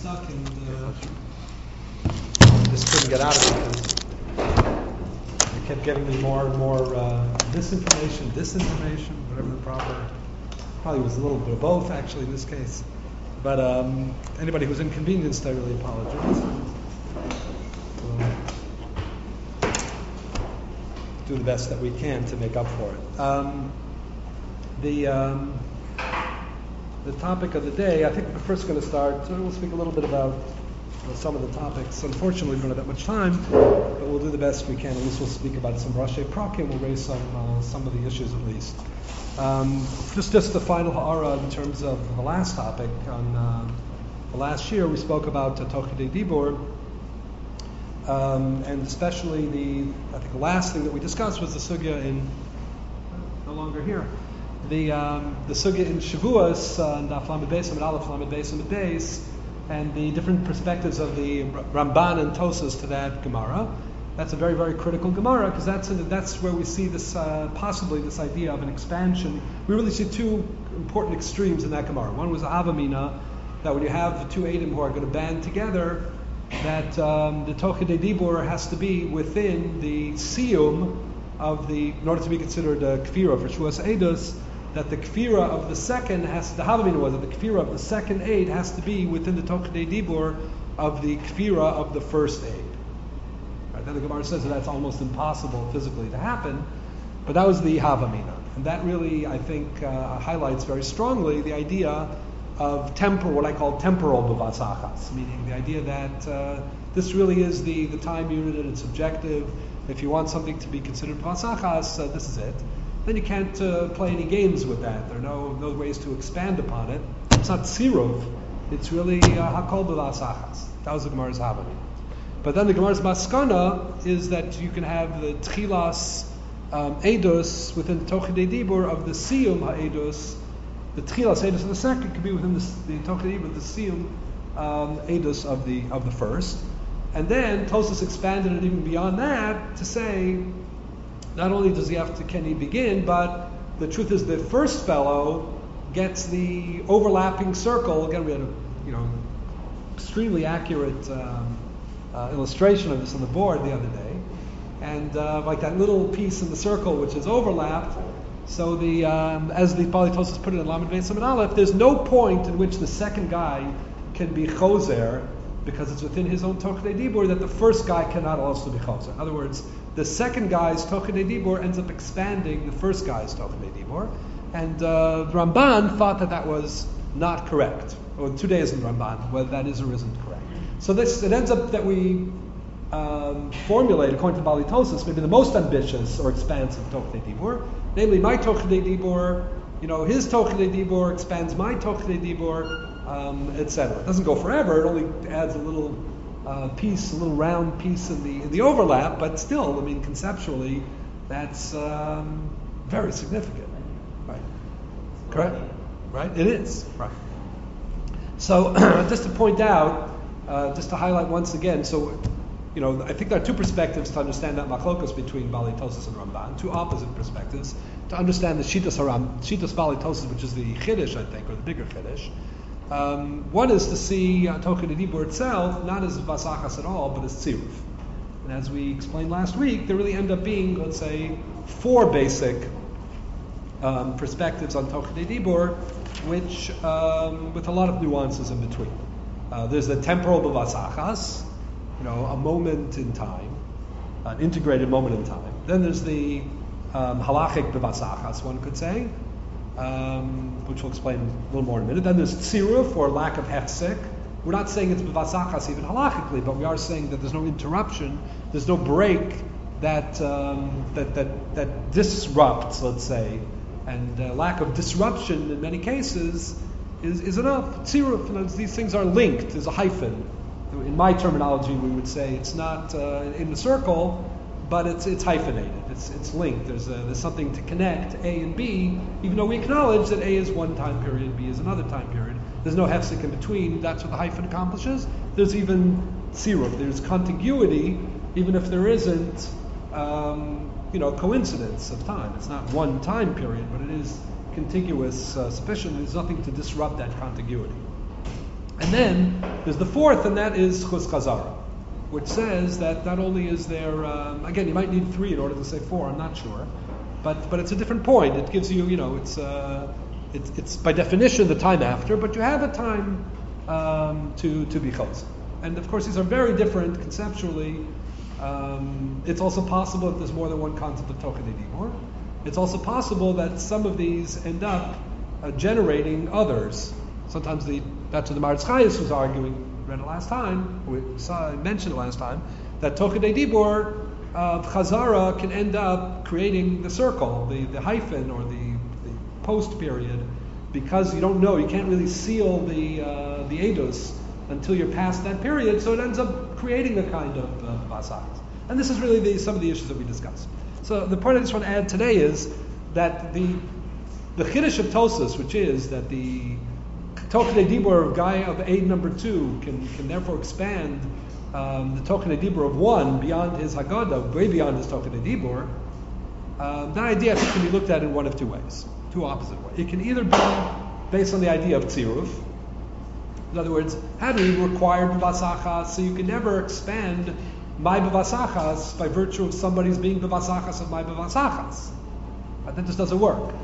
stuck and just couldn't get out of it because they kept giving me more and more disinformation, whatever the proper. Probably was a little bit of both, actually, in this case. But anybody who's inconvenienced, I really apologize. Do the best that we can to make up for it. The topic of the day, I think we're first going to start, so we'll speak a little bit about some of the topics. Unfortunately, we don't have that much time, but we'll do the best we can. At least we'll speak about some Rashi Prakim, we'll raise some of the issues at least. Just the final ha'ara in terms of the last topic. On the last year, we spoke about Tochidei Dibur, and especially I think the last thing that we discussed was the sugya in, no longer here, the sugya in Shavuos, Daf Lamed Beis Amud Aleph, Lamed Beis Amud Beis, and the different perspectives of the Ramban and Tosas to that Gemara. That's a very, very critical Gemara because that's where we see this possibly this idea of an expansion. We really see two important extremes in that Gemara. One was Avamina, that when you have the two Eidim who are going to band together, that the Tochidei Dibur has to be within the siyum of in order to be considered a kfira for Shuas Eidos, that the kfira of the second the Havamina was that the kfira of the second aid has to be within the Tochidei Dibur of the kfira of the first aid. Right? Then the Gemara says that that's almost impossible physically to happen, but that was the Havamina. And that really, I think, highlights very strongly the idea of what I call temporal b'vasachas, meaning the idea that this really is the time unit and it's objective. If you want something to be considered b'vasachas, this is it. Then you can't play any games with that. There are no ways to expand upon it. It's not tziruf. It's really hakol b'vasachas. That was the Gemara's Havamina. But then the Gemara's Maskana is that you can have the tchilas edus within the Tochidei Dibur of the siyum ha'edus. The tchilas edus of the second could be within the Tochidei Dibur, the siyum edus of the first. And then Tosas expanded it even beyond that to say, not only can he begin, but the truth is the first fellow gets the overlapping circle. Again, we had a extremely accurate illustration of this on the board the other day, and like that little piece in the circle which is overlapped. So as the Bali Tosas put it in Lamed Beis Amud Aleph, there's no point in which the second guy can be choser because it's within his own Tochidei Dibur that the first guy cannot also be choser. In other words, the second guy's Tochidei Dibur ends up expanding the first guy's Tochidei Dibur, and Ramban thought that was not correct. Or 2 days in Ramban, whether that is or isn't correct. So it ends up that we formulate, according to Bali Tosas, maybe the most ambitious or expansive Tochidei Dibur, namely my Tochidei Dibur, his Tochidei Dibur expands my Tochidei Dibur, etc. It doesn't go forever, it only adds a little round piece in the overlap, but still, conceptually, that's very significant. Right? Correct? Right? It is. Right. So, just to point out, just to highlight once again, so, I think there are two perspectives to understand that machlokas between Bali Tosas and Ramban, two opposite perspectives, to understand the Shitas Bali Tosas, which is the Chiddush, I think, or the bigger Chiddush. One is to see Tochidei Dibur itself not as vasachas at all, but as tziruf. And as we explained last week, there really end up being, let's say, four basic perspectives on Tochidei Dibur, which with a lot of nuances in between. There's the temporal b'vasachas, a moment in time, an integrated moment in time. Then there's the halachic b'vasachas, one could say, which we'll explain a little more in a minute. Then there's tziruf, or lack of hefsek. We're not saying it's b'vasachas even halachically, but we are saying that there's no interruption, there's no break that disrupts, let's say, and lack of disruption in many cases is enough. Tziruf, these things are linked. There's a hyphen. In my terminology, we would say it's not in the circle, but it's hyphenated. It's linked. There's something to connect A and B, even though we acknowledge that A is one time period, B is another time period. There's no hefsek in between. That's what the hyphen accomplishes. There's even tziruf. There's contiguity, even if there isn't coincidence of time. It's not one time period, but it is contiguous sufficiently. There's nothing to disrupt that contiguity. And then there's the fourth, and that is Chus Chazara, which says that not only is there, again, you might need 3 in order to say 4, I'm not sure, but it's a different point. It gives you, it's by definition the time after, but you have a time to be Chos. And of course, these are very different conceptually. It's also possible that there's more than one concept of Tokadei Dibur. It's also possible that some of these end up generating others. Sometimes that's what the Maritz Chayes was arguing. Read it last time. I mentioned it last time that Tokadei Dibur of Chazara can end up creating the circle, the hyphen, or the post period, because you don't know, you can't really seal the edus until you're past that period. So it ends up creating a kind of vasach. And this is really some of the issues that we discussed. So the point I just want to add today is that the Chiddush of Tosas, which is that the Tokadei Dibur guy of aid number 2 can therefore expand the Tokadei Dibur of 1 beyond his Haggadah, way beyond his Tokadei Dibur. That idea, I think, can be looked at in one of 2 ways, 2 opposite ways. It can either be based on the idea of tziruf. In other words, having required b'vasachas, so you can never expand my b'vasachas by virtue of somebody's being b'vasachas of my b'vasachas. That just doesn't work.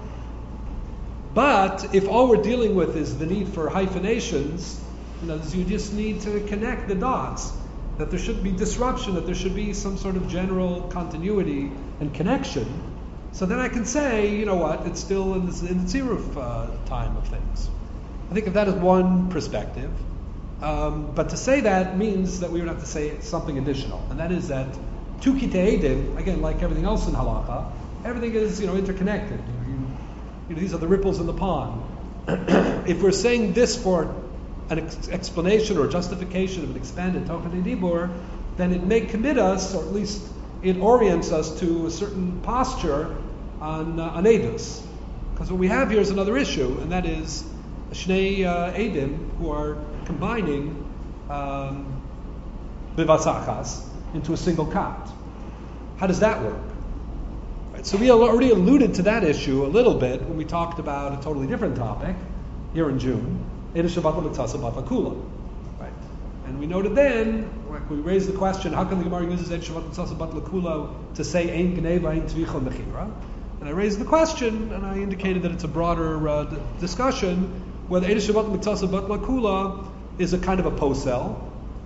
But if all we're dealing with is the need for hyphenations, you just need to connect the dots, that there shouldn't be disruption, that there should be some sort of general continuity and connection. So then I can say, you know what, it's still in the tziruf time of things. I think if that is one perspective, but to say that means that we would have to say something additional, and that is that 2 kitei edim, again, like everything else in halacha, everything is interconnected. These are the ripples in the pond. If we're saying this for an explanation or justification of an expanded Tokadei Dibur, then it may commit us, or at least it orients us to a certain posture on edus. Because what we have here is another issue, and that is Shnei Edim who are combining Bivasachas into a single kat. How does that work? Right, so we already alluded to that issue a little bit when we talked about a totally different topic here in June. Right? And we noted then, we raised the question, how can the Gemara uses Ed Shavat Mitzasa Batla Kula to say Ein Gneva, Ein Tvicha Mechira? And I raised the question, and I indicated that it's a broader discussion, whether Ed Shavat Mitzasa Batla Kula is a kind of a posel,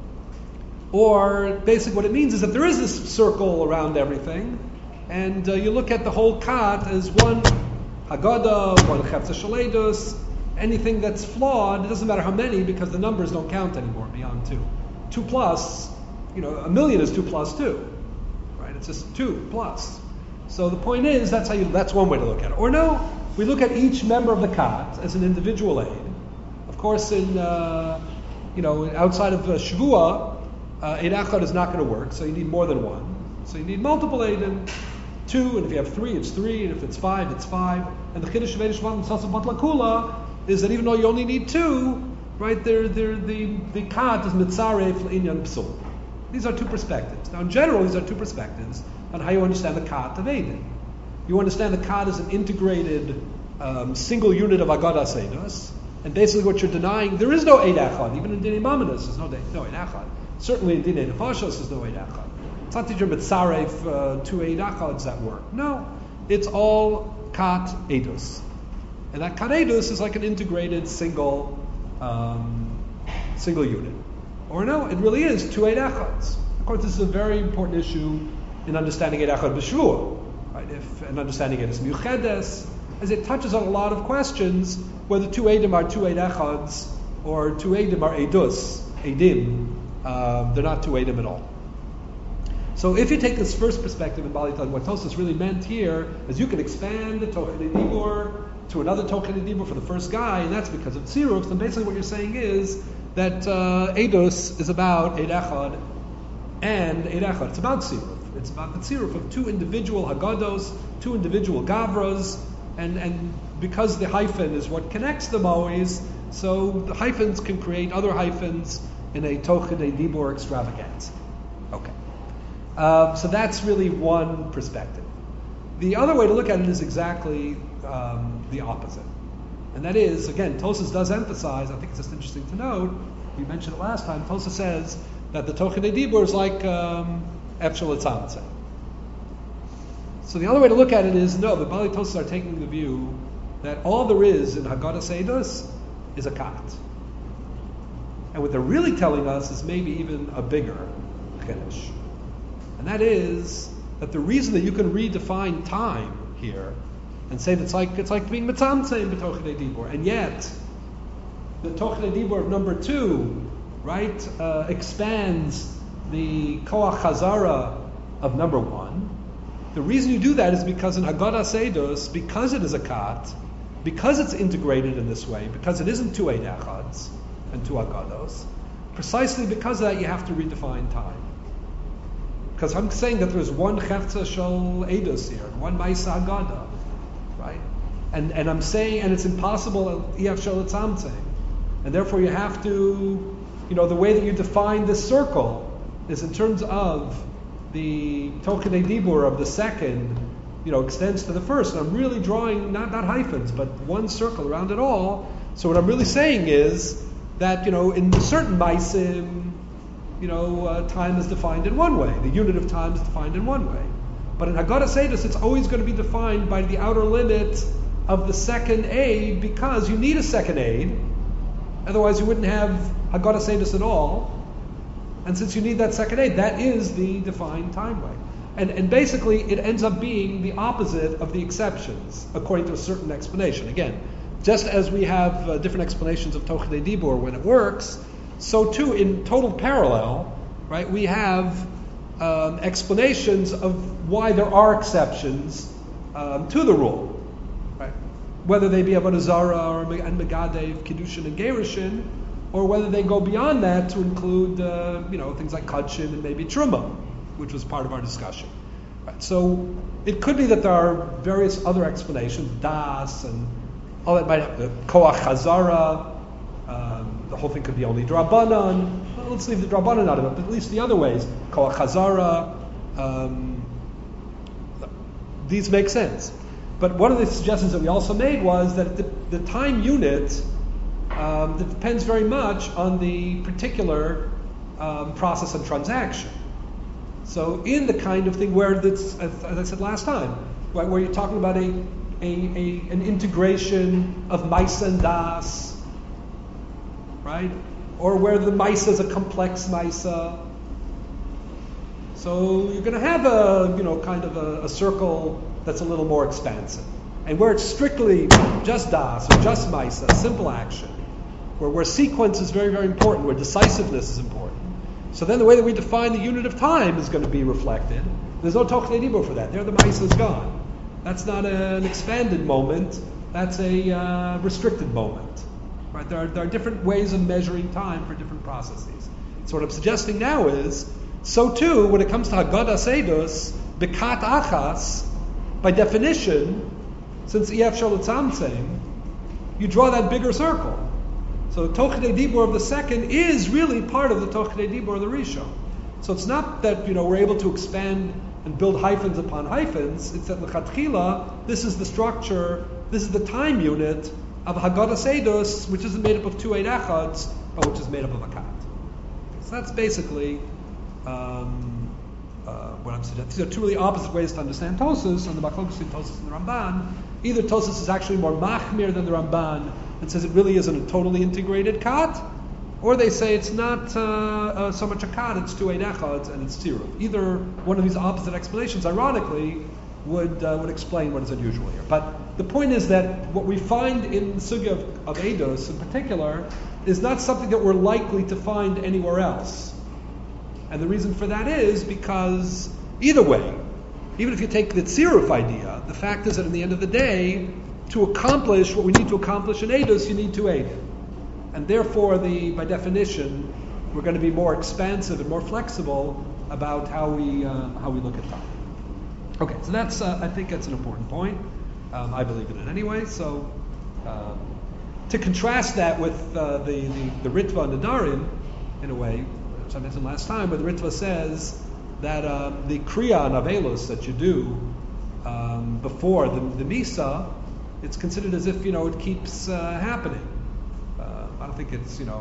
or basically what it means is that there is this circle around everything, and you look at the whole kat as one Haggadah, one Chetza Shaledus. Anything that's flawed, it doesn't matter how many, because the numbers don't count anymore beyond 2. 2 plus, a million is 2 plus 2, right? It's just 2 plus. So the point is, that's one way to look at it. Or no, we look at each member of the kat as an individual aid. Of course, outside of Shavua, Eid Echad is not going to work, so you need more than one. So you need multiple Eidim, 2, and if you have 3, it's 3, and if it's 5, it's 5. And the Chiddush of Eid Shvat Mitzasa Batla Kula is that even though you only need 2, right, the kat is mitzaref l'inyan psul. These are 2 perspectives. Now, in general, these are 2 perspectives on how you understand the kat of Eidim. You understand the kat as an integrated single unit of Agadah Seidas, and basically what you're denying, there is no Eid Echad. Even in Dinei Mamonos, there's no Eid Echad. Certainly in Dinei Nefashos, there's no Eid Echad. It's not that you're mitzaref 2 Eid Echads that work. No, it's all kat edus. And that kat edus is like an integrated single unit. Or no, it really is 2 Eid Echads. Of course, this is a very important issue in understanding Eid Echad B'Shvua, right? And understanding it as Miuchedes, as it touches on a lot of questions, whether 2 Eidim are 2 Eid Echads or 2 Eidim are Eidim. They're not 2 Eidim at all. So if you take this first perspective in Bali Talmud, what Tosas really meant here is you can expand the Tokadei Dibur to another Tokadei Dibur for the first guy, and that's because of Tziruf. And basically what you're saying is that Eidos is about Eid Echad and Eid Echad. It's about Tziruf. It's about the Tziruf of 2 individual Haggados, 2 individual Gavras, and because the hyphen is what connects them always, so the hyphens can create other hyphens in a Tokadei Dibur extravaganza. Okay. So that's really one perspective. The other way to look at it is exactly the opposite. And that is, again, Tosas does emphasize, I think it's just interesting to note, we mentioned it last time, Tosa says that the Tochnei Dibur is like Efshel Etzamtzeh. So the other way to look at it is, no, the Bali Tosas are taking the view that all there is in Haggadah Eidos is a kat. And what they're really telling us is maybe even a bigger chiddush. And that is that the reason that you can redefine time here and say that it's like being mitzamtzeh in Tochnei Dibur, and yet the Tochnei Dibur of number 2, right, expands the koach chazara of number 1. The reason you do that is because in Haggadah Eidos, because it is a kat, because it's integrated in this way, because it isn't 2 Eid Echads and 2 Haggados, precisely because of that you have to redefine time. Because I'm saying that there's one Chefza Shel Eidos here, one Maisa Haggadah, right? And I'm saying, and it's impossible Ef Shel Etzamtzeh. And therefore you have to, the way that you define this circle is in terms of the Tochnei Dibur of the second, extends to the first. And I'm really drawing not hyphens, but one circle around it all. So what I'm really saying is that, in certain Maisim, time is defined in one way. The unit of time is defined in one way. But in Haggadah Eidos, it's always going to be defined by the outer limit of the second aid, because you need a second aid. Otherwise, you wouldn't have Haggadah Eidos at all. And since you need that second aid, that is the defined time way. And basically, it ends up being the opposite of the exceptions, according to a certain explanation. Again, just as we have different explanations of Tochnei Dibur when it works, so too in total parallel, right? We have explanations of why there are exceptions to the rule, right? Whether they be Avodah Zarah and Megadev, Kiddushin and Gerushin, or whether they go beyond that to include, things like Kachim and maybe Truma, which was part of our discussion. Right? So it could be that there are various other explanations, Das and all that might have, Koach Chazara. The whole thing could be only Drabanan. Well, let's leave the Drabanan out of it, but at least the other ways, Koach Chazara, these make sense. But one of the suggestions that we also made was that the time unit that depends very much on the particular process and transaction. So in the kind of thing where that's, as I said last time, right, where you're talking about an integration of Maisa and Das, right? Or where the Maisa is a complex Maisa. So you're going to have a circle that's a little more expansive. And where it's strictly just Das or just Maisa, simple action, where sequence is very, very important, where decisiveness is important. So then the way that we define the unit of time is going to be reflected. There's no Tochnei Dibur for that. There the Maisa is gone. That's not an expanded moment. That's a restricted moment. Right? There are different ways of measuring time for different processes. So what I'm suggesting now is, so too, when it comes to Haggadah Eidos, Bekat Achas, by definition, since Ef Shel Etzamtzeh, you draw that bigger circle. So the Tochnei Dibur of the second is really part of the Tochnei Dibur of the Rishon. So it's not that we're able to expand and build hyphens upon hyphens. It's that l'chatchila, this is the structure, this is the time unit of Haggadah Eidos, which isn't made up of 2 Eid Echads, but which is made up of a kat. So that's basically what I'm suggesting. These are two really opposite ways to understand Tosas, and the machlokes between Tosas and the Ramban. Either Tosas is actually more machmir than the Ramban, and says it really isn't a totally integrated kat, or they say it's not so much a kat, it's 2 Eid Echads and it's tziruf. Either one of these opposite explanations, ironically, would explain what is unusual here. But the point is that what we find in the sugya of Eidos in particular is not something that we're likely to find anywhere else. And the reason for that is because either way, even if you take the tziruf idea, the fact is that in the end of the day, to accomplish what we need to accomplish in Eidos, you need 2 Eid. And therefore, by definition, we're going to be more expansive and more flexible about how we look at time. Okay, so that's I think that's an important point. I believe in it anyway. So to contrast that with the Ritva and the Darin, in a way, which I mentioned last time, where the Ritva says that the Kriya and Avelos that you do before the Misa, it's considered as if it keeps happening. I don't think it's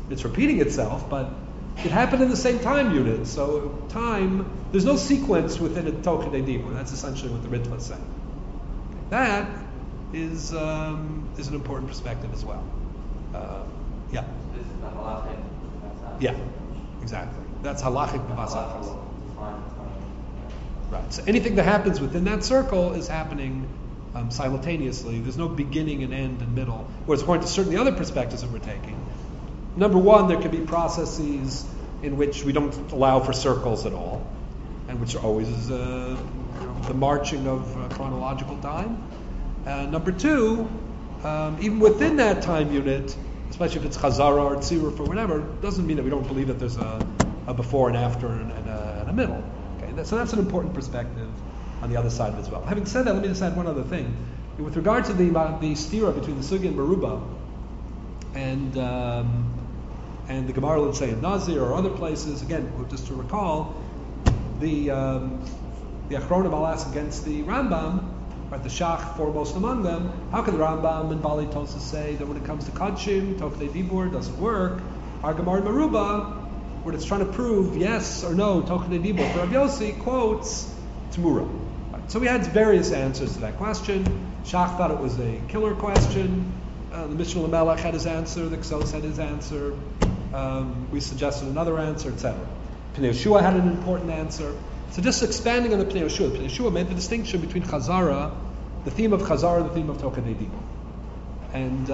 it's repeating itself, but it happened in the same time unit. So there's no sequence within a Tokadei Dibur. That's essentially what the Ritva is saying. That is an important perspective as well. Yeah. This is the halachic. Yeah, exactly. That's halachic b'vasachas. Right. So anything that happens within that circle is happening simultaneously. There's no beginning and end and middle. Whereas according to certainly other perspectives that we're taking, number one, there can be processes in which we don't allow for circles at all, and which are always the marching of chronological time. Number two, even within that time unit, especially if it's chazara or tziruf or whatever, doesn't mean that we don't believe that there's a before and after and a middle. Okay, so that's an important perspective on the other side of it as well. Having said that, let me just add one other thing. With regard to the stira between the Sugya and Meruba, and the Gemara, let's say in Nazir or other places, again, just to recall, the Achronim I'll ask against the Rambam, right, the Shach foremost among them. How can the Rambam and Bali Tosa say that when it comes to Kadshim, Tokadei Dibur doesn't work? Our Gemara Meruba, where it's trying to prove yes or no Tokadei Dibur for Rabbi Yossi, quotes Tmura. Right. So we had various answers to that question. Shach thought it was a killer question. The Mishnah Lamelech had his answer. The Ksos had his answer. We suggested another answer, etc. Pnei Yehoshua had an important answer. So just expanding on the Pnei Yehoshua. Pnei Yehoshua made the distinction between Chazara, the theme of Chazara, and the theme of Tokadei Dibur. And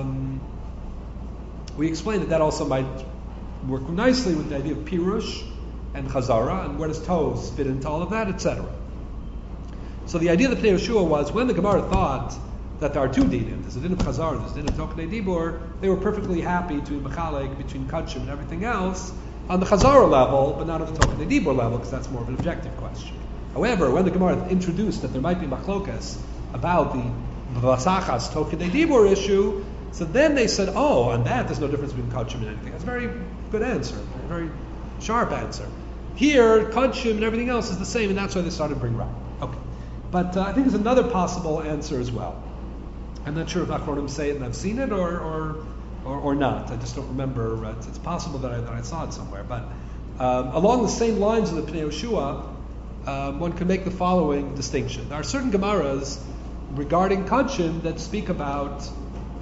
we explained that also might work nicely with the idea of Pirush and Chazara, and where does Tos fit into all of that, etc. So the idea of the Pnei Yehoshua was, when the Gemara thought that there are two dinim, there's a din of Chazar, there's a din of Tokadei Dibur, they were perfectly happy to be Mechalek between Kadshim and everything else on the Chazara level, but not on the Tokadei Dibur level, because that's more of an objective question. However, when the Gemara introduced that there might be Machlokas about the Vasachas Tokadei Dibur issue, so then they said, on that there's no difference between Kadshim and anything. That's a very good answer, a very sharp answer. Here, Kadshim and everything else is the same, and that's why they started bring Ram. Okay. But I think there's another possible answer as well. I'm not sure if Achronim say it and I've seen it or not. I just don't remember. It's possible that I saw it somewhere. But along the same lines of the Pnei Yehoshua, one can make the following distinction. There are certain Gemaras regarding Kadshim that speak about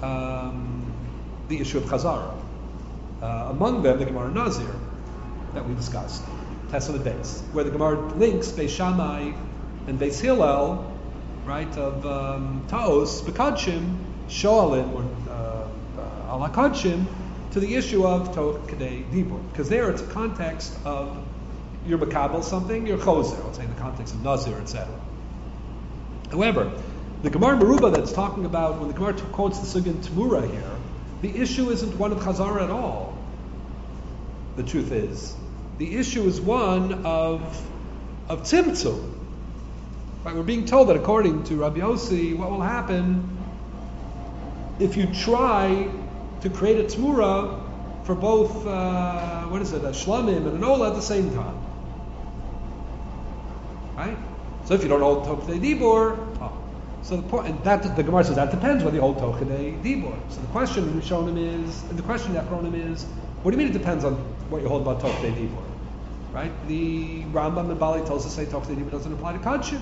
the issue of Chazara. Among them, the Gemara Nazir that we discussed, Tesla Beis, where the Gemara links Beis Shammai and Beis Hillel, right, of Taos, B'Kadshim, Shoalim, or Ala Kadshim, to the issue of Tokadei Dibur. Because there it's a context of you're Makabel something, you're Choser, I'll say in the context of Nazir, etc. However, the Gemara Meruba that's talking about, when the Gemara quotes the Sugya Tmura here, the issue isn't one of Chazara at all. The truth is, the issue is one of Tzimtzum. Right, we're being told that according to Rabbi Yossi, what will happen if you try to create a Tmura for both, a Shlamim and an Ola at the same time. Right? So if you don't hold Tokadei Dibur, so the point, and that the Gemara says that depends whether you hold Tokadei Dibur. So the question in Rishonim is, and the question in Achronim is, what do you mean it depends on what you hold about Tokadei Dibur? Right? The Rambam and Bali tells us say Tokadei Dibur doesn't apply to Kadshim.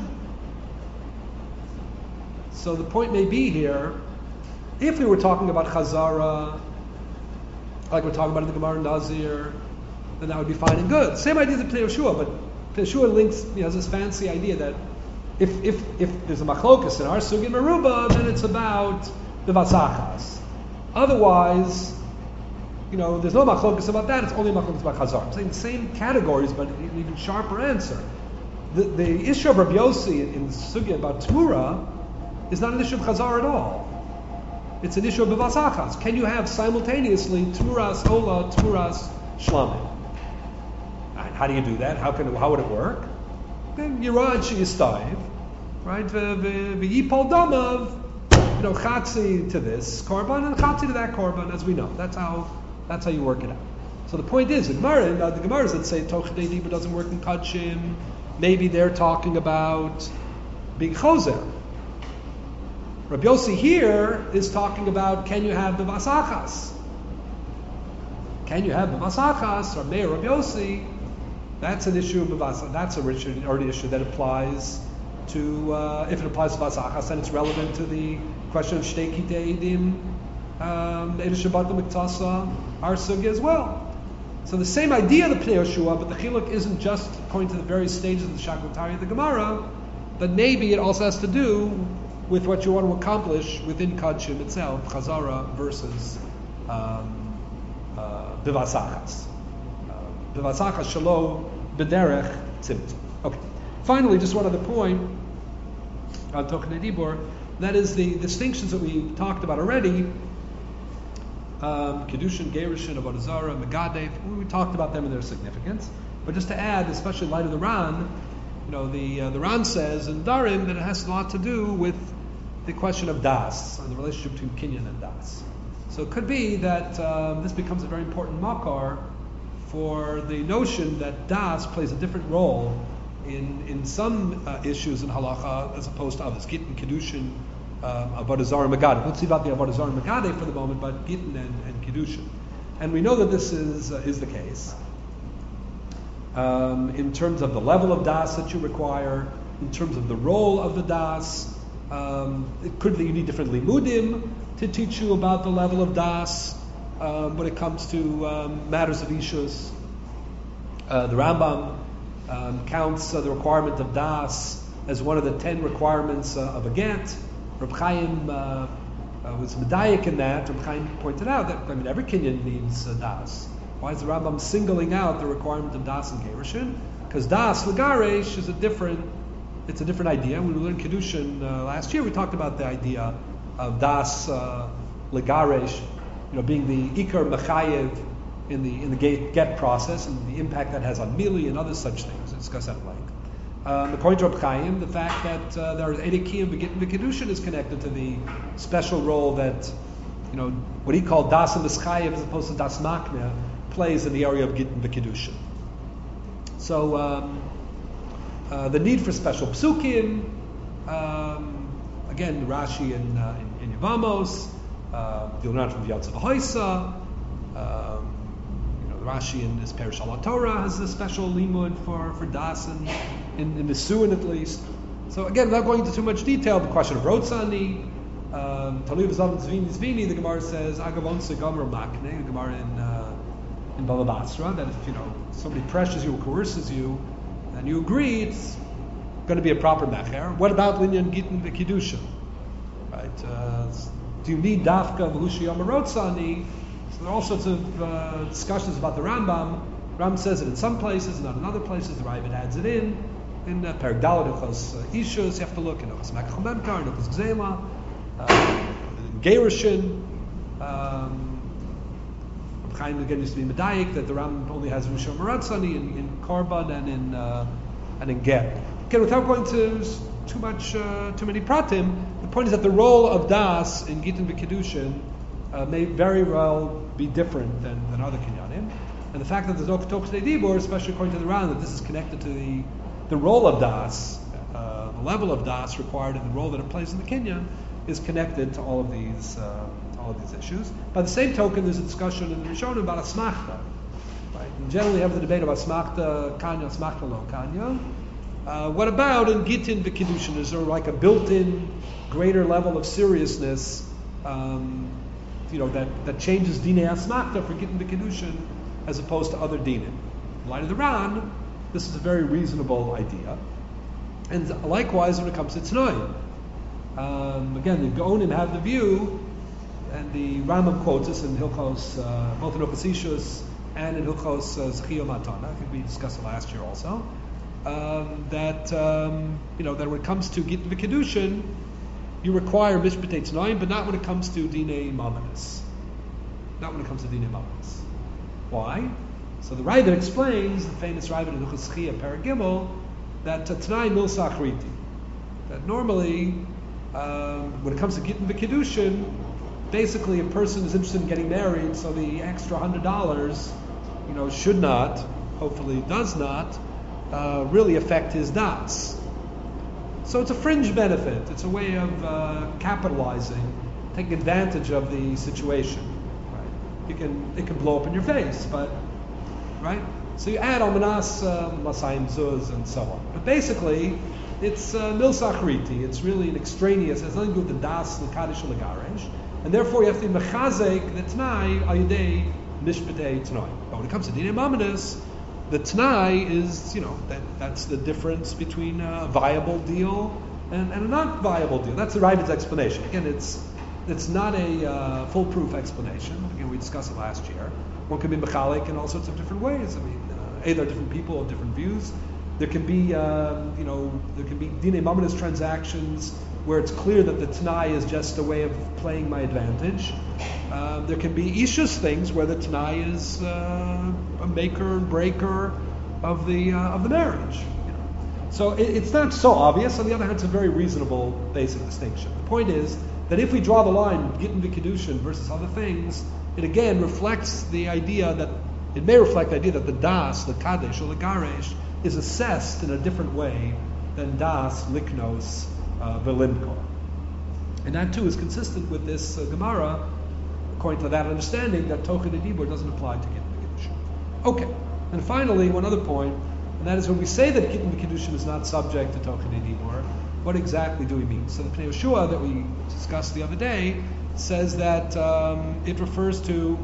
So the point may be here, if we were talking about Chazara, like we're talking about in the Gemara Nazir, then that would be fine and good. Same idea as the Pnei Yehoshua, but Pnei Yehoshua links, has this fancy idea that if there's a machlokas in our Sugya Meruba, then it's about the Vasachas. Otherwise, there's no machlokas about that, it's only machlokas about Chazar. I'm saying the same categories, but an even sharper answer. The issue of Rabbi Yossi in Sugya about Tmura is not an issue of Chazar at all. It's an issue of Vasachas. Can you have simultaneously Tmuras Ola, Tmuras Shlamim? How do you do that? How would it work? Then Yirad Sheyistayiv, right? V'yipol Damav, Chatzi to this korban and Chatzi to that korban, as we know. That's how you work it out. So the point is, the Gemaras that say Tokadei Dibur doesn't work in Kadshim, maybe they're talking about being Choser. Rabbi Yossi here is talking about, can you have the Vasachas? Can you have bavas achas or meir Rabbi Yossi? That's an issue of bavas. That's already issue that applies to if it applies to bavas achas, then it's relevant to the question of shtei kitei edim, Eidah Shabbat Miktasa, our sugya as well. So the same idea of the Pnei Yoshua, but the chiluk isn't just according to the various stages of the Shaklatari of the Gemara, but maybe it also has to do with what you want to accomplish within Kadshim itself, Chazara versus Bivas Achas. Bivas Achas Shalo B'derech Tzimtzum. Okay. Finally, just one other point on Tochnei Dibur, that is the distinctions that we talked about already. Kedushin, Gerushin, Avodah Zarah, Megadev. We talked about them and their significance. But just to add, especially in light of the Ran, the Ran says in Darim that it has a lot to do with the question of Das and the relationship between Kinyan and Das. So it could be that this becomes a very important makar for the notion that Das plays a different role in some issues in halacha as opposed to others. Gittin, Kedushin, Avodah Zarah, Megadev. Let's see about the Avodah Zarah and Megadev for the moment, but Gittin and Kedushin. And we know that this is the case. In terms of the level of das that you require, in terms of the role of the das, it could be you need different limudim to teach you about the level of das when it comes to matters of ishus. The Rambam counts the requirement of das as one of the 10 requirements of a get. Reb Chaim was medayik in that. Reb Chaim pointed out that every Kinyan needs das. Why is the Rambam singling out the requirement of das and gerushin? Because das legaresh is a different idea. When we learned Kedushin last year, we talked about the idea of das legaresh, being the ikar mechayev in the get process and the impact that has on mili and other such things. We'll discuss that at length. According to Reb Chaim, the fact that there are Edekiyim and Kedushin is connected to the special role that what he called das and Mischayev as opposed to das makna plays in the area of Gittin v'Kedushin. So the need for special psukim, again, Rashi in Yevamos, the Learn from Yotze V'Hoisa, Rashi in his Perish Al Torah has a special limud for das and in the Suin at least. So again, without going into too much detail, the question of Rotzani, Taliv Zav Zvini, the Gemara says Agavon Segamra Makne, the Gemara in Bava Basra, that if somebody pressures you or coerces you, and you agree, it's going to be a proper mecher. What about Linyan Gittin v'Kiddushin? Right? Do you need Dafka v'Hushi Yamarotzani? So there are all sorts of discussions about the Rambam. Rambam says it in some places, not in other places. The Ravid adds it in Perek Daled Hilchos Ishus. You have to look in Hilchos Makach Memkar, in Hilchos Gzela, Gerushin. Chaim again used to be medayik that the Rambam only has Rishon Maratzani in Korban and in Ger. Again, without going to too many pratim, the point is that the role of das in Gittin v'Kedushin may very well be different than other kinyanim, and the fact that there's no Tochnei Dibur, especially according to the Ran, that this is connected to the role of das, the level of das required, and the role that it plays in the kinyan, is connected to all of these issues. By the same token, there's a discussion in the Rishonim about asmachta. Right? And generally, we have the debate about asmachta kanya, asmachta lo kanya. What about in Gittin v'Kiddushin? Is there like a built-in greater level of seriousness, that changes dinei asmachta for Gittin v'Kiddushin as opposed to other dinim? In light of the Ran, this is a very reasonable idea. And likewise, when it comes to Tanoim, again, the Gaonim have the view. And the Rambam quotes us in Hilchos, both in Hilchos Ishus and in Hilchos Zechiyah Matana. I think we discussed it last year also. That when it comes to Gittin v'Kiddushin, you require Mishpatei Tanoim, but not when it comes to Dinei Mamanis. Not when it comes to Dinei Mamanis. Why? So the Ravid explains, the famous Ravid in Hilchos Zechiyah Perek Gimel, that Tanai Milsa Achriti. That normally, when it comes to Gittin v'Kiddushin, basically, a person is interested in getting married, so the extra $100, should not, hopefully does not, really affect his das. So it's a fringe benefit. It's a way of capitalizing, taking advantage of the situation. Right? it can blow up in your face, but right. So you add almanas, masayim zuz, and so on. But basically, it's milsachriti. It's really an extraneous. It has nothing to do with the das, the kaddish, or the garesh, and therefore you have to mechazek the t'nai ayidei mishpatei t'nai. But when it comes to dinei mamonos, the t'nai is, that's the difference between a viable deal and a not viable deal. That's the Ravid's explanation. Again, it's not a foolproof explanation. Again, we discussed it last year. One can be mechalik in all sorts of different ways. I mean, there are different people with different views. There can be, there can be dinei mamonos transactions where it's clear that the t'nai is just a way of playing my advantage. There can be ishus things where the t'nai is a maker and breaker of the marriage. So it's not so obvious. On the other hand, it's a very reasonable basic distinction. The point is that if we draw the line gittin v'kiddushin versus other things, it again reflects the idea that the das, the kaddish or the garesh is assessed in a different way than das, liknos, velimkor. And that too is consistent with this Gemara, according to that understanding that tochen dibur doesn't apply to gittin v'kiddushin. Okay, and finally one other point, and that is when we say that gittin v'kiddushin is not subject to tochen dibur, what exactly do we mean? So the Pnei Yehoshua that we discussed the other day says that it refers to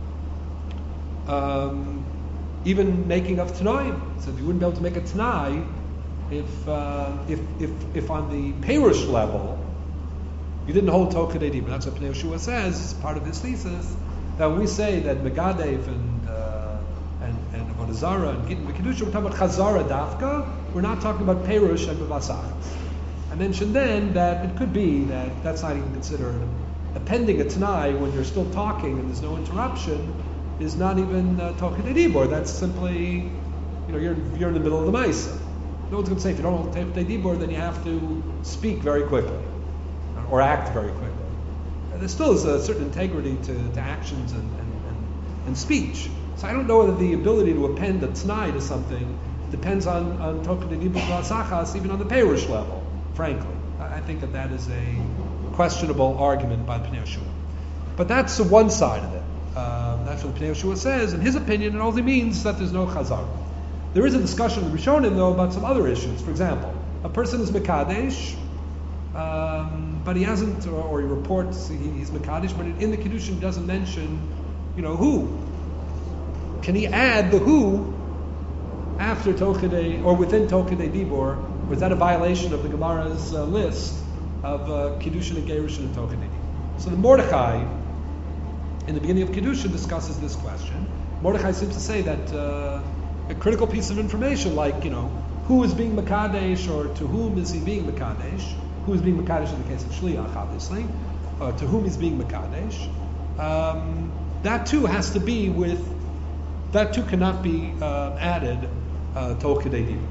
even making of t'naim. So you wouldn't be able to make a t'nai if on the perush level you didn't hold tochen dibur. That's what Pnei Yehoshua says as part of his thesis, that when we say that megadev and avodah zarah and gittin v'kiddushin, we're talking about chazara dafka. We're not talking about perush and b'vasachas. I mentioned then that it could be that that's not even considered appending a t'nai when you're still talking and there's no interruption is not even tochen dibur. That's simply, you're in the middle of the ma'isa. No one's going to say if you don't hold tochen dibur, then you have to speak very quickly or act very quickly. There still is a certain integrity to actions and speech. So I don't know whether the ability to append a t'nai to something depends on tochen dibur v'asachas, even on the perush level. Frankly, I think that is a questionable argument by Pnei Yehoshua. But that's one side of it. That's what Pnei Yehoshua says. In his opinion, it only means that there's no chazara. There is a discussion in the Rishonim, though, about some other issues. For example, a person is mekadesh, but he hasn't, or he reports he's mekadesh, but in the kiddushin he doesn't mention, who. Can he add the who after tochen or within tochen dibur? Or is that a violation of the Gemara's list of kiddushin and gerushin and tochen dibur? So the Mordechai, in the beginning of kiddushin, discusses this question. Mordechai seems to say that a critical piece of information, like who is being mekadesh, or to whom is he being mekadesh? Who is being mekadesh in the case of shliach, obviously, to whom he's being mekadesh? That too has to be with. That too cannot be added tochen dibur.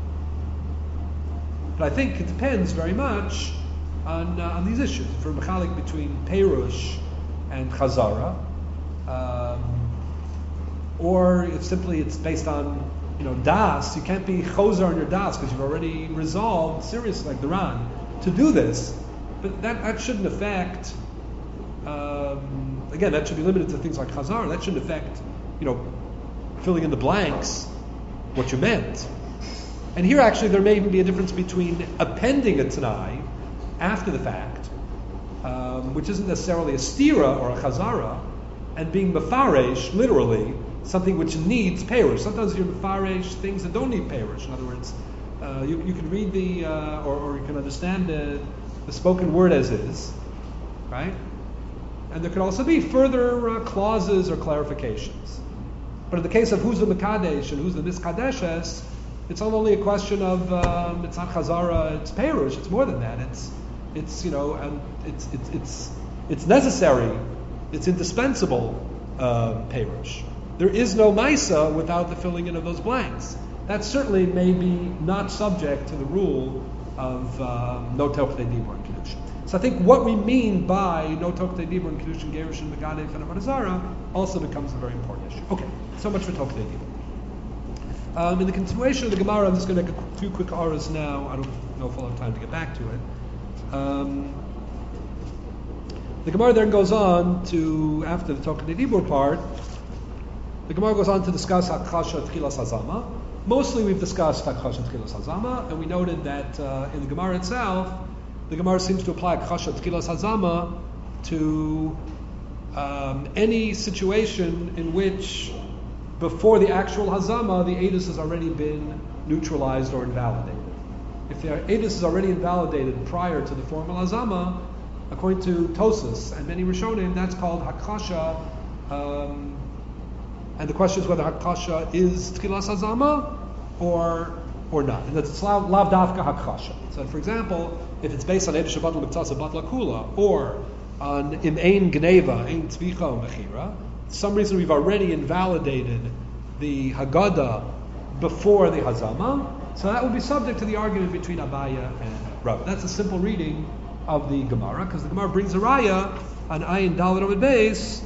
But I think it depends very much on these issues. If we're mechalik between perush and chazara, or if simply it's based on das, you can't be chozer on your das because you've already resolved seriously, like the Ran, to do this. But that shouldn't affect. Again, that should be limited to things like chazara. That shouldn't affect filling in the blanks what you meant. And here actually there may even be a difference between appending a t'nai after the fact, which isn't necessarily a stira or a chazara, and being mefaresh, literally, something which needs perush. Sometimes you're mefaresh things that don't need perush. In other words, you can read or you can understand the spoken word as is, right? And there could also be further clauses or clarifications. But in the case of who's the mekadesh and who's the miskadeshes, it's not only a question of it's not chazara, it's perush. It's more than that. It's necessary. It's indispensable perush. There is no maisa without the filling in of those blanks. That certainly may be not subject to the rule of no tochen dibur in kiddushin. So I think what we mean by no tochen dibur in kiddushin, gerushin, megadev, and avodah zarah also becomes a very important issue. Okay, so much for tochen dibur. In the continuation of the Gemara, I'm just going to make a few quick auras now. I don't know if we'll have time to get back to it. The Gemara then goes on to, after the Tokei Dibur part, the Gemara goes on to discuss Hakchasha Tchilas Hazama. Mostly we've discussed Hakchasha Tchilas Hazama, and we noted that in the Gemara itself, the Gemara seems to apply Hakchasha Tchilas Hazama to any situation in which before the actual Hazama, the Eidus has already been neutralized or invalidated. If the Eidus is already invalidated prior to the formal Hazama, according to Tosas and many Rishonim, that's called Hakchasha, and the question is whether Hakchasha is Tchilas Hazama or not. And that's Lav Davka Hakchasha. So for example, if it's based on Eidush Batla Miktasa Batla Kula, or on in Ein Gneva, Ein Tzvicha Mechira, for some reason we've already invalidated the Haggadah before the Hazama, so that would be subject to the argument between Abaya and Rav. That's a simple reading of the Gemara, because the Gemara brings a raya on Ayin Daled Amud Beis.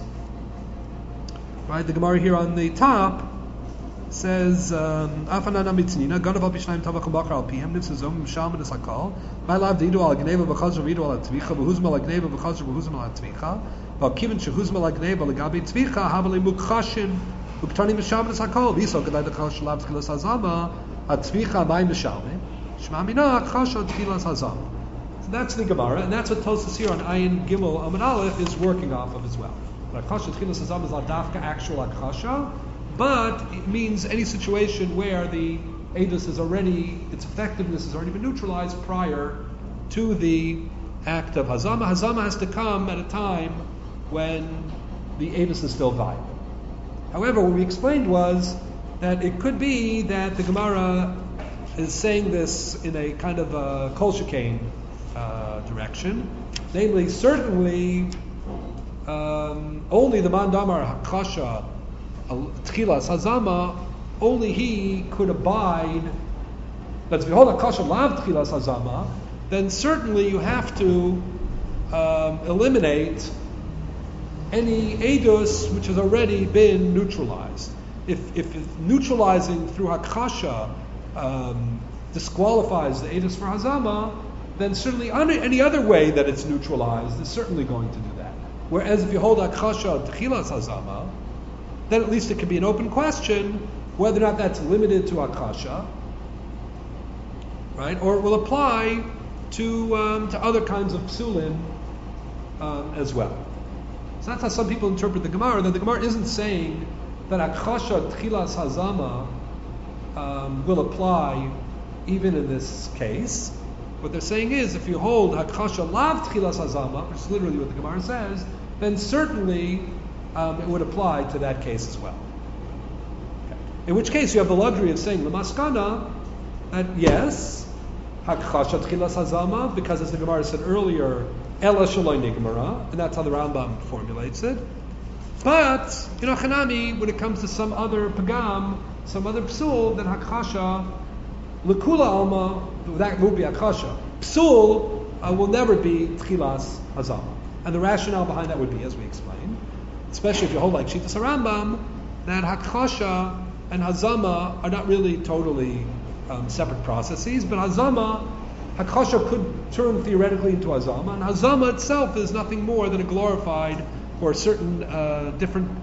Right, the Gemara here on the top says, "Afanana mitznina ganav b'shnayim tavach u'bakar al pihem nifzuzum mshalmed esakal ma'lav didu al gneva v'chazor v'idu al tzvicha v'huzma al gneva v'chazor v'huzma al tzvicha v'kiven shehuzma al gneva l'gabi tzvicha havali mukchashin u'ktani mshalmed esakal v'isol kedai dechash lav tchilas hazama al tzvicha mai mshalmed shma mina chasha tchilas hazama." So that's the Gemara, and that's what Tosas here on Ayin Gimel Amud Aleph is working off of as well. Hakchasha Tchilas Hazama is Ladafka actual Hakchasha, but it means any situation where the Eidus is already, its effectiveness has already been neutralized prior to the act of Hazama. Hazama has to come at a time when the Eidus is still viable. However, what we explained was that it could be that the Gemara is saying this in a kind of a kol shekain direction, namely, certainly only the Mandamar Hakchasha Tchilas Hazama, only he could abide. But if you hold Hakchasha Lav Tchilas Hazama, then certainly you have to eliminate any Eidus which has already been neutralized. If neutralizing through Hakchasha disqualifies the Eidus for Hazama, then certainly any other way that it's neutralized is certainly going to do that. Whereas if you hold Hakchasha Tchilas Hazama, then at least it can be an open question whether or not that's limited to Hakchasha, right? Or it will apply to other kinds of psulim as well. So that's how some people interpret the Gemara. That the Gemara isn't saying that Hakchasha Tchilas Hazama will apply even in this case. What they're saying is, if you hold Hakchasha Lav Tchilas Hazama, which is literally what the Gemara says, then certainly it would apply to that case as well. Okay. In which case you have the luxury of saying Lamaskana that yes, Hakchasha Tchilas Hazama, because as the Gemara said earlier, Ela Shaloi Nigmara, and that's how the Rambam formulates it. But Hanami, when it comes to some other pagam, some other psul, then Hakchasha Lekula Alma, that will be Hakchasha. Psul will never be Tchilas Hazama. And the rationale behind that would be, as we explained, especially if you hold like Shitas Rambam, that Hakchasha and Hazama are not really totally separate processes, but Hakchasha could turn theoretically into Hazama, and Hazama itself is nothing more than a glorified or certain different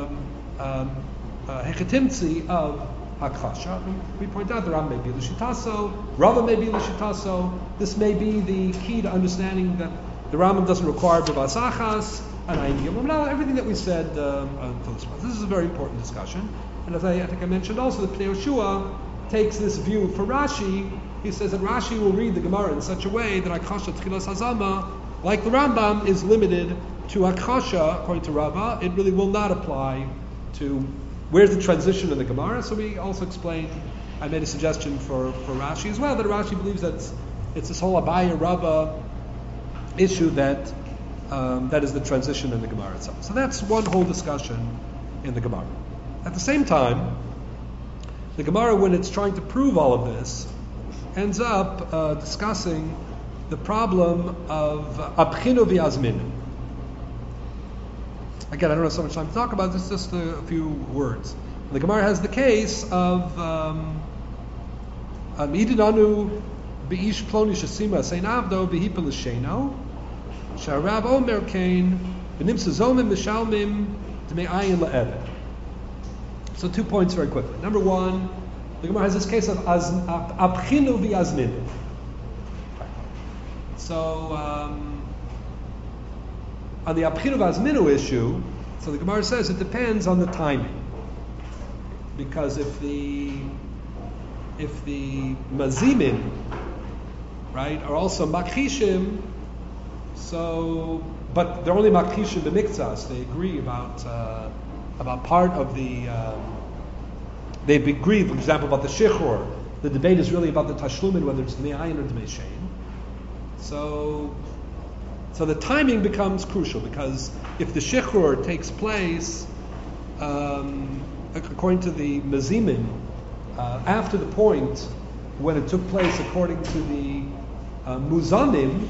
hechetimtzi of Hakchasha. We point out the Ram may be Lishitaso, Rava may be Lishitaso. This may be the key to understanding that the Rambam doesn't require Bavas Achas, and Ayin Gimel, everything that we said until this point. This is a very important discussion. And as I think I mentioned also, that Pnei Yehoshua takes this view for Rashi. He says that Rashi will read the Gemara in such a way that Hakchasha Tchilas Hazama, like the Rambam, is limited to Hakchasha, according to Rava. It really will not apply to where's the transition in the Gemara. So we also explained, I made a suggestion for Rashi as well, that Rashi believes that it's this whole Abaya Rava issue that is the transition in the Gemara itself. So that's one whole discussion in the Gemara. At the same time, the Gemara, when it's trying to prove all of this, ends up discussing the problem of Abchinu v'Azminu. Again, I don't have so much time to talk about this, just a few words. The Gemara has the case of Idinanu b'ish ploni shesima sein avdo b'hipa l'sheno Sharav Omer Kain, V'nimsa Zomim Mishalmim Dmei Ayin La'eved. So 2 points very quickly. Number one, the Gemara has this case of Abchinu V'Azminu. So on the Abchinu V'Azminu issue, so the Gemara says it depends on the timing. Because if the Mazimin, right, are also Makhishim, so, but they're only Makhishim b'miktzas, they agree about part of the, they agree, for example, about the Shichur. The debate is really about the Tashlumin, whether it's Dmei Ayin or Dmei Shein. So the timing becomes crucial, because if the Shichur takes place, according to the Mazimin, after the point when it took place according to the Muzanim,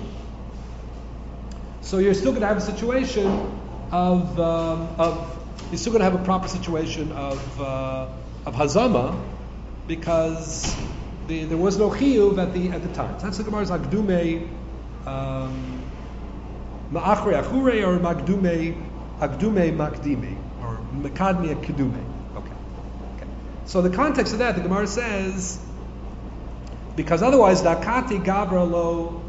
so you're still going to have a situation of you're still going to have a proper situation of Hazama, because there was no chiyuv at the time. So that's the Gemara's Agdume Ma'achre Achure or Agdume Makdime or Mekadmi Kedume. Okay. So the context of that, the Gemara says, because otherwise the Akati Gabra lo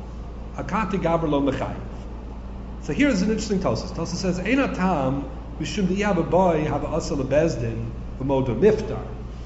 Mechayiv. So here's an interesting Tosas. Tosas says, Eina tam mishum di'yav boy have asal bezdin v'modo miftar.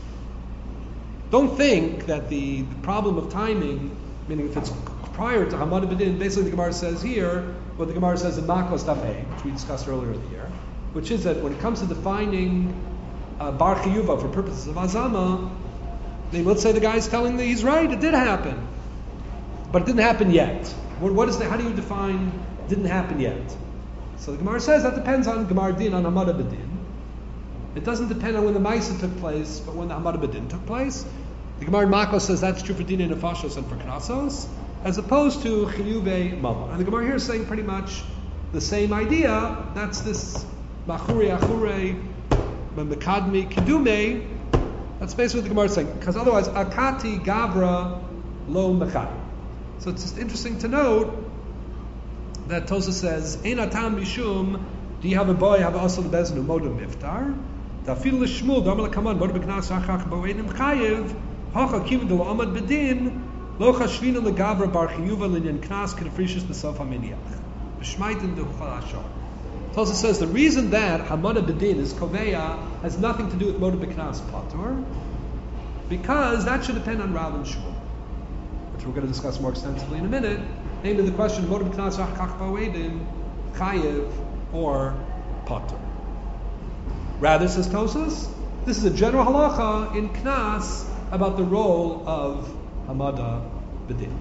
Don't think that the problem of timing, meaning if it's prior to Hamad B'din, basically the Gemara says here, what the Gemara says in Makos Daf A, which we discussed earlier in the year, which is that when it comes to defining Bar Chiyuva for purposes of Azama, let's say the guy's telling that he's right, it did happen, but it didn't happen yet. What is that? How do you define didn't happen yet? So the Gemara says that depends on Gemar Din, on Hamad B'din. It doesn't depend on when the Maisa took place, but when the Hamad B'din took place. The Gemara in Makos says that's true for Dinei Nefashos and for Knasos, as opposed to Chiyuvei Mamon. And the Gemara here is saying pretty much the same idea. That's this Machure Achure Mekadmi Kedume. That's basically what the Gemara is saying. Because otherwise, Akati Gavra Lo Mechai. So it's just interesting to note that Tosa says, Ein atam mishum, do you have a boy, have also the beznu, modem iftar? Dafil l'shmul, damar l'kaman, modem b'knas achach b'weinim chayiv, hocha kivu de l'omad b'din, lo chashvina l'gavra bar chiyuva l'nyan knas k'nefrishis b'sof ha'miniach. B'shmaitin d'uchal ashar. Tosa says the reason that Hamada b'din is koveya has nothing to do with modem b'knas patur, because that should depend on Rav and Shmuel, which we're going to discuss more extensively in a minute. Namely, the question: Modem Knas Achach Ba'Wedim, Chayiv or Patur. Rather, says Tosas, this is a general halacha in Knas about the role of Hamada B'din.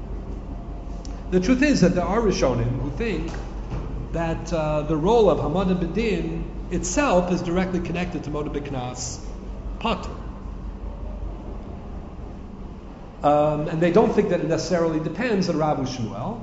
The truth is that there are Rishonim who think that the role of Hamada B'din itself is directly connected to Modem Knas Patur. And they don't think that it necessarily depends on Rav Shmuel.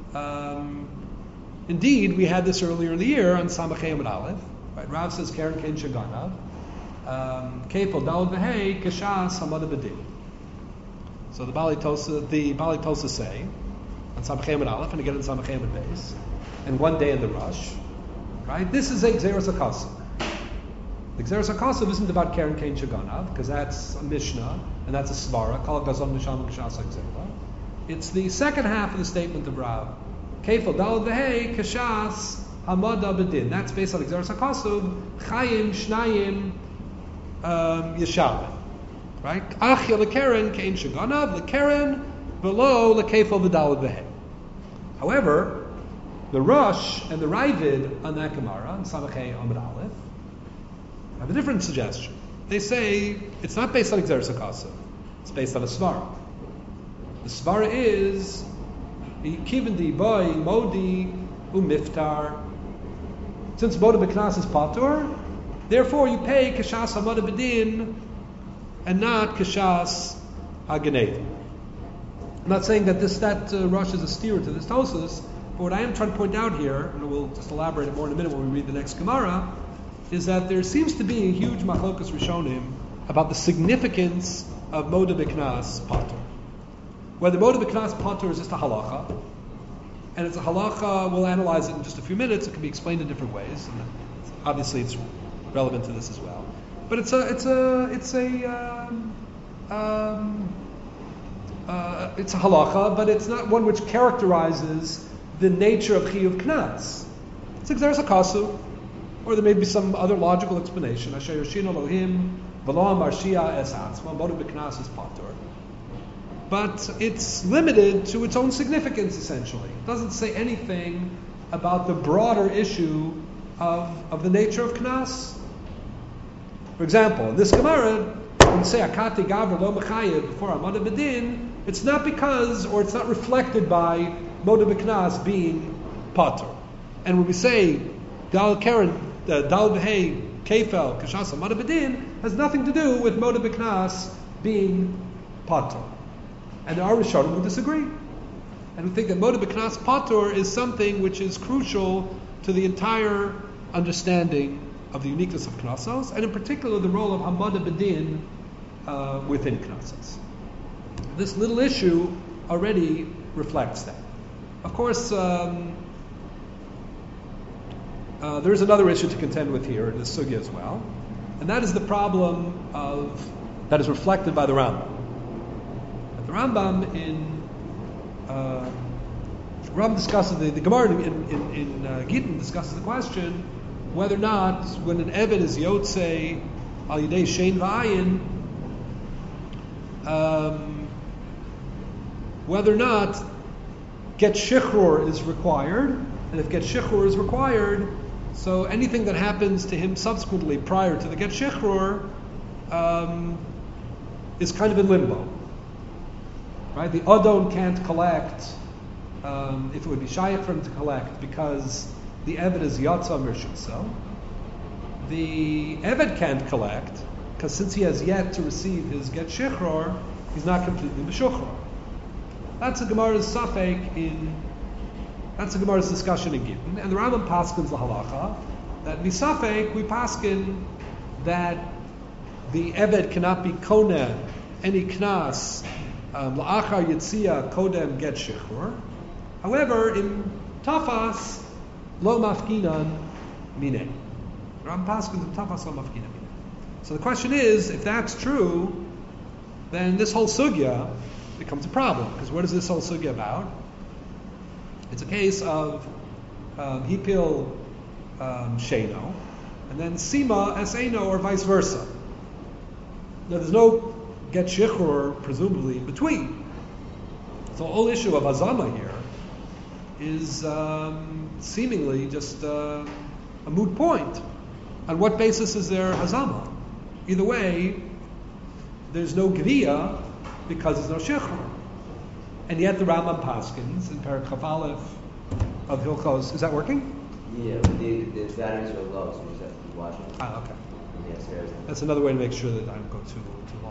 Indeed, we had this earlier in the year on Samachay Amud Aleph. Right? Rav says Karen Kain Shaganav, Kefil Dalad V'Hei Kashas Hamada B'din. So the Bali Tosa say on Samachay Amud Aleph and again on Samachay Amud Beis, and one day in the Rush. Right? This is a Gzeros HaKasav. The Gzeros HaKasav isn't about Karen Kain Shaganav, because that's a Mishnah and that's a Svara. Kol Gazon Misham Kashas HaGzera. It's the second half of the statement of Rav. Kefil Dalad V'Hei Kashas Hamada B'din. That's based on Gzeros HaKasav. Chayim Shnayim Yeshavim. Right? Achya LeKaren Kain Shaganav LeKaren below LeKefil V'Dalad V'Hei. However, the Rosh and the Ravid on that Gemara in Samachay Amud Aleph have a different suggestion. They say it's not based on Gzeros HaKasav. It's based on a Svara. The Svara is Kivindi Boy Modi Umiftar. Since Moda B'Knas is Patur, therefore you pay Kashas Hamada B'din and not Kashas HaGaneva. I'm not saying that Rosh is a steer to this Tosas, but what I am trying to point out here, and we'll just elaborate it more in a minute when we read the next Gemara, is that there seems to be a huge machlokas rishonim about the significance of Moda B'Knas Patur. Whether Moda B'Knas Patur is just a halacha, and it's a halacha. We'll analyze it in just a few minutes. It can be explained in different ways, and obviously it's relevant to this as well. But it's a halacha, but it's not one which characterizes the nature of chiyuv knas. It's exeres hakasu, or there may be some other logical explanation. Asher yoshin Elohim v'lo marshia es atzma moed b'knas is patur. But it's limited to its own significance, essentially. It doesn't say anything about the broader issue of the nature of knas. For example, in this Gemara, when you say akati gavra lo mechayev before amada bedin, it's not because, or it's not reflected by moed b'knas being patur. And when we say dal keren, dal b'hei kefel kashas amada bedin, has nothing to do with moed b'knas being patur. And our Rishonim would disagree. And we think that moed b'knas patur is something which is crucial to the entire understanding of the uniqueness of knasos, and in particular the role of hamada bedin within knasos. This little issue already reflects that. Of course, there is another issue to contend with here in this sugya as well, and that is the problem that is reflected by the Rambam. The Rambam Rambam discusses the Gemara in Gittin discusses the question whether or not when an Eved is Yotzei al Yidei Shein V'ayin, whether or not Get Shichror is required, and if Get Shichror is required, so anything that happens to him subsequently prior to the Get Shichror is kind of in limbo. Right? The Adon can't collect if it would be shaykh for him to collect because the Eved is Yatza Mirshutso. The Eved can't collect because since he has yet to receive his Get Shichror, he's not completely B'Shukhror. That's a Gemara's that's a Gemara's discussion in Gittin. And the Rambam paskins the halacha that Misafek we paskin that the Eved cannot be koneh any knas la'achar yitzia kodem Get Shichror. However, in Tafas lo mafkinan mineh. Ram Paskins in Tafas lo mafkinan mineh. So the question is, if that's true, then this whole sugya becomes a problem. Because what is this whole sugya about? It's a case of hipil sheino, and then sima eseno, or vice versa. Now there's no Get Shichror presumably in between. So the whole issue of hazama here is seemingly just a moot point. On what basis is there hazama? Either way, there's no gviya because there's no shichror. And yet the Rambam paskins in Perek Chaf Aleph of Hilchos. Is that working? Yeah, but the batteries are low, so you just have to be watching. Okay. Yes, there's. That's another way to make sure that I don't go too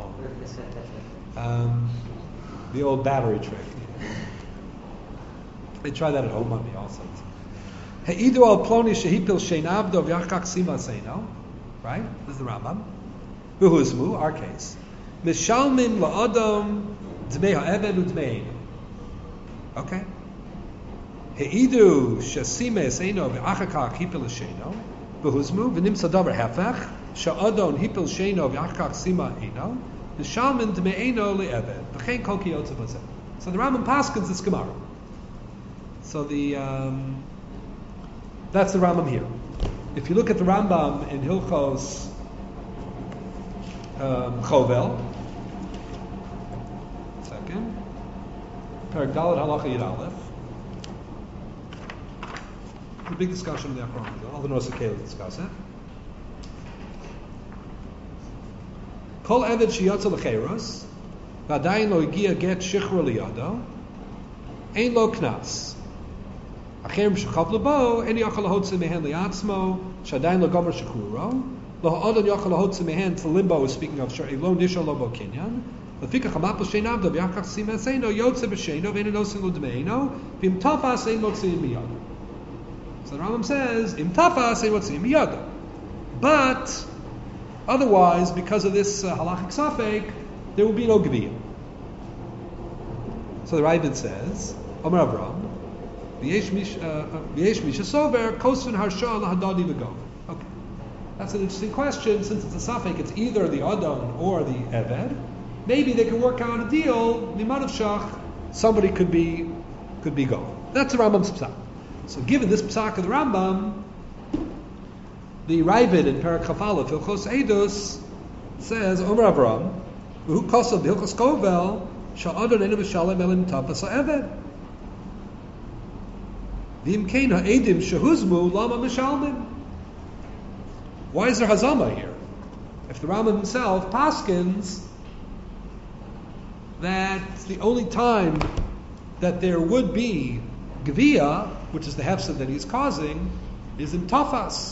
long. The old battery trick. They try that at home on me also. Heidu al ploni shehipil shein abdo v'yachak sima seino. Right? This is the Rambam. V'huzmu, our case. Mishalmin la'adam dmei ha'eved u'dmei. Okay. Heidu shesime seino v'achakak hipil sheino. V'huzmu v'nimsa davar hefech sha'adon hipil sheino v'achakak sima eino. Mishalmin dmei eino le'eved. V'chein kol kiyotza b'zeh. So the Rambam paskins this Gemara. So that's the Rambam here. If you look at the Rambam in Hilchos Chovel, second, Perek Dalet Halacha Yud Aleph, a big discussion there from all the Nosei Keilim discuss it. Kol Eved Sheyotza L'Cheiros, V'adayin Lo Higia Get Shichror Liyado, Ein Lo Knas. Acherem shechab lebo, any yachal lahotze mehen liatzmo, shadayin lagomer shechuro, lo ha'adon yachal lahotze mehen to limbo is speaking of lo nishal lobo kinyan, lefika chamapel shein avdo v'yachach sima seino yotze b'sheino v'ein enosin lo d'meino v'im tafas ein motziim miyado. So the Rambam says im tafas ein motziim miyado, but otherwise because of this halachic safek there will be no geviyah. So the Ravid says Omer Avram V'yesh misha sover kosun harsha lahadadi v'gov. Okay, that's an interesting question. Since it's a safek, it's either the adon or the eved. Maybe they can work out a deal. Miman of shach, somebody could be go. That's the Rambam's psak. So, given this psak of the Rambam, the Ravid in Perek Chafalef Hilchos Eidos says, Omer Avram, who kosav Hilchos Kovel sha'adon enu b'shalem elim tapas ha'eved. V'imkein ha'edim shehuzmu lama mishalmin. Why is there hazama here? If the Rambam himself paskins that the only time that there would be gevia, which is the hefsed that he's causing, is in tafas.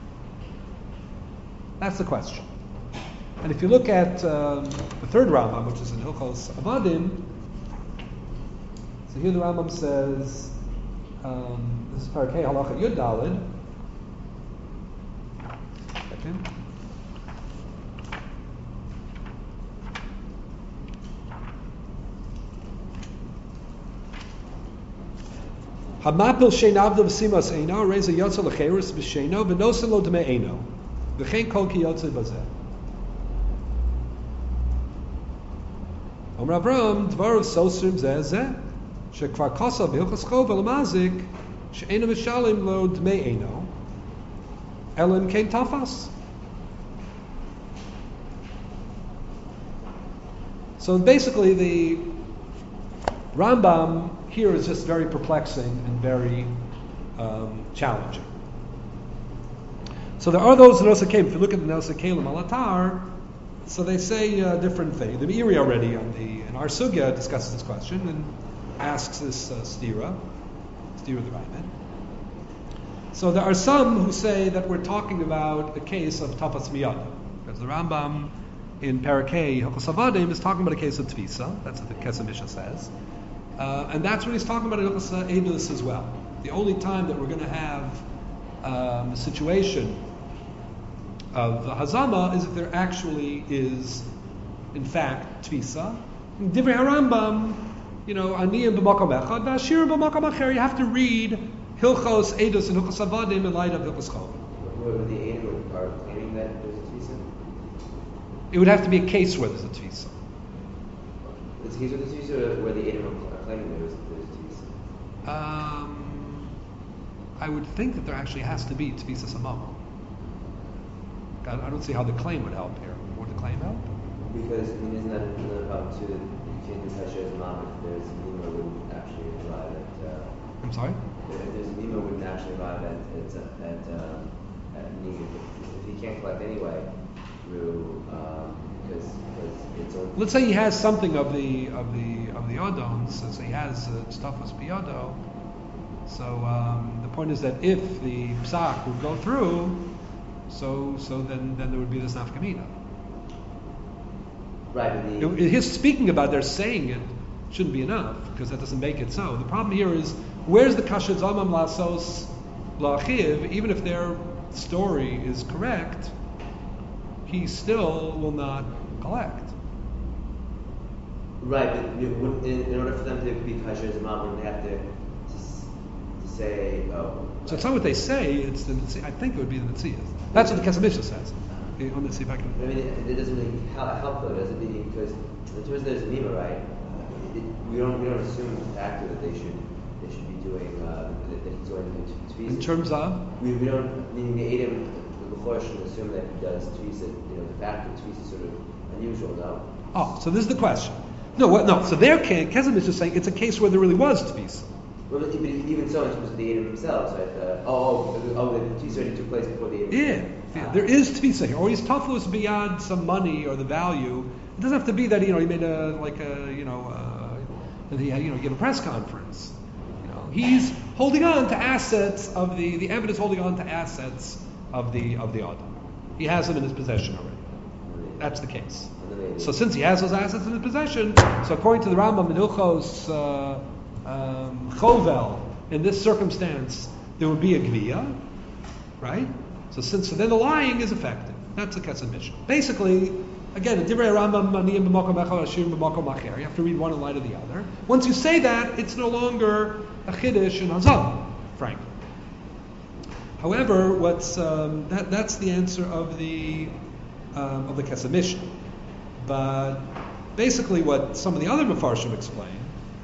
That's the question. And if you look at the third Rambam, which is in Hilchos Avadim, so here the Rambam says, this is Parakeh Halacha Yud Daled. Second. Hamapil sheinavda v'simas eino reza yotza lecheres b'sheino v'nosen lo deme eino v'chein kol ki yotza b'zeh. Omer Avram dvarav sosrim zeh zeh shekvar kosa b'hilchos chovel mazik she'eino mishalim lo deme eino elim kein tafas. So basically the Rambam here is just very perplexing and very challenging. So there are those in Nosakalim. If you look at the Nosakalim Alatar, so they say different things. The Meiri already in our Sugya discusses this question and asks this stira the Raimed. So there are some who say that we're talking about a case of Tafas Miyada, because the Rambam in Parakeh Hilchos Avadim is talking about a case of Tvisa. That's what the Kesef Mishnah says. And that's what he's talking about in Hilchos Eidos as well. The only time that we're going to have a situation of Hazama is if there actually is, in fact, Tvisa. In Divrei HaRambam, Aniyim b'makom echad, v'ashirim b'makom acher. You have to read Hilchos Eidos and Hilchos Avadim in light of Hilchos Chovel. Were the Eidim are claiming that there's a Tvisa? It would have to be a case where there's a Tvisa. It's a case with the Tvisa where the Eidim are claiming there's a Tvisa. I would think that there actually has to be Tvisa Samama. I don't see how the claim would help here. Would the claim help? Because, isn't that another problem too, that you can't do Pesha as a mom if there's a Nima wouldn't actually arrive at... I'm sorry? If there's a Nima wouldn't actually arrive at Nima. If he can't collect anyway, through, because it's only... Let's say he has something of the Odons, so he has stuff with Piyado. So the point is that if the Psak would go through, so then there would be this nafkamina. Right. His speaking about their saying it shouldn't be enough, because that doesn't make it so. The problem here is, where's the kashet zamam lasos la'achiv? Even if their story is correct, he still will not collect. Right, but in order for them to be kasher as a mom, they have to say, oh. So it's not what they say, it's the I think it would be the Netzias. That's what the Kesef Mishnah says. Okay, let me see if I can... I mean, it doesn't really help though, does it? Because in terms of there's a Nima, right? We don't assume the factor that they should be doing, that he's going to do Tvisa. In terms of? We don't, meaning the Eidim, the Bechor shouldn't assume that he does Tvisa, the fact that Tvisa is sort of unusual, no? Oh, so this is the question. No, so their Kesef Mishnah is saying it's a case where there really was Tvisa. Well, but even so, in terms of the Eidim themselves, right? The Tvisa already took place before the Eidim. Yeah, there is Tvisa here. Or he's tafus beyond some money or the value. It doesn't have to be that he made that he give a press conference. He's holding on to assets of the evidence, holding on to assets of the Adam. He has them in his possession already. That's the case. So since he has those assets in his possession, so according to the Rambam in Hilchos Chovel, in this circumstance, there would be a Gviya, right? So then the lying is effective. That's the Kesef Mishnah. Basically, Again, in Divrei Rambam, Maniyim b'makom echad, Ashirim b'makom acher. You have to read one in light of the other. Once you say that, it's no longer a chiddush in Hazam, frankly. However, that's the answer of the Kesef Mishnah. But basically, what some of the other Mefarshim explain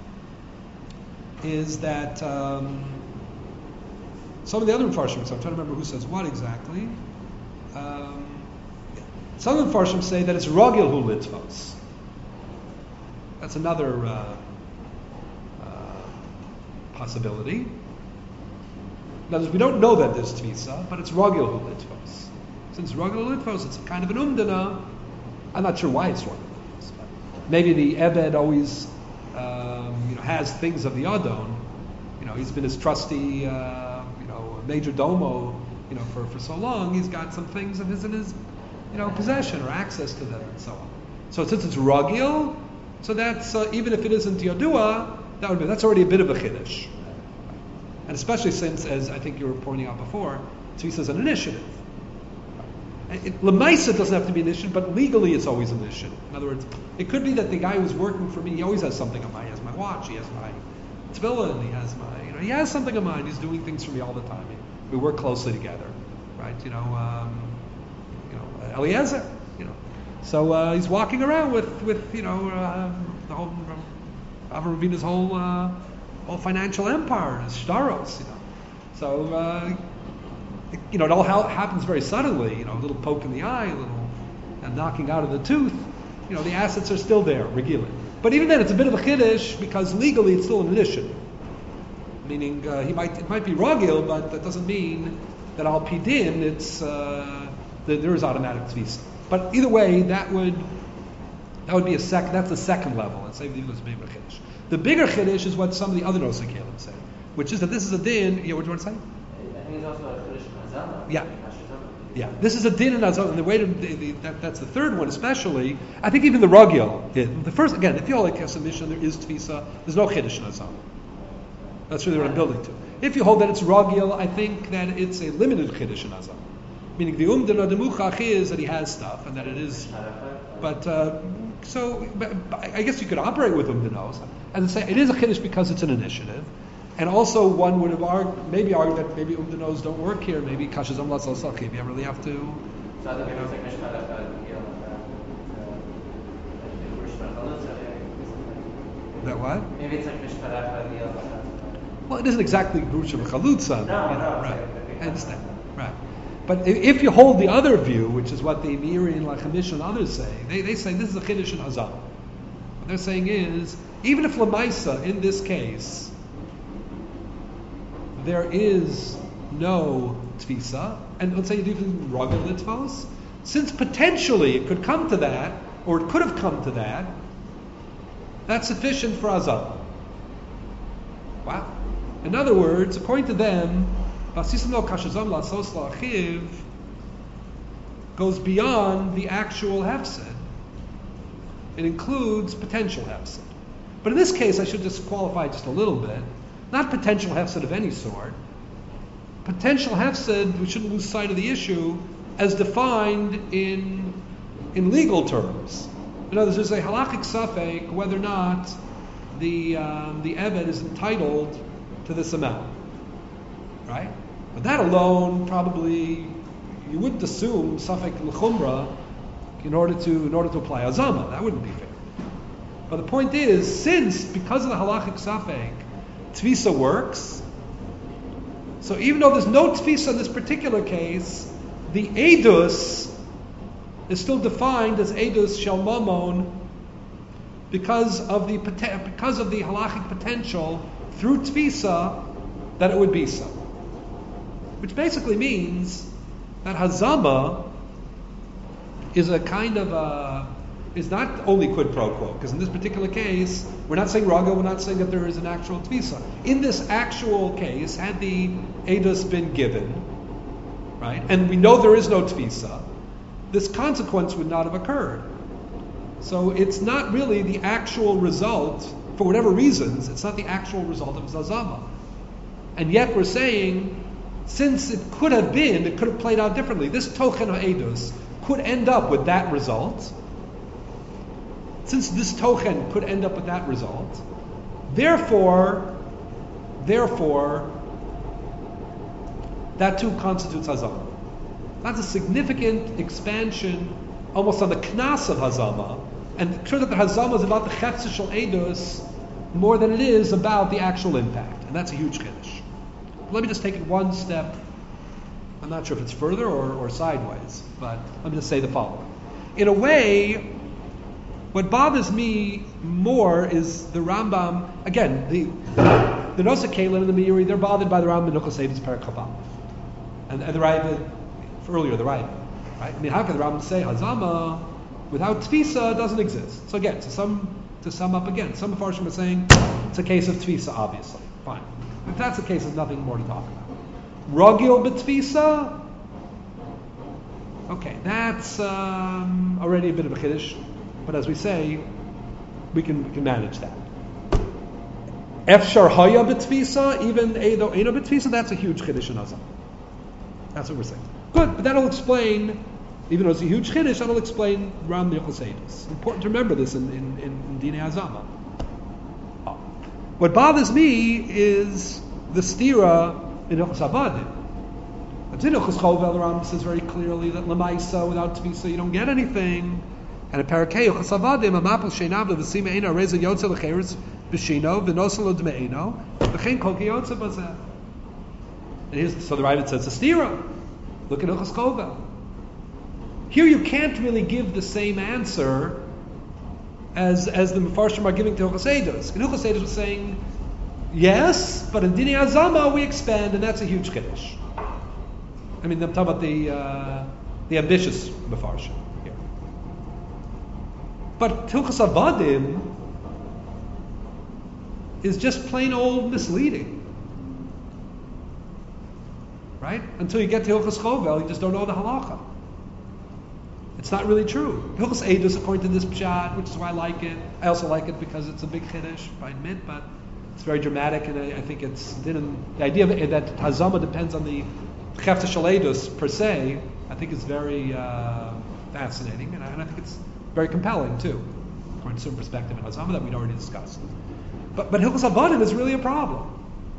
is that some of the other Mefarshim, so I'm trying to remember who says what exactly. Some of the Mefarshim say that it's Ragil hu litvos. That's another possibility. In other words, we don't know that there's Tvisa, but it's Ragil hu litvos. Since Ragil hu litvos, it's kind of an umdana. I'm not sure why it's Ragil hu litvos. Maybe the Eved always has things of the Adon. He's been his trusty, major domo, for so long. He's got some things of his in his, possession or access to them and so on. So since it's Ragil, so that's even if it isn't Yadua, that's already a bit of a chiddush. And especially since, as I think you were pointing out before, Tvisa is an initiative. Lemaisa doesn't have to be an initiative, but legally it's always an initiative. In other words, it could be that the guy who's working for me, he always has something of mine. He has my watch, he has my tefillin, he has my, he has something of mine. He's doing things for me all the time. We work closely together, right? Eliezer, So he's walking around with the whole Avram Avinu's whole financial empire, his shtaros, So it all happens very suddenly. A little poke in the eye, a little knocking out of the tooth. The assets are still there, regularly. But even then, it's a bit of a chiddush because legally it's still an initiative. Meaning, it might be ragil, but that doesn't mean that al pidin there is automatic tvisa. But either way, that would be that's the second level. Let's say the chiddush. The bigger chiddush is what some of the other nosei kelim say, which is that this is a din. Yeah, what do you want to say? I think it's also a chiddush in Hazama. Yeah. Yeah, this is a din in Hazam, and the way that's the third one especially. I think even the ragil, the first again, if you hold like Kesef Mishnah, there is tvisa. There's no chiddush in Hazam. That's really what I'm building to. If you hold that it's ragil, I think that it's a limited chiddush in Hazam. Meaning the umdana demuchach is that he has stuff and that it is. But I guess you could operate with umdanos and say it is a chiddush because it's an initiative. And also, one would have maybe argued that maybe umdanos don't work here. Maybe kashazam latzal sachiv. You really have to. That what? Maybe it's like mishparach. Well, it isn't exactly grusha v'chalutza. No, right. I understand. Right. But if you hold the other view, which is what the Meiri and Lechem Mishnah and others say, they say this is a chiddush in Hazam. What they're saying is, even if Lamaisa, in this case, there is no tvisa, and let's say you do ragil litvos, since potentially it could come to that, or it could have come to that, that's sufficient for Hazam. Wow. In other words, according to them, goes beyond the actual hefsed. It includes potential hefsed. But in this case, I should just qualify just a little bit. Not potential hefsed of any sort. Potential hefsed, we shouldn't lose sight of the issue, as defined in legal terms. In other words, there's a halachic safek whether or not the Eved is entitled to this amount. Right? But that alone, probably, you wouldn't assume safek l'chumra in order to apply azama. That wouldn't be fair. But the point is, because of the halachic safek, tvisa works. So even though there's no tvisa in this particular case, the edus is still defined as edus shel mamon because of the halachic potential through tvisa that it would be so. Which basically means that hazama is a kind of is not only quid pro quo, because in this particular case, we're not saying raga, we're not saying that there is an actual tvisa. In this actual case, had the edus been given, right, and we know there is no tvisa, this consequence would not have occurred. So it's not really the actual result, for whatever reasons, it's not the actual result of zazama. And yet we're saying, since it could have played out differently. This tochen ha'edus could end up with that result, since this tochen could end up with that result, therefore, that too constitutes hazama. That's a significant expansion, almost on the knas of hazama, and sure that the hazama is about the chefzer shel edus more than it is about the actual impact, and that's a huge chiddush. Let me just take it one step. I'm not sure if it's further or sideways, but let me just say the following. In a way, what bothers me more is the Rambam, again, the Nosei Kalim and the Meiri, they're bothered by the Rambam in Hilchos Eidos Perek Chavav. And the Raiva, earlier the Raiva, right? I mean, how can the Rambam say Hazama without Tfisa doesn't exist? So again, to sum up again, some Mefarshim are saying it's a case of Tfisa, obviously. Fine. If that's the case, there's nothing more to talk about. Rogil b'Tfisa? Okay, that's already a bit of a chiddush. But as we say, we can manage that. Efshar haya b'tfisa, even eino b'tfisa, that's a huge chiddush in Hazam. That's what we're saying. Good, but that'll explain, even though it's a huge chiddush, that'll explain Ram Hilchos Eidos. It's important to remember this in Dinei Hazama. What bothers me is the stira in Hilchos Avadim. In Hilchos Chovel, the Rambam says very clearly that Lamaisa, without tfisa, you don't get anything. And a parakei Hilchos Avadim, a mapel sheinav v'sima eina reza yotze l'cheres b'shino v'nosel l'dme'eno v'chein kol kiyotze b'zeh. So the Rambam says, it's a stira. Look at Hilchos Chovel. Here you can't really give the same answer as the Mefarshim are giving to Hilchos Eidos. In Hilchos Eidos we're saying, yes, but in Dinei Hazama we expand, and that's a huge chiddush. I mean, I'm talking about the ambitious Mefarshim here. But Hilchos Avadim is just plain old misleading. Right? Until you get to Hilchos Chovel, you just don't know the halacha. It's not really true. Hilchos Eidos, according to this pshat, which is why I like it. I also like it because it's a big chiddush, I admit, but it's very dramatic, and I think it's the idea that Hazama depends on the chefzer shel edus per se. I think is very fascinating, and I think it's very compelling too, according to a certain perspective in Hazama that we'd already discussed. But Hilchos Avadim is really a problem.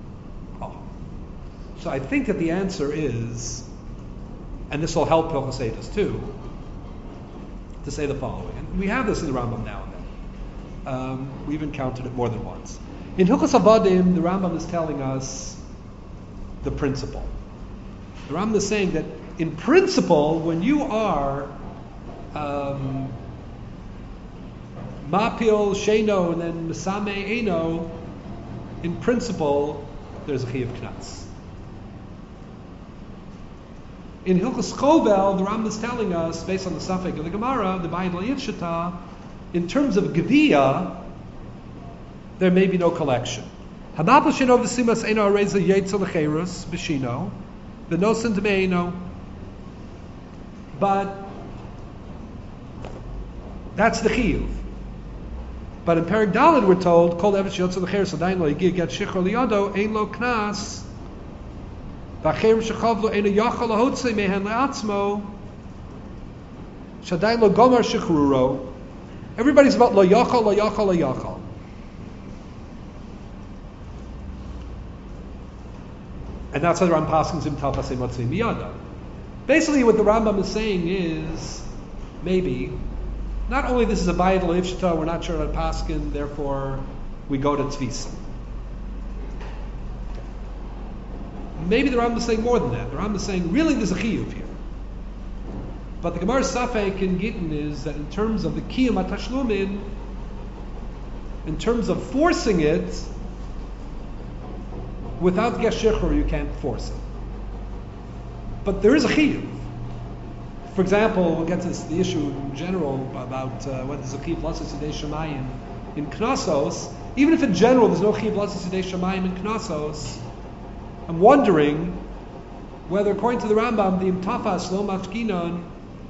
So I think that the answer is, and this will help Hilchos Eidos too, to say the following. And we have this in the Rambam now and then. We've encountered it more than once. In Hilchos Avadim, the Rambam is telling us the principle. The Rambam is saying that in principle, when you are mapil sheino and then mesame eino, in principle, there's a chiyuv knas. In Hilchos Chovel, the Rambam is telling us, based on the Safek of the Gemara, the Bayit L'Yivshita, in terms of Geviyah, there may be no collection. Hamapel sheno v'simas eino areza yetzel l'cheirus b'shino v'nosen d'me'eno. But that's the chiyuv. But in Perek Daled we're told, kol evetz yotzel l'cheirus adayin lo yigih get shichor liyodo ein lo knas. Everybody's about lo yachal. And that's how the Rambam paskins him talpasei motzei miyada. Basically what the Rambam is saying is, maybe, not only this is a bayit l'ivshita, we're not sure how to paskin, therefore we go to tzvisa. Maybe the Rambam is saying more than that. The Rambam is saying, really, there's a chiyuv here. But the Gemara's Safek in Gittin is that in terms of the kiyum atashlumin, in terms of forcing it, without geshichur, you can't force it. But there is a chiyuv. For example, we'll get to the issue in general about whether there's a chiyuv l'aseh sidei shamayim in knasos. Even if in general there's no chiyuv l'aseh sidei shamayim in knasos, I'm wondering whether, according to the Rambam, the imtafas lo mafkinon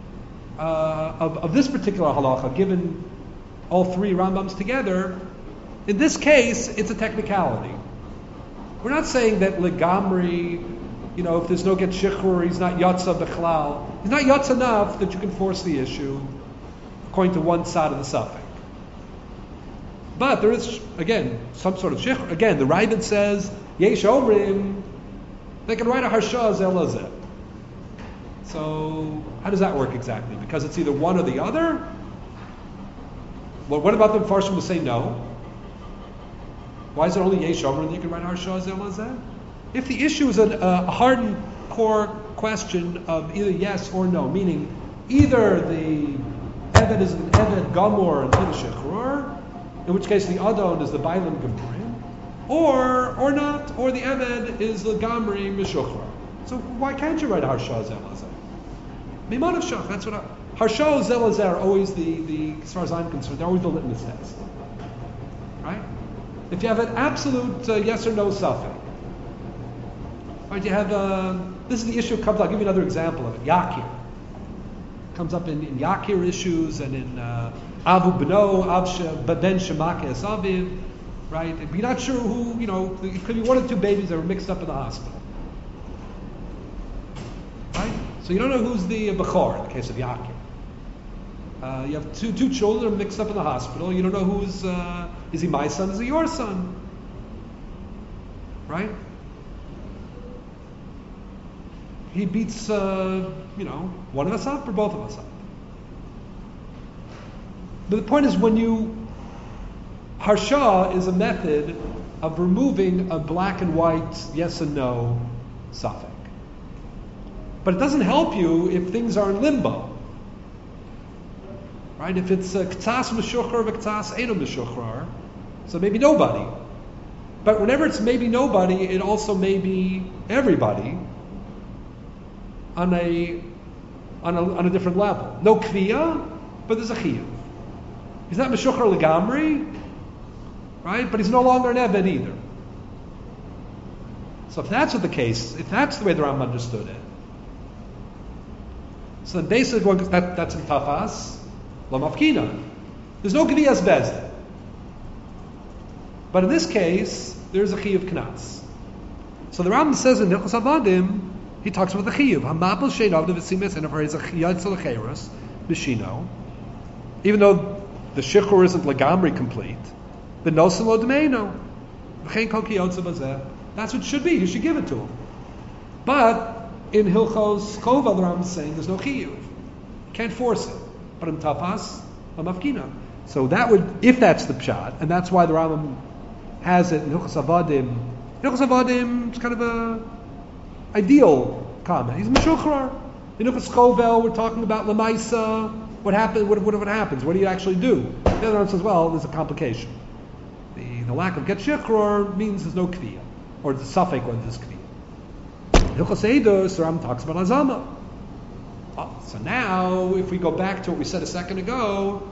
of this particular halacha, given all three Rambams together, in this case, it's a technicality. We're not saying that legamri, if there's no get shichur, he's not yotza bechlal. He's not yotza enough that you can force the issue, according to one side of the suffix. But there is, again, some sort of shich. Again, the Ravid says, Yesh Omrim, they can write a Harsha Zelazeh. So, how does that work exactly? Because it's either one or the other? Well, what about the Mfarshim who say no? Why is it only Yesh Omrim that you can write a Harsha Zelazeh? If the issue is a hard and core question of either yes or no, meaning either the Eved is an Eved Gamor and Tila Shechror, in which case the Adon is the Bailam Gemurim, or not, or the Eved is the Gamri Meshuchra. So why can't you write Harsha Zelazeh? Mimon of Shach, that's what Harsha Zelazeh are always the, as far as I'm concerned, they're always the litmus test. Right? If you have an absolute yes or no suffix, right, you have, this is the issue comes, I'll give you another example of it, Yakir. Comes up in Yakir issues and in Avu Beno, Ben Shemakes Aviv, right? You're not sure who, it could be one or two babies that were mixed up in the hospital. Right? So you don't know who's the Bechor in the case of Yakir. You have two children that are mixed up in the hospital. You don't know who's, is he my son, is he your son? Right? He beats, one of us up or both of us up. But the point is Harsha is a method of removing a black and white yes and no suffix. But it doesn't help you if things are in limbo. Right? If it's k'tzas meshuchrar v'k'tzas eino meshuchrar, so maybe nobody. But whenever it's maybe nobody, it also may be everybody on a different level. No kviya, but there's a chiyuv. He's not meshuchrar legamri, right? But he's no longer an eved either. So if that's the case, if that's the way the Rambam understood it, so then basically that's in tafas lamafkina. There's no kviyas bezdin. But in this case, there's a chiyuv knas. So the Rambam says in Hilchos Avadim, he talks about the chiyuv. Hamabel shein avda v'simis, and if there is a chiyuv tzelacheres b'shino, even though the shichur isn't legamri complete, the nosim lo d'meino v'chein kol kiyotza bazeh. That's what it should be. You should give it to him. But in Hilchos Kova, the Rambam is saying there's no chiyuv. Can't force it. But in tapas, a mafkina. So that would, if that's the pshat, and that's why the Rambam has it in Hilchos Avadim. Hilchos Avadim is kind of a ideal comment. He's meshuchrar. In Hilchos Chovel, we're talking about lemaisa. What happens? What happens? What do you actually do? The other one says, well, there's a complication. The lack of get shichror means there's no kviya, or the suffix when there's kviya. Hilchos Eidos, the Rambam talks about azama. So now, if we go back to what we said a second ago,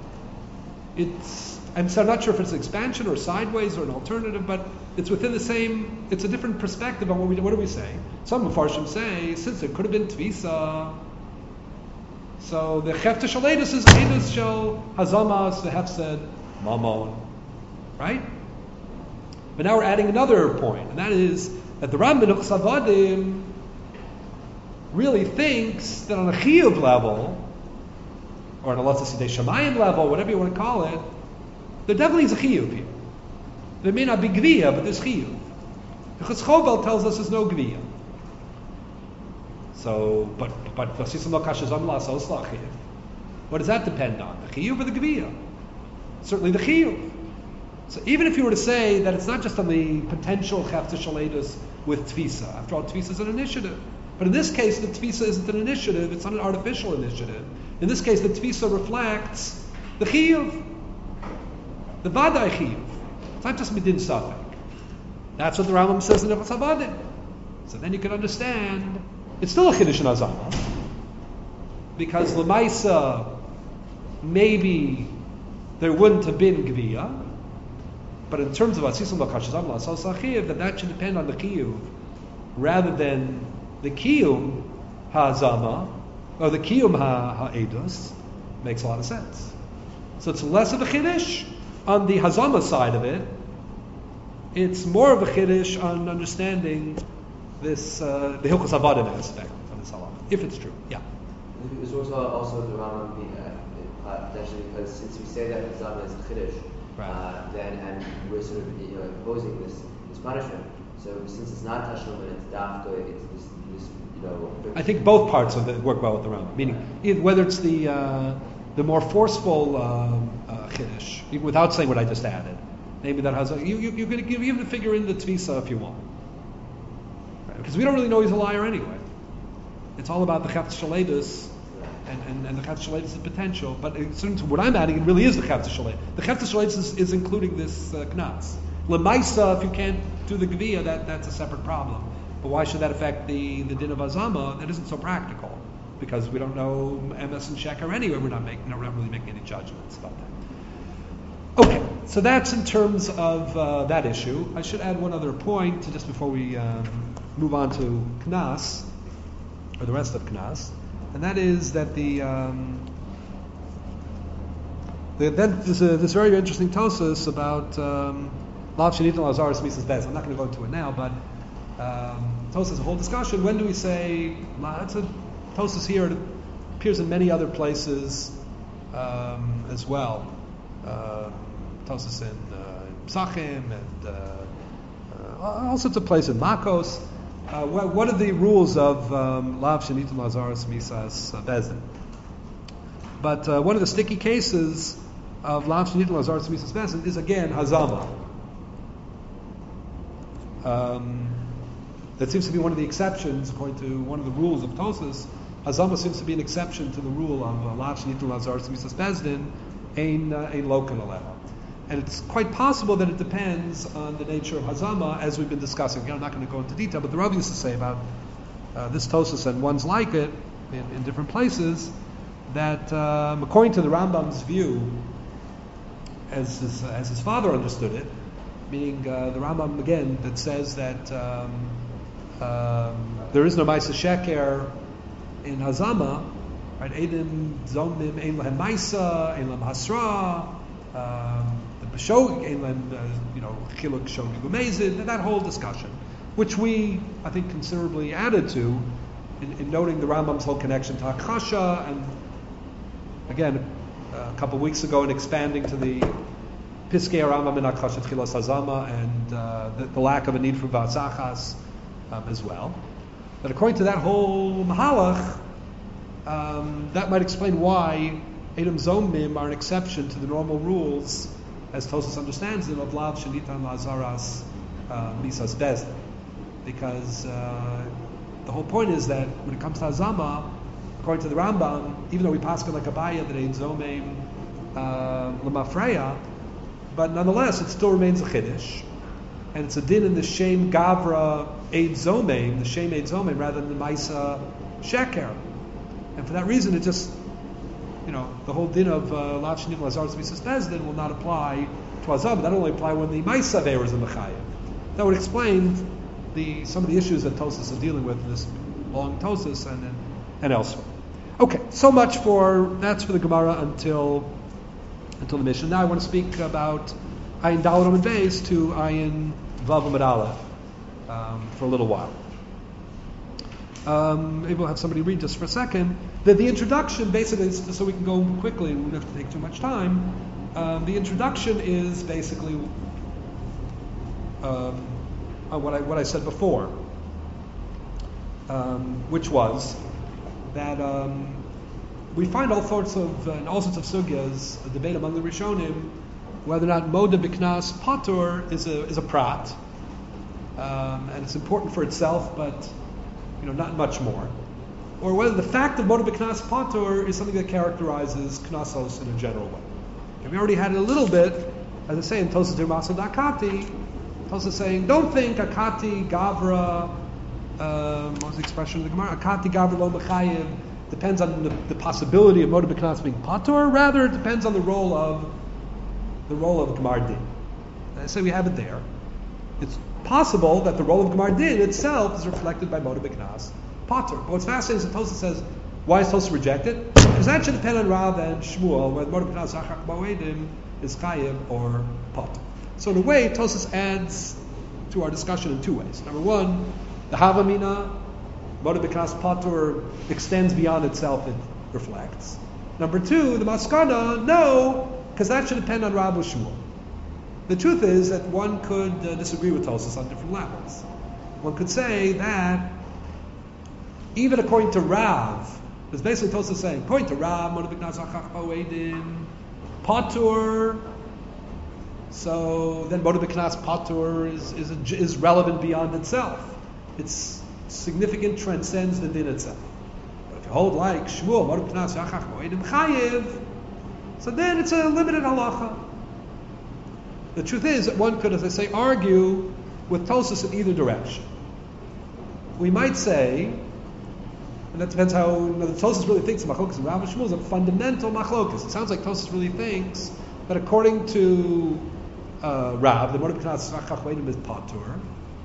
I'm not sure if it's an expansion or sideways or an alternative, but it's within the same, it's a different perspective on what do we say? Some Mepharshim say, since it could have been Tvisa, so the Chefta Shel Eidos is Eidos Shel Hazamas, the Hefsed, Mamon. Right? But now we're adding another point, and that is that the Rambam in Hilchos Avadim really thinks that on a chiyuv level, or on a let's say shamayim level, whatever you want to call it, there definitely is a chiyuv here. There may not be gviya, but there's chiyuv. Because Chovel tells us there's no gviya. So, but what does that depend on? The chiyuv or the gviya? Certainly the chiyuv. So even if you were to say that it's not just on the potential chefta shel eidos with tfisa, after all, tfisa is an initiative. But in this case, the tfisa isn't an initiative; it's not an artificial initiative. In this case, the tfisa reflects the chiyuv, the vadai chiyuv. It's not just midin safek. That's what the Rambam says in Hilchos Avadim. So then you can understand it's still a chiddush in azama, because lemaisa maybe there wouldn't have been gviya. But in terms of asisum l'kashazam la'asal sachiv, that should depend on the kiyuv rather than the kiyum ha'azama or the kiyum ha'edus. Makes a lot of sense. So it's less of a chiddush on the hazama side of it. It's more of a chiddush on understanding this the Hilchos Avadim aspect of this halacha, if it's true. Yeah. It was also the Rambam potentially, because since we say that hazama is a chiddush, Right. then and we're sort of imposing this punishment. So since it's not tashlum and it's dafka, it's this. I think both parts of it work well with the Rambam. Meaning, whether it's the more forceful chiddush, even without saying what I just added, maybe that has you're going to even figure in the tvisa if you want, right? Because we don't really know he's a liar anyway. It's all about the chafetz shaledus, and the chafetz shaledus is potential. But according to what I'm adding, it really is the chafetz shaledus. The chafetz shaledus is including this knas. Lemaisa, if you can't do the gevia, that's a separate problem. But why should that affect the din of azama? That isn't so practical because we don't know MS and sheker anyway. We're not really making any judgments about that. Okay, so that's in terms of that issue. I should add one other point just before we move on to knas or the rest of knas, and that is that then there's this very interesting tosus about lav shenitna lazaris misas bez. I'm not going to go into it now, but. Tosas is a whole discussion. When do we say it's a Tosas here? It appears in many other places as well. Tosas in Psachim and all sorts of places. Makos. What are the rules of lav shenitim lazaris misas bezdin? But one of the sticky cases of lav shenitim lazaris misas bezdin is again hazama. That seems to be one of the exceptions, according to one of the rules of Tosas. Hazama seems to be an exception to the rule of lav shenitul lazar misas bezdin, ein lokan aleva. And it's quite possible that it depends on the nature of Hazama, as we've been discussing. Again, I'm not going to go into detail, but the Rav used to say about this Tosas and ones like it in different places, that according to the Rambam's view, as his father understood it, meaning the Rambam again that says that there is no Maisa Sheker in Hazama, right? Eidim Zomim Ein Lahem Maisa, Ein Lahem Hasra, the B'Shog Ein Lahem Chiluk Shogig Umezid, that whole discussion, which we I think considerably added to in noting the Rambam's whole connection to Akasha, and again a couple of weeks ago in expanding to the Piskei Rambam in Akasha Tchilas Hazama and the lack of a need for Vazachas as well. But according to that whole Mahalach, that might explain why Edom Zomim are an exception to the normal rules, as Tosas understands them, of Lav Shenitan Lazaras Misas Bezdin. Because the whole point is that when it comes to Hazama, according to the Rambam, even though we pass like Abaya that Edom Zomim Lemafreya, but nonetheless it still remains a Chiddush. And it's a din in the Shem Gavra Eid Zomein, the Shem Eid Zomein, rather than the Maisa Sheker. And for that reason, it just, the whole din of Lav Shenit Lazar Misas Bezdin will not apply to Hazam. That only apply when the Maisa Ve'er is in the Chayev. That would explain some of the issues that Tosas is dealing with in this long Tosas and elsewhere. Okay, so much that's for the Gemara until the Mishnah. Now I want to speak about Ayin Daled Amud Beis to Ayin Vav Amud Aleph for a little while. Maybe we'll have somebody read just for a second. The introduction, basically, so we can go quickly, we don't have to take too much time. The introduction is basically what I said before, which was that we find all sorts of sugyas, a debate among the Rishonim, whether or not Moda B'Knas Patur is a prat, and it's important for itself, but not much more, or whether the fact of Moda B'Knas Patur is something that characterizes Knasos in a general way. And we already had it a little bit, as I say in Tosas Dirmasa Dakati. Tosas saying, don't think Akati Gavra, what was the expression of the Gemara? Akati Gavra Lo Mechayev depends on the possibility of Moda B'Knas being Patur. Rather, it depends on the role of Gemar Din. And I say we have it there. It's possible that the role of Gemar Din itself is reflected by Moda B'Knas Patur. But what's fascinating is that Tosas says, why is Tosas rejected? Because that should depend on Rav and Shmuel, whether Moda B'Knas Achak Ba'edim is Chayev or Patur. So in a way, Tosas adds to our discussion in two ways. Number one, the Havamina, Moda B'Knas Patur extends beyond itself, it reflects. Number two, the Maskana, no, because that should depend on Rav or Shmuel. The truth is that one could disagree with Tosfos on different levels. One could say that even according to Rav, there's basically Tosfos saying, according to Rav, Moed B'Knas Achach Ba'Oedim, Patur, so then Moed B'Knas Patur is relevant beyond itself. Its significant transcends the din itself. But if you hold like Shmuel, Moed B'Knas Achach Ba'Oedim Chayiv, so then it's a limited halacha. The truth is that one could, as I say, argue with Tosfos in either direction. We might say, and that depends how the Tosfos really thinks Machlokas and Rav and Shmuel is a fundamental Machlokas. It sounds like Tosfos really thinks that according to Rav, the Moed B'Knas Achach Ba'Oedim is Patur,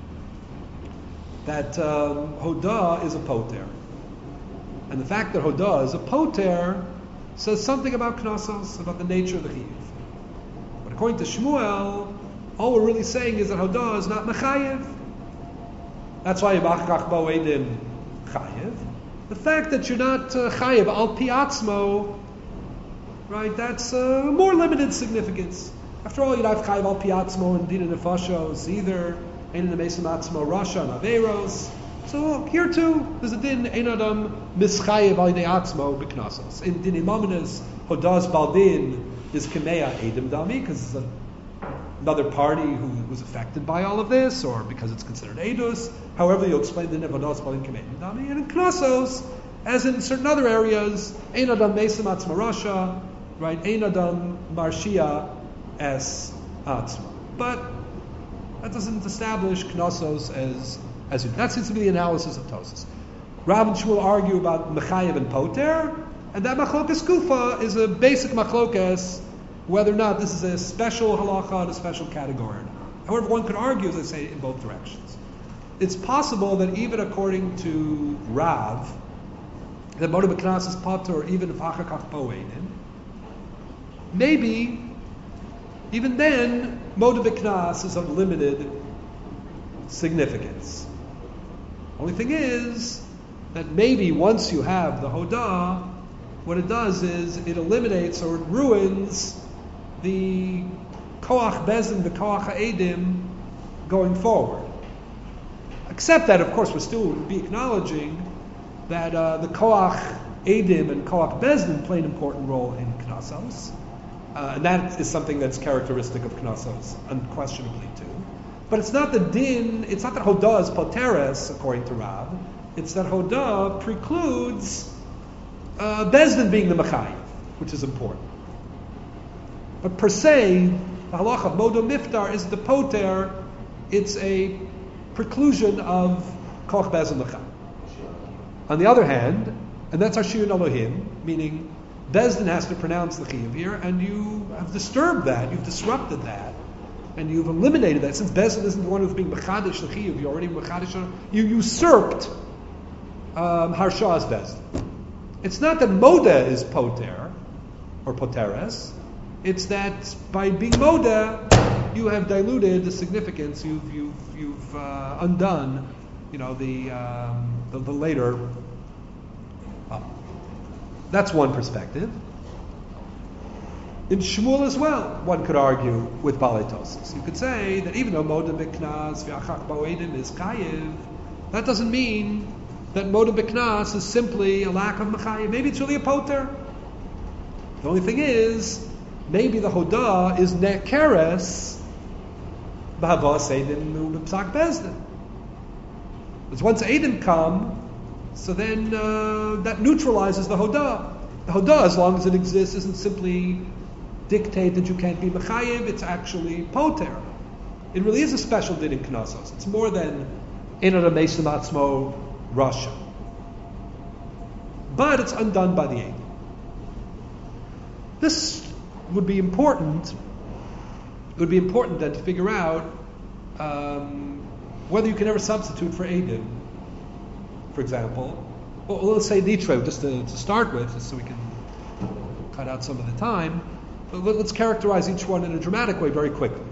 that Hodah is a Poter. And the fact that Hodah is a Poter says something about Knossos, about the nature of the Chiyuv. But according to Shmuel, all we're really saying is that Hodah is not Mechayev. That's why Achach Ba'Oedim Chayev. The fact that you're not Chayev al pi atzmo, right, that's more limited significance. After all, you'd have Chayev al pi atzmo and Din Nefashos, either Ein Nemesim Atzmo Rasha and Averos. So here too, there's a din Ein Adam Mischayev al Yidei Atzmo B'Knasos. In Din Imaminas, Hodah's Baldin is Kameya Edom Dami, because it's another party who was affected by all of this, or because it's considered Eidos. However, you explain the Hodah's Baldin Kameya Edom Dami. And in Knasos, as in certain other areas, Ein Adam Mesim Atzmo Rasha, right? Ein Adam Marshia Es Atzmo. But that doesn't establish Knossos as that seems to be the analysis of Tosfos. Rav and Shmuel argue about Mechayev and Poter, and that Machlokas Kufa is a basic Machlokas, whether or not this is a special halacha and a special category. However, one could argue, as I say, in both directions. It's possible that even according to Rav, that Moed B'Knas is Poter, or even if Achakach Ba'Oedim, maybe even then Moed B'Knas is of limited significance. Only thing is that maybe once you have the Hodah, what it does is it eliminates or it ruins the Koach Bezin, the Koach Ha'edim going forward. Except that, of course, we're still be acknowledging that the Koach Edim and Koach Bezdin play an important role in Knossos. And that is something that's characteristic of Knossos, unquestionably too. But it's not the din, it's not that Hodah is Poteres, according to Rav. It's that Hodah precludes Bezdin being the Mechayev, which is important. But per se, the halacha of Modo Miftar is the Poter, it's a preclusion of Koch Bezdin Mechayev. On the other hand, and that's our Shirun Elohim, meaning Bezdin has to pronounce the Chiyuv here, and you have disturbed that, you've disrupted that, and you've eliminated that. Since Bezdin isn't the one who's being Mechadish the Chiyuv, you already Mechadish, you usurped Harshah's Bezdin. It's not that Moda is Poter, or Poteres, it's that by being Moda, you have diluted the significance, you've undone, the later. That's one perspective. In Shmuel as well, one could argue with Balei Tosfos. You could say that even though Moda B'Knas v'Achach Ba'Oedim is Chayiv, that doesn't mean that Moda B'Knas is simply a lack of Mechayiv. Maybe it's really a Poter. The only thing is, maybe the Hodah is Ne'keres B'Havas Edim U'B'Psak Bezdin. Because once Edim come, so then that neutralizes the Hodah. The Hodah, as long as it exists, isn't simply dictate that you can't be Mechayiv, it's actually Poter. It really is a special din in Knossos. It's more than Ein Adam Mesim Atzmo Rasha. But it's undone by the Edim. This would be important. It would be important then to figure out whether you can ever substitute for Edim. For example, well, let's say Nitra, just to start with, just so we can cut out some of the time. But let's characterize each one in a dramatic way very quickly.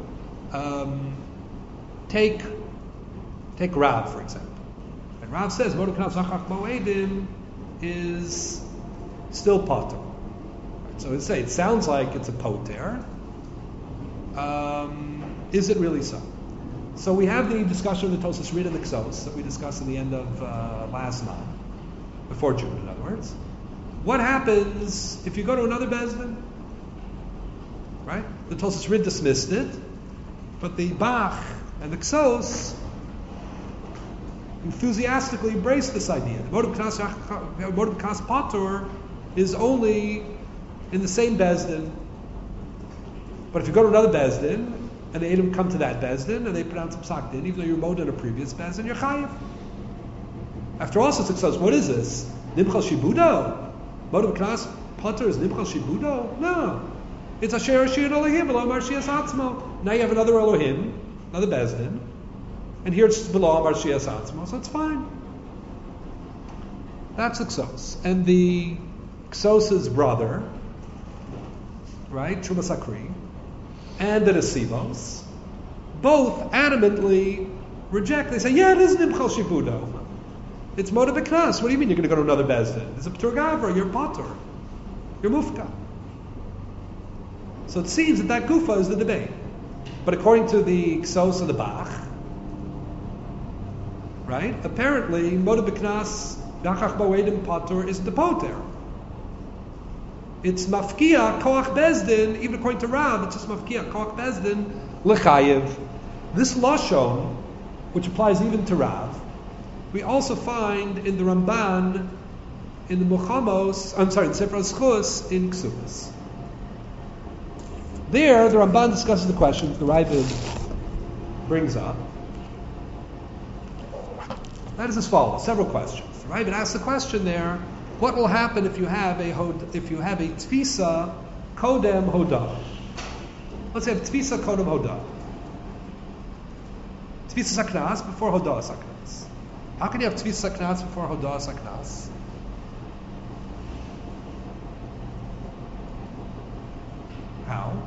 Take Rav, for example. And Rav says, Moed B'Knas Achach Ba'Oedim is still Poter. So let's say it sounds like it's a Poter. Is it really so? So we have the discussion of the Tosas Rid and the Ksos that we discussed in the end of last month, before June, in other words. What happens if you go to another Bezdin? Right? The Tosas Rid dismissed it, but the Bach and the Ksos enthusiastically embraced this idea. The Moed B'Kas Patur is only in the same Bezdin, but if you go to another Bezdin, and the Edom come to that Bezdin, and they pronounce a Psak Din, even though you're Moed in a previous Bezdin, you're Chayiv. After all, so it says, what is this? Nimchal Shibudo? Moed B'Kas Patur is Nimchal Shibudo? No. It's Asher Ashir Elohim, V'lo Amar Shias Atzmo. Now you have another Elohim, another Bezdin, and here it's V'lo Amar Shias Atzmo, so it's fine. That's the Ksos. And the Ksos' brother, right, Trumas Akri, and the Nesivos, both adamantly reject. They say, yeah, it is Nimchal Shibudo. It's Moed B'Knas. What do you mean you're going to go to another Bezdin? It's a P'tur Gavra, you're Patur. You're Mufka. So it seems that Gufa is the debate. But according to the Ksos of the Bach, right, apparently Moed B'Knas, Nachach Ba'edim Patur is the Poter. It's mafkia koach bezdin. Even according to Rav, it's just mafkia koach bezdin lechayev. This lashon, which applies even to Rav, we also find in the Ramban, in the Muchamos. In Sefer Zchus in Ksubas. There, the Ramban discusses the questions the Ravid brings up. That is as follows: several questions. The Ravid asks the question there. What will happen if you have a tfisa kodem hoda? Let's say a tfisa kodem hoda. Tfisa saknas before hoda saknas. How can you have tfisa saknas before hoda saknas? How?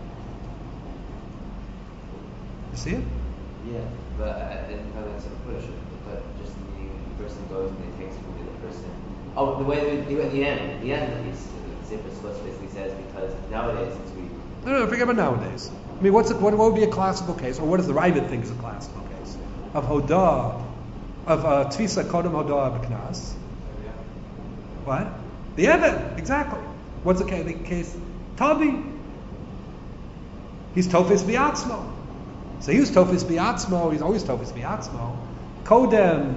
You see it? Yeah, but I didn't know that's a push. But just the person goes and they takes from the other person. Oh, the way at the end Sefer Zchus basically says because nowadays since we No, forget about nowadays. I mean, what would be a classical case, or what does the Ravid think is a classical case of hoda, of tfisa kodem hoda b'knas? What? The Eved, exactly. What's the case? Tabi. He's tofis biatzmo. So he was tofis biatzmo. He's always tofis biatzmo. Kodem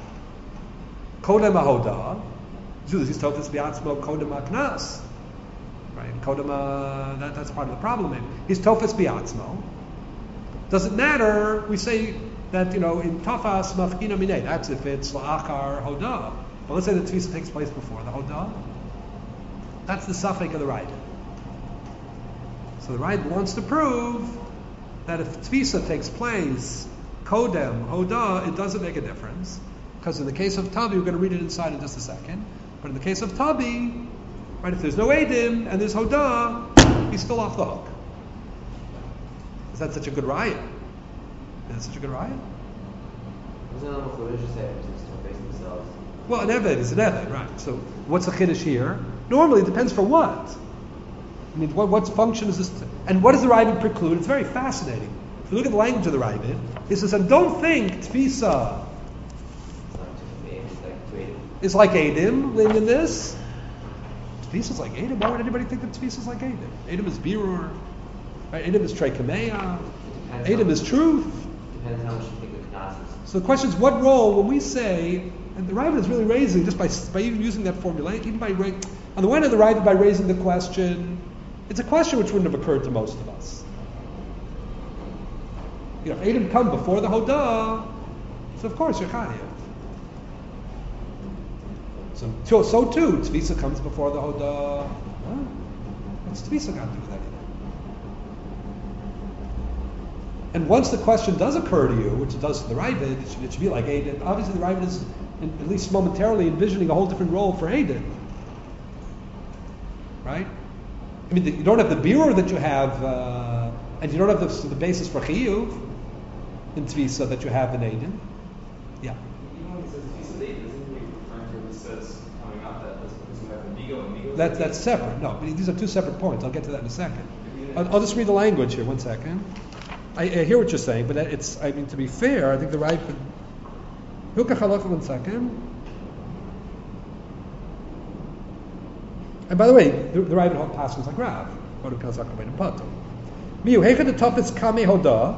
ahoda. He's tofis biatzmo kodem aknas. Right? Kodem. That's part of the problem. Maybe he's tofis biatzmo. Doesn't matter. We say that in tafas mafkina minei. That's if it's la'achar hoda. But let's say the tefisa takes place before the hoda. That's the suffix of the right. So the right wants to prove that if tefisa takes place, kodem, hoda, it doesn't make a difference. Because in the case of tabi, we're going to read it inside in just a second. But in the case of tabi, right, if there's no edim and there's hoda, he's still off the hook. Is that such a good riot? Is that such a good riot? Well, an Eved is an Eved, right. So what's the Chiddush here? Normally it depends for what. I mean, what function is this? And what does the Ravid preclude? It's very fascinating. If you look at the language of the Ravid, it says, and don't think Tfisa is like Eidim in this. Tfisa is like Eidim. Why would anybody think that Tfisa is like Eidim? Eidim is Birur. Right? Eidim is Trekameya. Eidim is truth. Depends how much you think of Knas is. So the question is, what role when we say, and the Ravid is really raising, just by even using that formula, even by on the one hand, the Ravid by raising the question, it's a question which wouldn't have occurred to most of us. Eidim come before the Hodah, so of course you're Chayiv. So too, Tfisa comes before the Hodah. What's Tfisa got to do with anything? And once the question does occur to you, which it does to the Ravid, it should be like Eidim. Obviously, the Ravid is, at least momentarily, envisioning a whole different role for Eidim. Right? I mean, you don't have the birur that you have, and you don't have the basis for chiyuv in Tfisa that you have in Eidim. Yeah. Even when he says Tfisa Eidim, isn't he referring to what says coming out that that's because you have the Migo and Migo? That's separate. No, but these are two separate points. I'll get to that in a second. I'll just read the language here. 1 second. I hear what you're saying, but to be fair, I think the right. Hilka halacha, 1 second. And by the way, the right passes like Rav. Miu hechad the toughest kame hoda.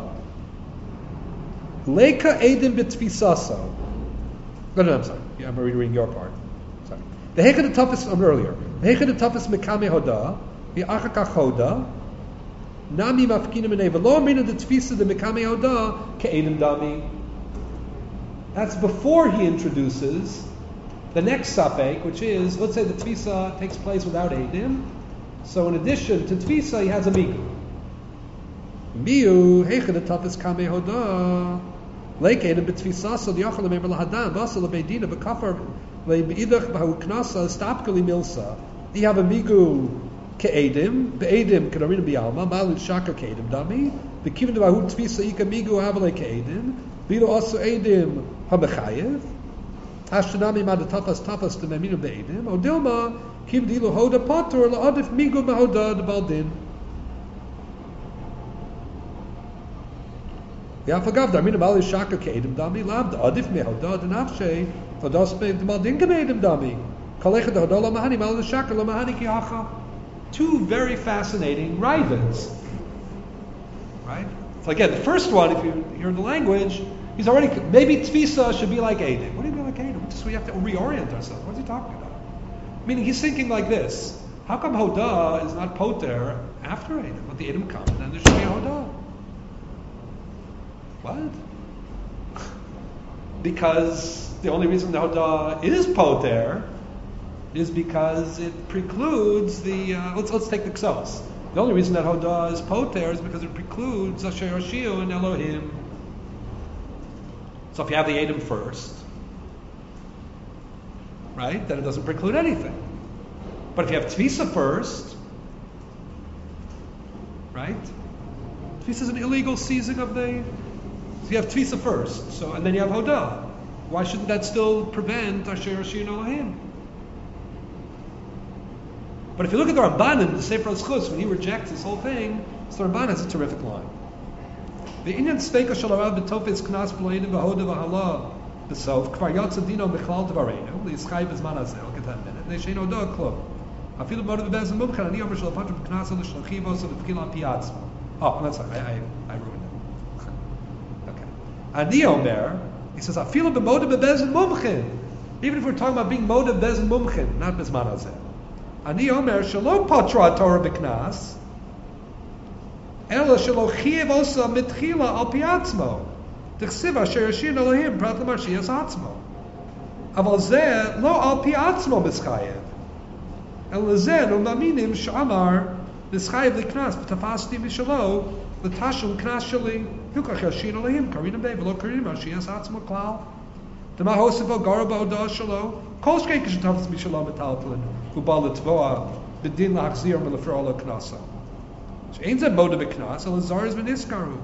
Leika edim b'tfisaso. No, I'm sorry. Yeah, I'm reading your part. Sorry. The hechad the toughest earlier. The hechad the toughest mekame hoda. The achakach hoda. Nami mafkina menei v'lo mina the tfisa the mekame hoda ke'edim dami. That's before he introduces the next safek, which is, let's say the tfisa takes place without edim. So in addition to tfisa, he has a migu. Miu hechad the toughest kame hoda. Like edim b'tfisa so the yachal le'mever lahadam v'asa le'beidina v'kafar le'beidach b'hu knasa stapkali milsa. You have a migu ke'edim, be'edim k'darina b'yalma, malin shaka ke'edim dami, v'kivin b'hu tfisa ika migu havale ke'edim, v'ilo also edim ha'mechayev, hashtanami madatafas tafas t'meminu be'edim, odilma kim dilu hoda patur la'adif migu b'hoda d'baldin. Yafagav darmina mali shaka ke'edim dami, labda adif mehoda d'nafshe, fodas be'd'maldin ke'edim dami. Two very fascinating rivets. Right? So again, the first one, if you hear the language, he's already, maybe tfisa should be like Edim. What do you mean like Edim? We have to reorient ourselves. What's he talking about? Meaning he's thinking like this. How come Hoda is not poter after Edim? But the Edim comes, then there should be a Hoda. What? Because the only reason the Hoda is poter is because it precludes the, let's take the Ksos. The only reason that Hoda is poter is because it precludes Asher Yoshiu and Elohim. So if you have the Edom first, right, then it doesn't preclude anything. But if you have Tfisa first, right, Tfisa is an illegal seizing of the, so you have Tfisa first, so, and then you have Hoda. Why shouldn't that still prevent Asher Yoshiu and Elohim? But if you look at the Ramban in the Sefer Zchus, when he rejects this whole thing, so the Ramban has a terrific line. The Inyan Sveika Shal Arav B'Tofetz Knas B'Loidim V'Hoda V'Hala B'Sof Kvar Yotza Dino Mechlal D'Varenu L'Yischai B'Zman Hazeh. I'll get that in a minute. Ne'shein Hoda Klom. Afilu B'Moda B'Bezin Mumchen Ani Omer Shal Patru B'Knas Ol L'Shlachivos Ol L'Tchila Piatzma. Oh, that's right. I ruined it. Okay. Ani Omer, he says Afilu B'Moda B'Bezin Mumchen. Even if we're talking about being Moda B'Bezin Mumchen, not B'Zman Hazeh. Ani Omer Shalo Patra Torah B'Knas Ela Shalo Chiev Osa Mitchila Al Piatzmo T'chsiv Asher Yashin Elohim Prat L'Marshias Atzmo Aval Zeh Lo Al Piatzmo Mischayev El Zeh No Maminim Shamar Mischayev L'Knas B'Tafasti Mishalo L'Tashum Knas Shali Hilkach Yashin Elohim Karinam Bey V'Lo Karinam Marshias Atzmo Klal D'ma Hosefo Gara B'Hodah Shalo Kol Shkei Kishetavs Mishalo Metalplin Ubal L'Tvoa B'Din L'Achzir M'Lefro L'Knasa She'ein Zeh Moda B'Knas El Zar is V'Niskaru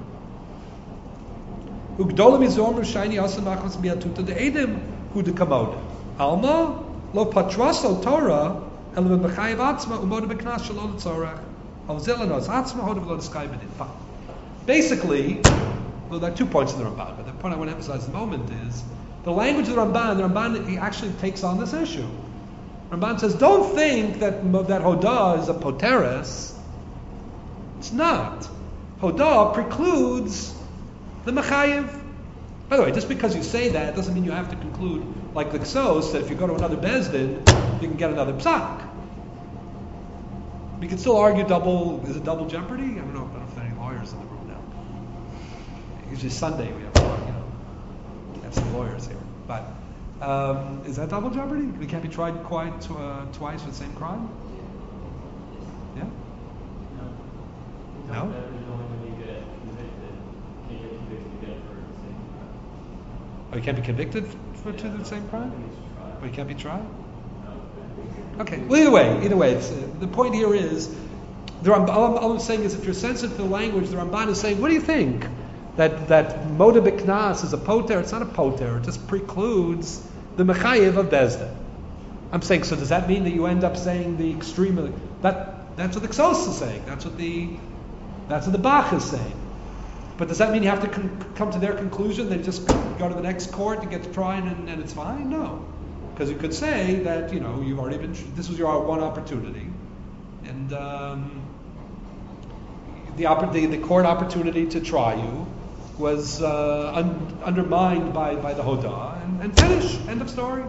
Ugdola Mizor M'Shayni Asa Machmas Miatuta De'edim Hu D'Kamoda Alma Lo Patraso Torah El M'Mechayev Atzma U'Moda B'Knas Shalo L'Tzorach Al Zelanos Atzma Hoda V'Lo D'Skai B'Din. Basically, well, there are 2 points in the Ramban, but the point I want to emphasize at the moment is the language of the Ramban he actually takes on this issue. Ramban says, don't think that Hodah is a poteres. It's not. Hodah precludes the Mechayev. By the way, just because you say that doesn't mean you have to conclude, like the Ksos, that if you go to another Bezdin, you can get another Psak. We can still argue is it double jeopardy? I don't know if there are any lawyers in the room now. Usually Sunday we have some lawyers here. But is that double jeopardy? We can't be tried twice for the same crime? Yeah? No? When you get convicted, you get convicted again for the same crime. Oh, you can't be convicted for the same crime? Oh, you can't be tried? Okay. Well, either way, it's, the point here is, all I'm saying is, if you're sensitive to the language, the Ramban is saying, what do you think? That Moda B'Knas is a poter? It's not a poter. It just precludes the Mechayev of Bezdin. I'm saying, so does that mean that you end up saying the extreme? That's what the Ksos is saying. That's what the Bach is saying. But does that mean you have to come to their conclusion? They just go to the next court and get to try and it's fine? No. Because you could say that, you've already this was your one opportunity. And the court opportunity to try you was undermined by the Hodah and finish. End of story.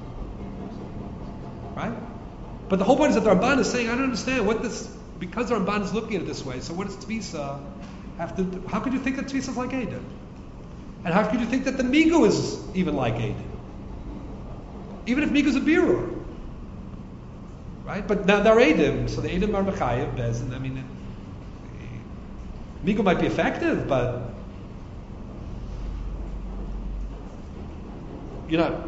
Right? But the whole point is that the Ramban is saying, I don't understand because the Ramban is looking at it this way, so what does Tfisa have to do? How could you think that Tfisa is like Eidim? And how could you think that the Migu is even like Eidim? Even if Migu is a Birur. Right? But now they're Eidim, so the Eidim are Mechayev, Bezin. I mean, Migu might be effective, but you're not,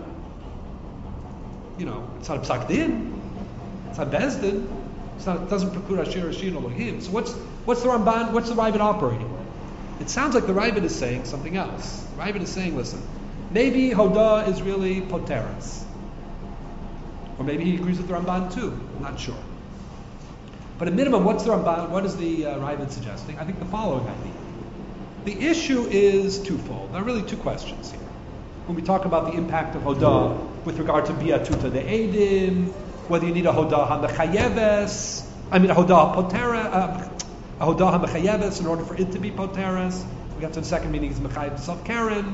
it's not a Psak Din. It's not Bezdin. It doesn't preclude Ashir Rashid Elohim. So what's the Ramban? What's the Ravid operating with? It sounds like the Ravid is saying something else. The Ravid is saying, listen, maybe Hodah is really Poteres. Or maybe he agrees with the Ramban too. I'm not sure. But at minimum, what's the Ramban? What is the Ravid suggesting? I think the following idea. The issue is twofold. There are really two questions here. When we talk about the impact of Hodah with regard to Biatuta the Eidim, whether you need a Hodah HaMechayeves, a Hodah HaMechayeves in order for it to be Poteres. We got to the second meaning is Mechayev Self Karen.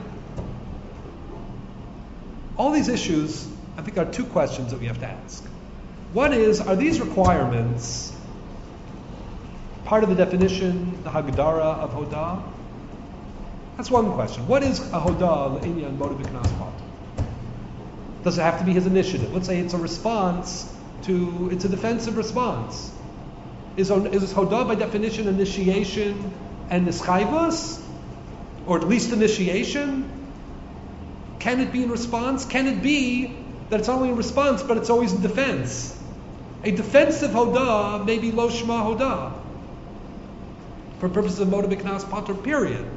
All these issues, I think, are two questions that we have to ask. One is, are these requirements part of the definition, the Hagdara of Hodah? That's one question. What is a Hodah Le'inyan Moed B'Knas Patur? Does it have to be his initiative? Let's say it's a defensive response. Is Hodah by definition initiation and nischayvus? Or at least initiation? Can it be in response? Can it be that it's not only in response, but it's always in defense? A defensive Hodah may be Lo Shma Hodah. For purposes of Moed B'Knas Patur, period.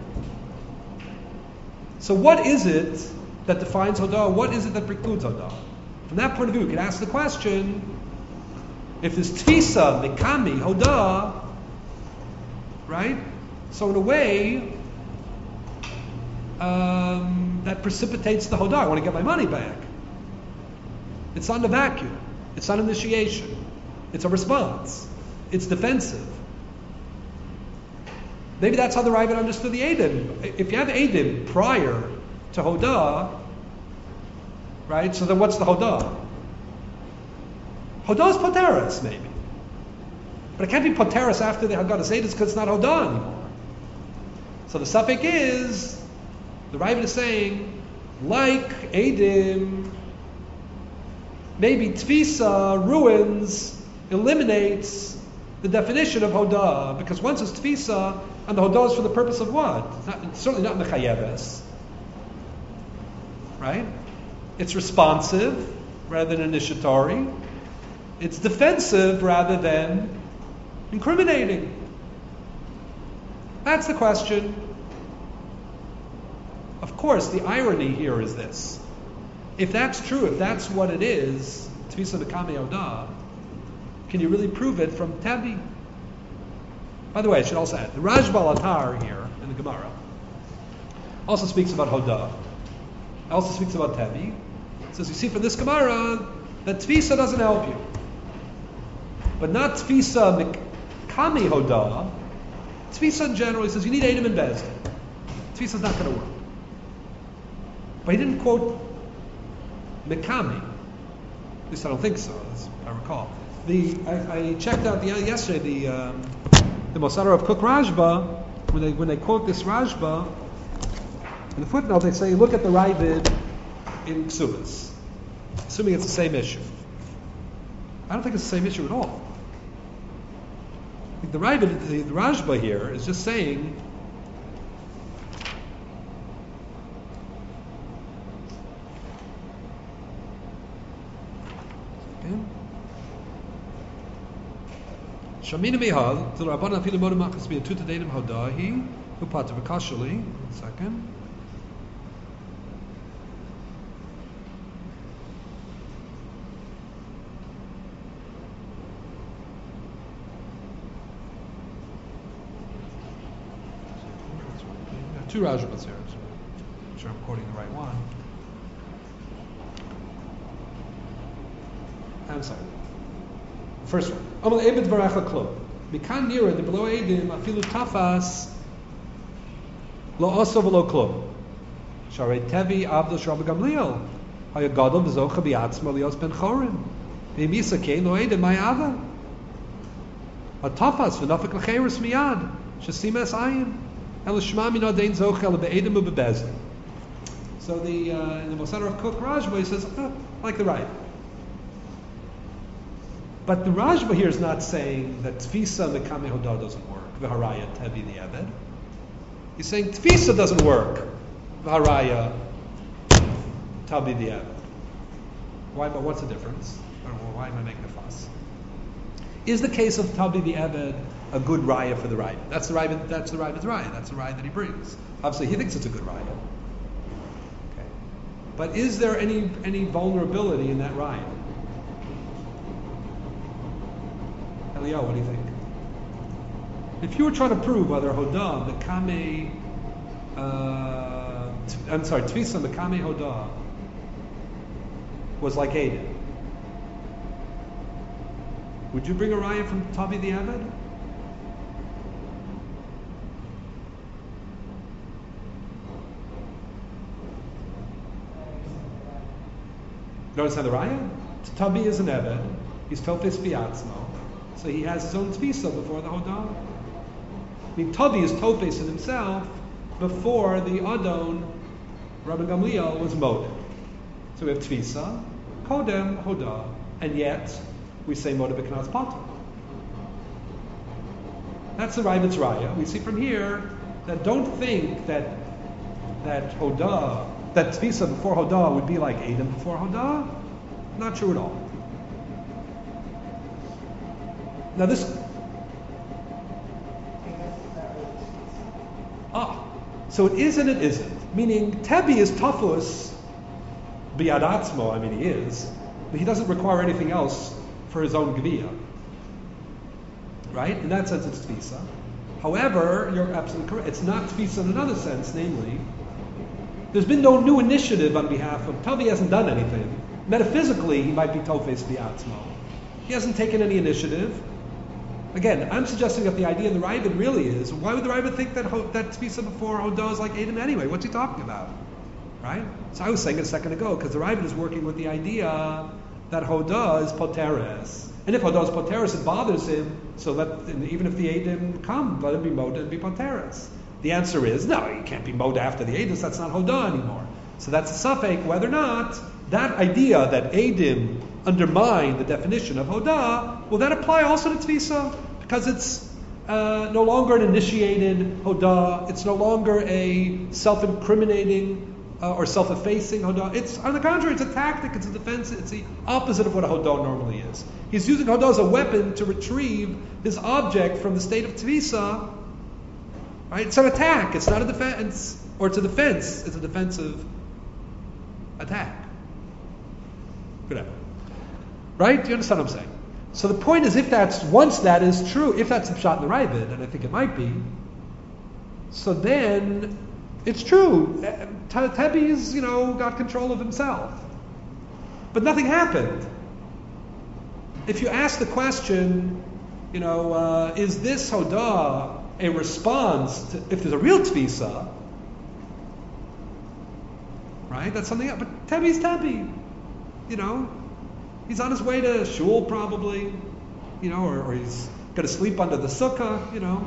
So what is it that defines Hodah? What is it that precludes Hodah? From that point of view, we can ask the question, if there's Tfisa, Mekami, Hodah, right? So in a way, that precipitates the Hodah. I want to get my money back. It's not in a vacuum. It's not initiation. It's a response. It's defensive. Maybe that's how the Ravid understood the Eidim. If you have Eidim prior to Hodah, right? So then what's the Hodah? Hodah is Poteres, maybe. But it can't be Poteres after the Haggadah Eidim because it's not Hodah anymore. So the suffix is, the Ravid is saying, like Eidim, maybe Tfisa ruins, eliminates the definition of Hodah, because once it's Tfisa, and the Hodah is for the purpose of what? It's certainly not Mechayeves, right? It's responsive rather than initiatory. It's defensive rather than incriminating. That's the question. Of course, the irony here is this. If that's true, if that's what it is, Tfisa Mekami Hodah, can you really prove it from Tevi? By the way, I should also add, the Rajbal Atar here in the Gemara also speaks about Hodah. Also speaks about Tevi. It says, you see from this Gemara that Tfisa doesn't help you. But not Tfisa Mekami Hodah. Tfisa in general, he says, you need Eidim and Bezdin. Tfisa's not going to work. But he didn't quote Mekami. At least I don't think so, as I recall. I checked out yesterday the Mosar of Cook Rajba, when they quote this Rajba, in the footnote they say, look at the Ravid in Ksubas, assuming it's the same issue. I don't think it's the same issue at all. I think the Ravid, the Rajba here, is just saying, Shamina Mihal, the Rabban Afilu Moed Machas Biatuta Deidim Hodahi, who Pater V'Kashali. 1 second. two Rajabas here. I'm sure I'm quoting the right one. I'm sorry. First one. Amal Ebed Baracha Klub. Mikan Nira, the below Edim, Afilu Tafas, Lo Oso Velo Klub. Sharei Tevi Abdul Shrabba Gamliel. Hayagadol V'zocha B'yatzma Lios Ben Chorin. V'yimisa Kein Lo Edim Mayada. Atafas V'nafik L'cheiris Miyad. Shasima Es Ayin. El Shema Min Adein Zocha El Be'edim U'Bebezin. So in the Mosader of Cook Rajba, he says, like the right. But the Rajba here is not saying that Tfisa Mekame Hodah doesn't work. V'haraya Tevi the Eved. He's saying Tfisa doesn't work. V'haraya Tabi the Eved. Why? But what's the difference? Or why am I making a fuss? Is the case of Tabi the Eved a good raya for the raya? That's the raya. That's the Ravid's raya. That's the raya that he brings. Obviously, he thinks it's a good raya. Okay. But is there any vulnerability in that raya? Eliyahu, what do you think? If you were trying to prove whether Hodah, Mekame, Tfisa Mekame Hodah was like Aiden, would you bring a raya from Tabi the Eved? You don't understand the raya? Tabi is an Eved. He's Tofes Biatzmo. So he has his own Tfisa before the Hodah. I mean, Tabi is Tofes in himself before the Adon, Rabbi Gamliel, was Modeh. So we have Tfisa, Kodem, Hodah, and yet we say Modeh B'Knas Pater. That's the Ravid's Raya. We see from here that don't think that Hodah, that Tfisa before Hodah would be like Adam before Hodah. Not true at all. Now this, so it is and it isn't. Meaning Tebi is Tafus B'Yad Atzmo, I mean he is, but he doesn't require anything else for his own Geviyah. Right? In that sense it's Tfisa. However, you're absolutely correct. It's not Tfisa in another sense, namely, there's been no new initiative on behalf of Tavi. Hasn't done anything. Metaphysically, he might be Tofes B'Atzmo. He hasn't taken any initiative. Again, I'm suggesting that the idea in the Ravid really is, why would the Ravid think that Tfisa before Hodah is like Adam anyway? What's he talking about? Right? So I was saying it a second ago, because the Ravid is working with the idea that Hodah is Poteres. And if Hodah is Poteres, it bothers him, so even if the Adam come, let him be Modeh and be Poteres. The answer is, no, you can't be Modeh after the Adam, that's not Hodah anymore. So that's a suffix, whether or not that idea that Adam undermine the definition of Hodah, will that apply also to Tfisa? Because it's no longer an initiated Hodah, it's no longer a self-incriminating or self-effacing Hodah. It's, on the contrary, it's a tactic, it's a defense, it's the opposite of what a Hodah normally is. He's using Hodah as a weapon to retrieve his object from the state of Tfisa. Right? It's an attack, it's not a defense, or it's a defense, it's a defensive attack. Whatever. Right? Do you understand what I'm saying? So the point is, once that is true, if that's the pshat in the Ravid, and I think it might be, so then it's true. Tebi's, got control of himself. But nothing happened. If you ask the question, is this Hodah a response to, if there's a real Tfisa, right? That's something else. But Tebi's Tebi. He's on his way to shul probably, or he's going to sleep under the sukkah,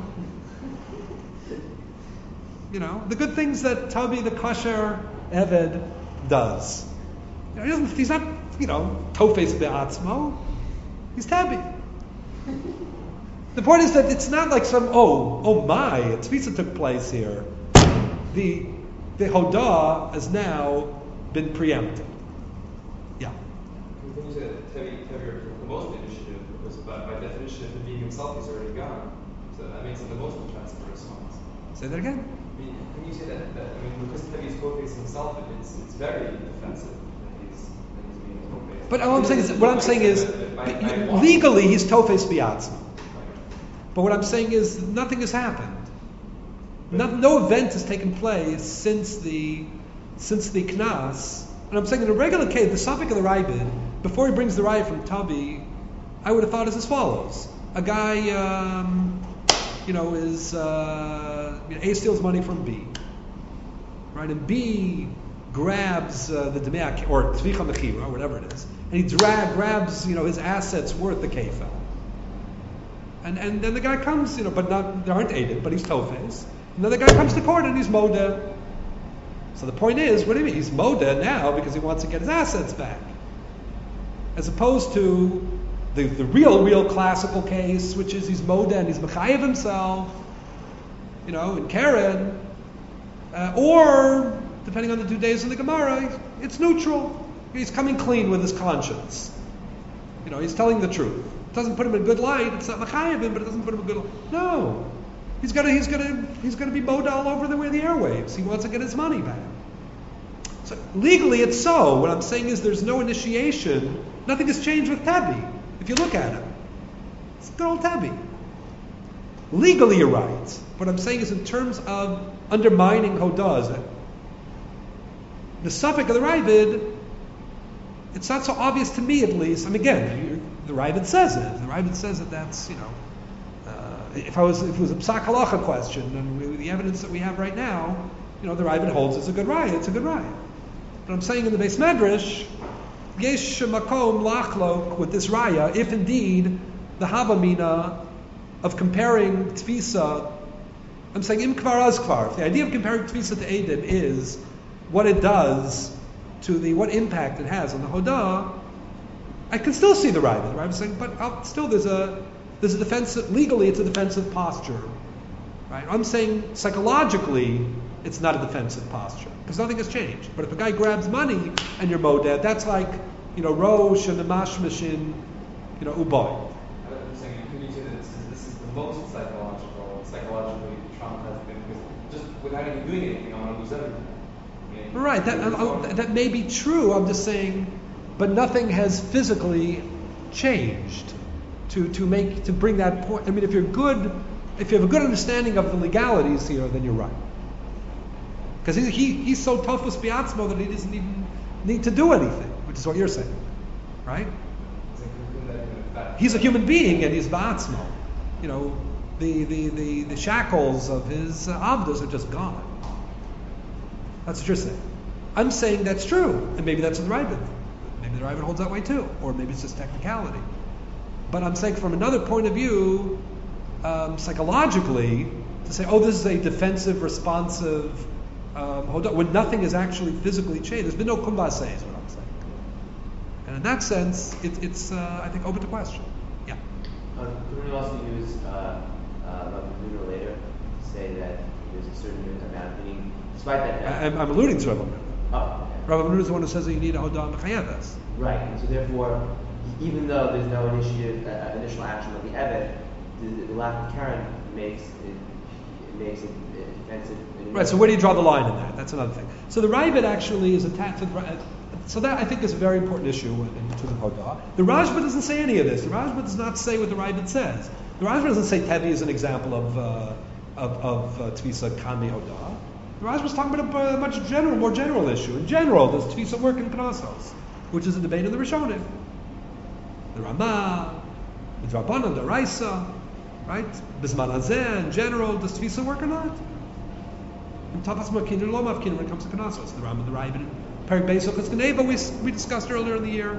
the good things that Tabi, the kosher Eved, does. He's not, Tofes Be'atzmo. He's Tabi. The point is that it's not like some, oh my, a Tfisa took place here. The Hodah has now been preempted. Yeah. When you say that Tevi took the most initiative, because by definition, him being himself, he's already gone. So that makes it the most offensive response. Say that again? When you say that because Tevi's Tofes himself, it's very offensive that he's being Tofes. But what I'm saying is, legally he's Tofes Biatzma. But what I'm saying is, nothing has happened. No event has taken place since the Knas. And I'm saying in a regular case, the suffix of the Raibid, before he brings the raya from Tavi, I would have thought is as follows. A guy, A steals money from B. Right? And B grabs the Demeak, or Tzvicha Mechira, or whatever it is, and he grabs, his assets worth the Kefel. And then the guy comes, but not, there aren't Eidim, but he's Tofes. And then the guy comes to court and he's Moda. So the point is, what do you mean? He's Moda now because he wants to get his assets back. As opposed to the real classical case, which is he's Moda and he's Mechayev himself, in Karen, or, depending on the 2 days in the Gemara, it's neutral. He's coming clean with his conscience. He's telling the truth. It doesn't put him in good light. It's not Mechayev him, but it doesn't put him in good light. No. He's gonna be Moda all over the airwaves. He wants to get his money back. So legally it's so. What I'm saying is there's no initiation. Nothing has changed with Tabi. If you look at it, it's good old Tabi. Legally you're right. What I'm saying is in terms of undermining Hodah, the suffix of the Ravid, it's not so obvious to me at least. Again, the Ravid says it. The Ravid says that that's, if it was a Psak Halacha question, and with the evidence that we have right now, the Ravid holds it's a good raya. It's a good raya. But I'm saying in the Beis Medrash, yesh makom lachlok with this raya, if indeed the havamina of comparing tfisa, I'm saying im kvar az kvar. If the idea of comparing tfisa to Eidim is what it does to what impact it has on the Hodah, I can still see the Ravid. The Ravid saying, but still there's a defensive, legally it's a defensive posture. Right? I'm saying psychologically it's not a defensive posture because nothing has changed. But if a guy grabs money and you're moded, that's like, Rosh and the Mashmashin, Uboy. I'm saying, can you say that this is the most psychologically traumatizing thing because just without even doing anything, I want to lose everything. Right, that may be true. I'm just saying, but nothing has physically changed to bring that point. If you have a good understanding of the legalities here, then you're right. Because he's so tough with Biatzmo that he doesn't even need to do anything, which is what you're saying, right? He's a human being and he's Biatzmo. The shackles of his avdos are just gone. That's what you're saying. I'm saying that's true, and maybe that's in the Ravid. Maybe the Ravid holds that way too, or maybe it's just technicality. But I'm saying from another point of view, psychologically, to say, this is a defensive, responsive Hodah, when nothing has actually physically changed. There's been no kumbase, is what I'm saying. And in that sense, it's I think, open to question. Yeah. Could we also use Rabbi Menuna later to say that there's a certain amount of meaning, despite that? I'm alluding to Rabbi Menuna. Oh, okay. Rabbi Menuna is the one who says that you need a Hodah Mechayeves. Right, and so therefore, even though there's no initial action of the Evet, the lack of Karen makes it defensive. Right, so where do you draw the line in that? That's another thing. So the Ravid actually is attached to so that I think is a very important issue in terms of Hodah. The Rashba doesn't say any of this. The Rashba does not say what the Ravid says. The Rashba doesn't say Tevi is an example of Tvisa Kami Hodah. The Rashba is talking about a much more general issue. In general, does Tvisa work in Knossos, which is a debate in the Rishonim. The Ramah, the Drabanan, the Raisa, right? Bisman Hazeh, in general, does Tvisa work or not? In Tafas Makin and Lo Mafkin when it comes to Knossos, the Ramah, the Raibin, Perik Beis Hilchos Geneva, we discussed earlier in the year.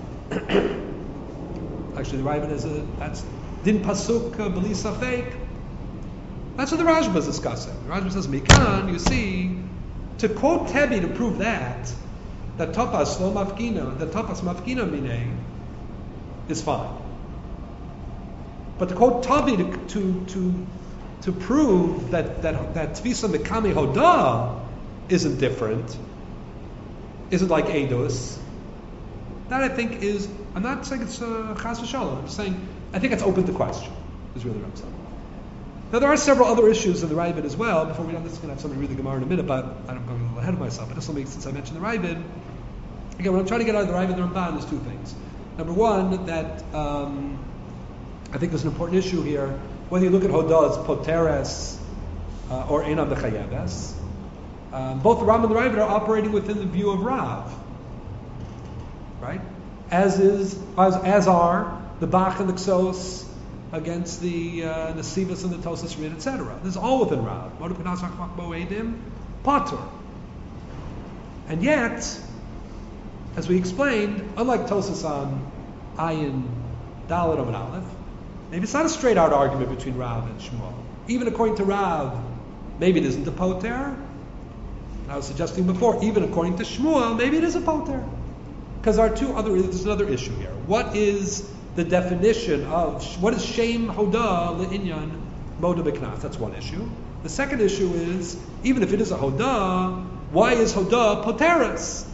Actually, the Raibin that's Din Pasuk B'li Safek. That's what the Rashba is discussing. The Rashba says, Mikan, you see, to quote Tebi to prove that Tapas Lo Mafkina, that Tapas Mafkina Minei, is fine. But to quote Tavi to prove that Tvisa Mekami Hodah isn't different, isn't like Eidos, that I think is, I'm not saying it's Chas v'Shalom, I'm just saying, I think it's open to question, is really what I'm saying. Now there are several other issues in the Ravid as well. Before we know this, we're going to have somebody read the Gemara in a minute, but I'm going a little ahead of myself. But this will make, since I mentioned the Ravid, again, what I'm trying to get out of the Ravid and the Ramban is two things. Number one, that I think there's an important issue here. Whether you look at Hodah as Poteres, or Einam B'chayeves. Both the Ram and the Ravid are operating within the view of Rav, right? As are the Bach and the Ksos against the Sivas and the Tosas Rid, etc. This is all within Rav. Moed B'Knas Hakmak Moedim Patur. And yet, as we explained, unlike Tosas on Ayin Dalet Amud Aleph, maybe it's not a straight out argument between Rav and Shmuel. Even according to Rav, maybe it isn't a poter. I was suggesting before, even according to Shmuel, maybe it is a poter. Because there's another issue here. What is the definition of, what is Shem Hodah Le'inyan Moed B'Knas? That's one issue. The second issue is, even if it is a Hodah, why is Hodah poteres?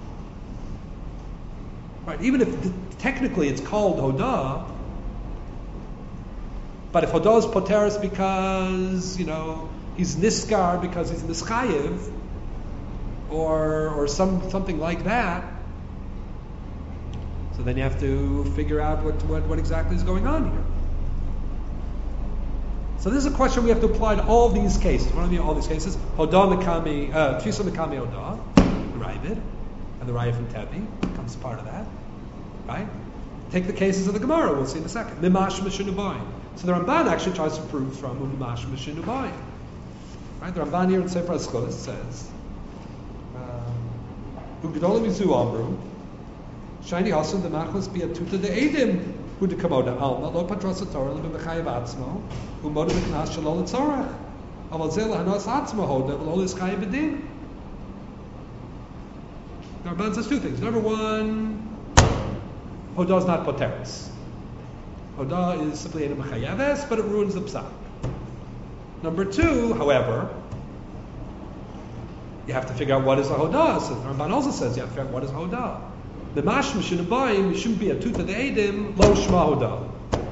Right, even if technically it's called Hodah, but if Hodah is poteres because, he's niskar because he's nischayev, or something like that, so then you have to figure out what exactly is going on here. So this is a question we have to apply to all these cases. What do I mean all these cases? Hodah Mekami, Tfisa Mekami Hodah, the Ravid, and the Raya from Tevi becomes part of that. Right? Take the cases of the Gemara, we'll see in a second. Mimash Mishinubayim. So the Ramban actually tries to prove from Mimash Mishinubayim. Right? The Ramban here in Sefer HaZchus says, Ugdol Mizu Amru, Shiny Hasan the Machlas be a tuta de Edim, who de Kamoda Alma, Lo Patrosa Torah, Lo Bechayev Atzmo, who Moda B'Knas Shalol Tzorach, Aval Zel Hanos Atzmo Hoda, Lo Is Chayev B'Din. The Ramban says two things. Number one, Hodah is not poteres. Hodah is simply Einam B'Chayeves, but it ruins the psak. Number two, however, you have to figure out what is a Hodah. So the Ramban also says you have to figure out what is Hodah. The Mash Mishinubayim, you shouldn't be a tuta de Edim, lo Shma Hodah.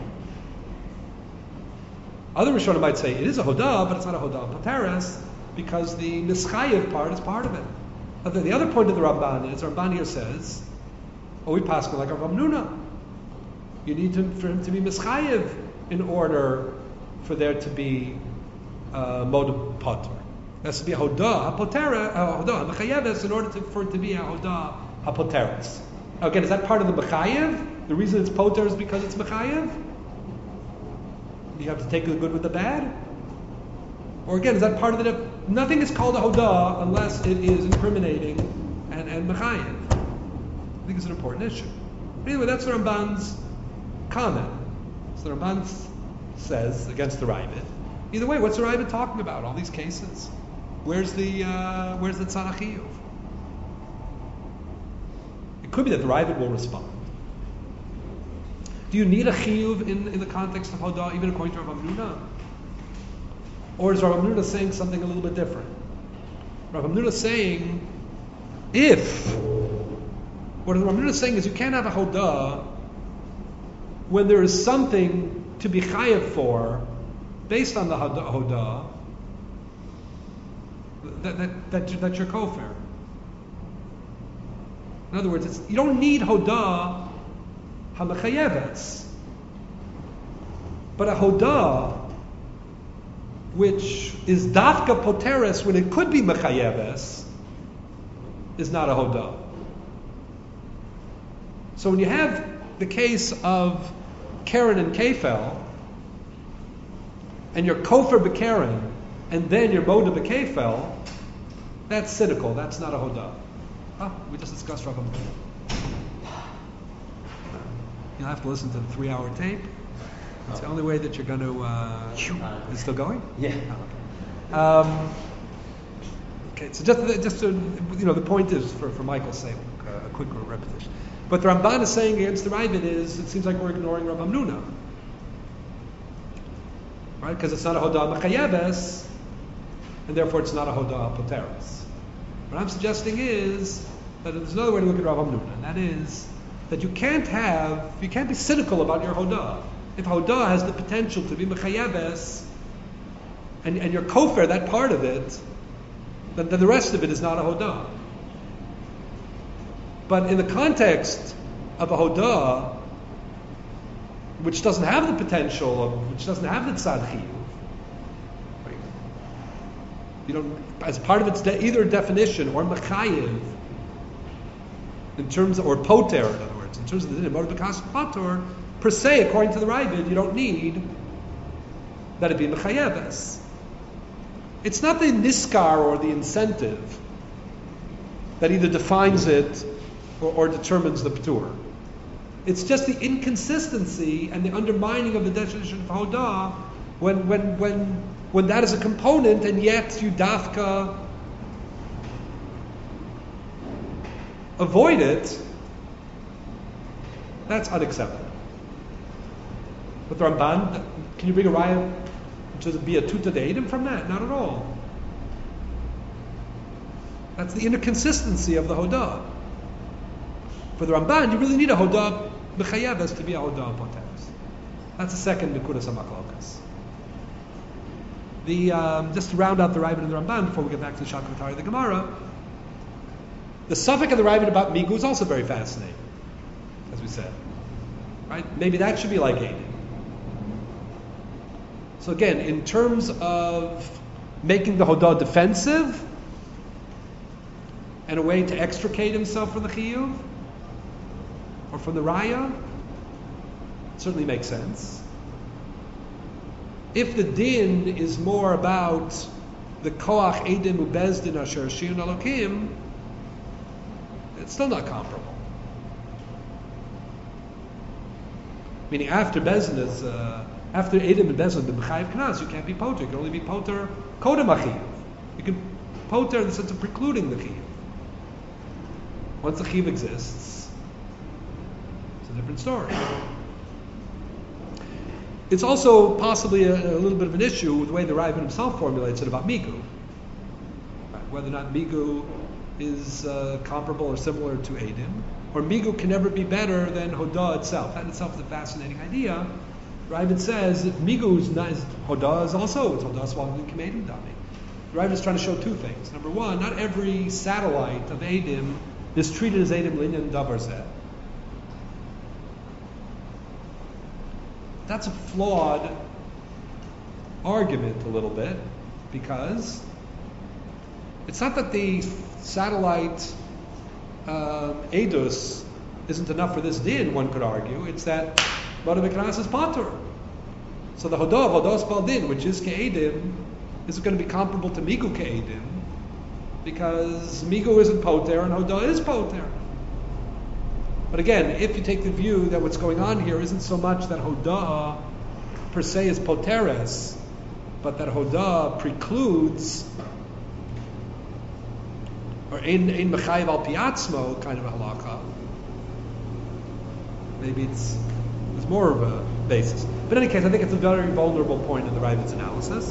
Other Rishonim might say it is a Hodah, but it's not a Hodah poteres, because the Nischayev part is part of it. But the other point of the Ramban is, the Ramban here says, we pass like a Rav Nuna. You need for him to be Mischayev in order for there to be Moed Patur. There has to be a Hodah HaMechayeves in order for it to be a Hodah HaPoteres. Again, is that part of the Mechayev? The reason it's Poter is because it's Mechayev? You have to take the good with the bad? Or again, is that part of the... Nothing is called a Hodah unless it is incriminating and Mechayev. I think it's an important issue. But anyway, that's the Ramban's comment. So the Ramban says, against the Ravid, either way, what's the Ravid talking about? All these cases. Where's the Tzarach Chiyuv? It could be that the Ravid will respond. Do you need a Chiyuv in the context of Hodah, even according to Rav Hamnuna? Or is Rav Hamnuna saying something a little bit different? Rav Hamnuna is saying, what Rav Hamnuna is saying is you can't have a Hodah when there is something to be chayav for based on the Hodah that you're kofir. In other words, you don't need Hodah HaMechayeves, but a Hodah which is dafka poteres when it could be Mechayeves is not a Hodah. So when you have the case of Karen and Kefel, and you're kofir b'Karen, and then you're moda b'Kefel, that's cynical. That's not a Hodah. We just discussed Rav Hamnuna. You'll have to listen to the 3-hour tape. It's the only way that you're going to... Is it still going? Yeah. Okay, so just to, the point is, for Michael's sake, a quick repetition. But the Ramban is saying against the Ravid is, it seems like we're ignoring Rav Hamnuna. Right? Because it's not a Hodah Mechayeves, and therefore it's not a Hodah Poteres. What I'm suggesting is that there's another way to look at Rav Hamnuna, and that is that you can't be cynical about your Hodah. If Hodah has the potential to be Mechayeves, and you're kofir, that part of it, then the rest of it is not a Hodah. But in the context of a Hodah, which doesn't have the potential, which doesn't have the Tzad Chiyuv, You don't, as part of its either definition or mechayiv, in terms of, or poter, in other words, in terms of the din of bekas patur, per se, according to the Ravid, you don't need that it be mechayeves. It's not the niskar or the incentive that either defines it or determines the ptur. It's just the inconsistency and the undermining of the definition of hodah when that is a component and yet you dafka avoid it. That's unacceptable. But the Ramban, can you bring a raya to be a tuta de'edim from that? Not at all. That's the inconsistency of the hodah. For the Ramban, you really need a hodah b'chayeves to be a hodah poteres. That's the second nekudas hamachlokas. Just to round out the Ravid and the Ramban before we get back to the Shakratari of the Gemara, the suffix of the Ravid about Migu is also very fascinating, as we said. Right? Maybe that should be like Eidim. So again, in terms of making the hodah defensive and a way to extricate himself from the chiyuv or from the raya, it certainly makes sense. If the din is more about the koach edim ubezdin asher shirun alokim, it's still not comparable. Meaning after bezdin is after edim and bezdin the b'chayiv knas, you can't be poter. You can only be poter kodem achiv. You can poter in the sense of precluding the chiv. Once the chiv exists, it's a different story. It's also possibly a little bit of an issue with the way the Ravid himself formulates it about Migu. Right? Whether or not Migu is comparable or similar to Eidim, or Migu can never be better than Hodah itself. That itself is a fascinating idea. Ravid says if Migu is not, Hodah is also, it's Hodah Swalvin K'meidim Dami. Ravid is trying to show two things. Number one, not every satellite of Eidim is treated as Eidim Linyan Davar Zeh. That's a flawed argument a little bit, because it's not that the satellite Edus isn't enough for this din, one could argue. It's that Bada B'Knas is Patur. So the Hodah Spal Din, which is Ke'edim, is going to be comparable to Migu Ke'edim, because Migu isn't Poter and Hodah is Poter. But again, if you take the view that what's going on here isn't so much that Hodah per se is Poteres, but that Hodah precludes, or Ein Mechayiv al Piatzmo kind of a halakha, maybe there's more of a basis. But in any case, I think it's a very vulnerable point in the Ravid's analysis.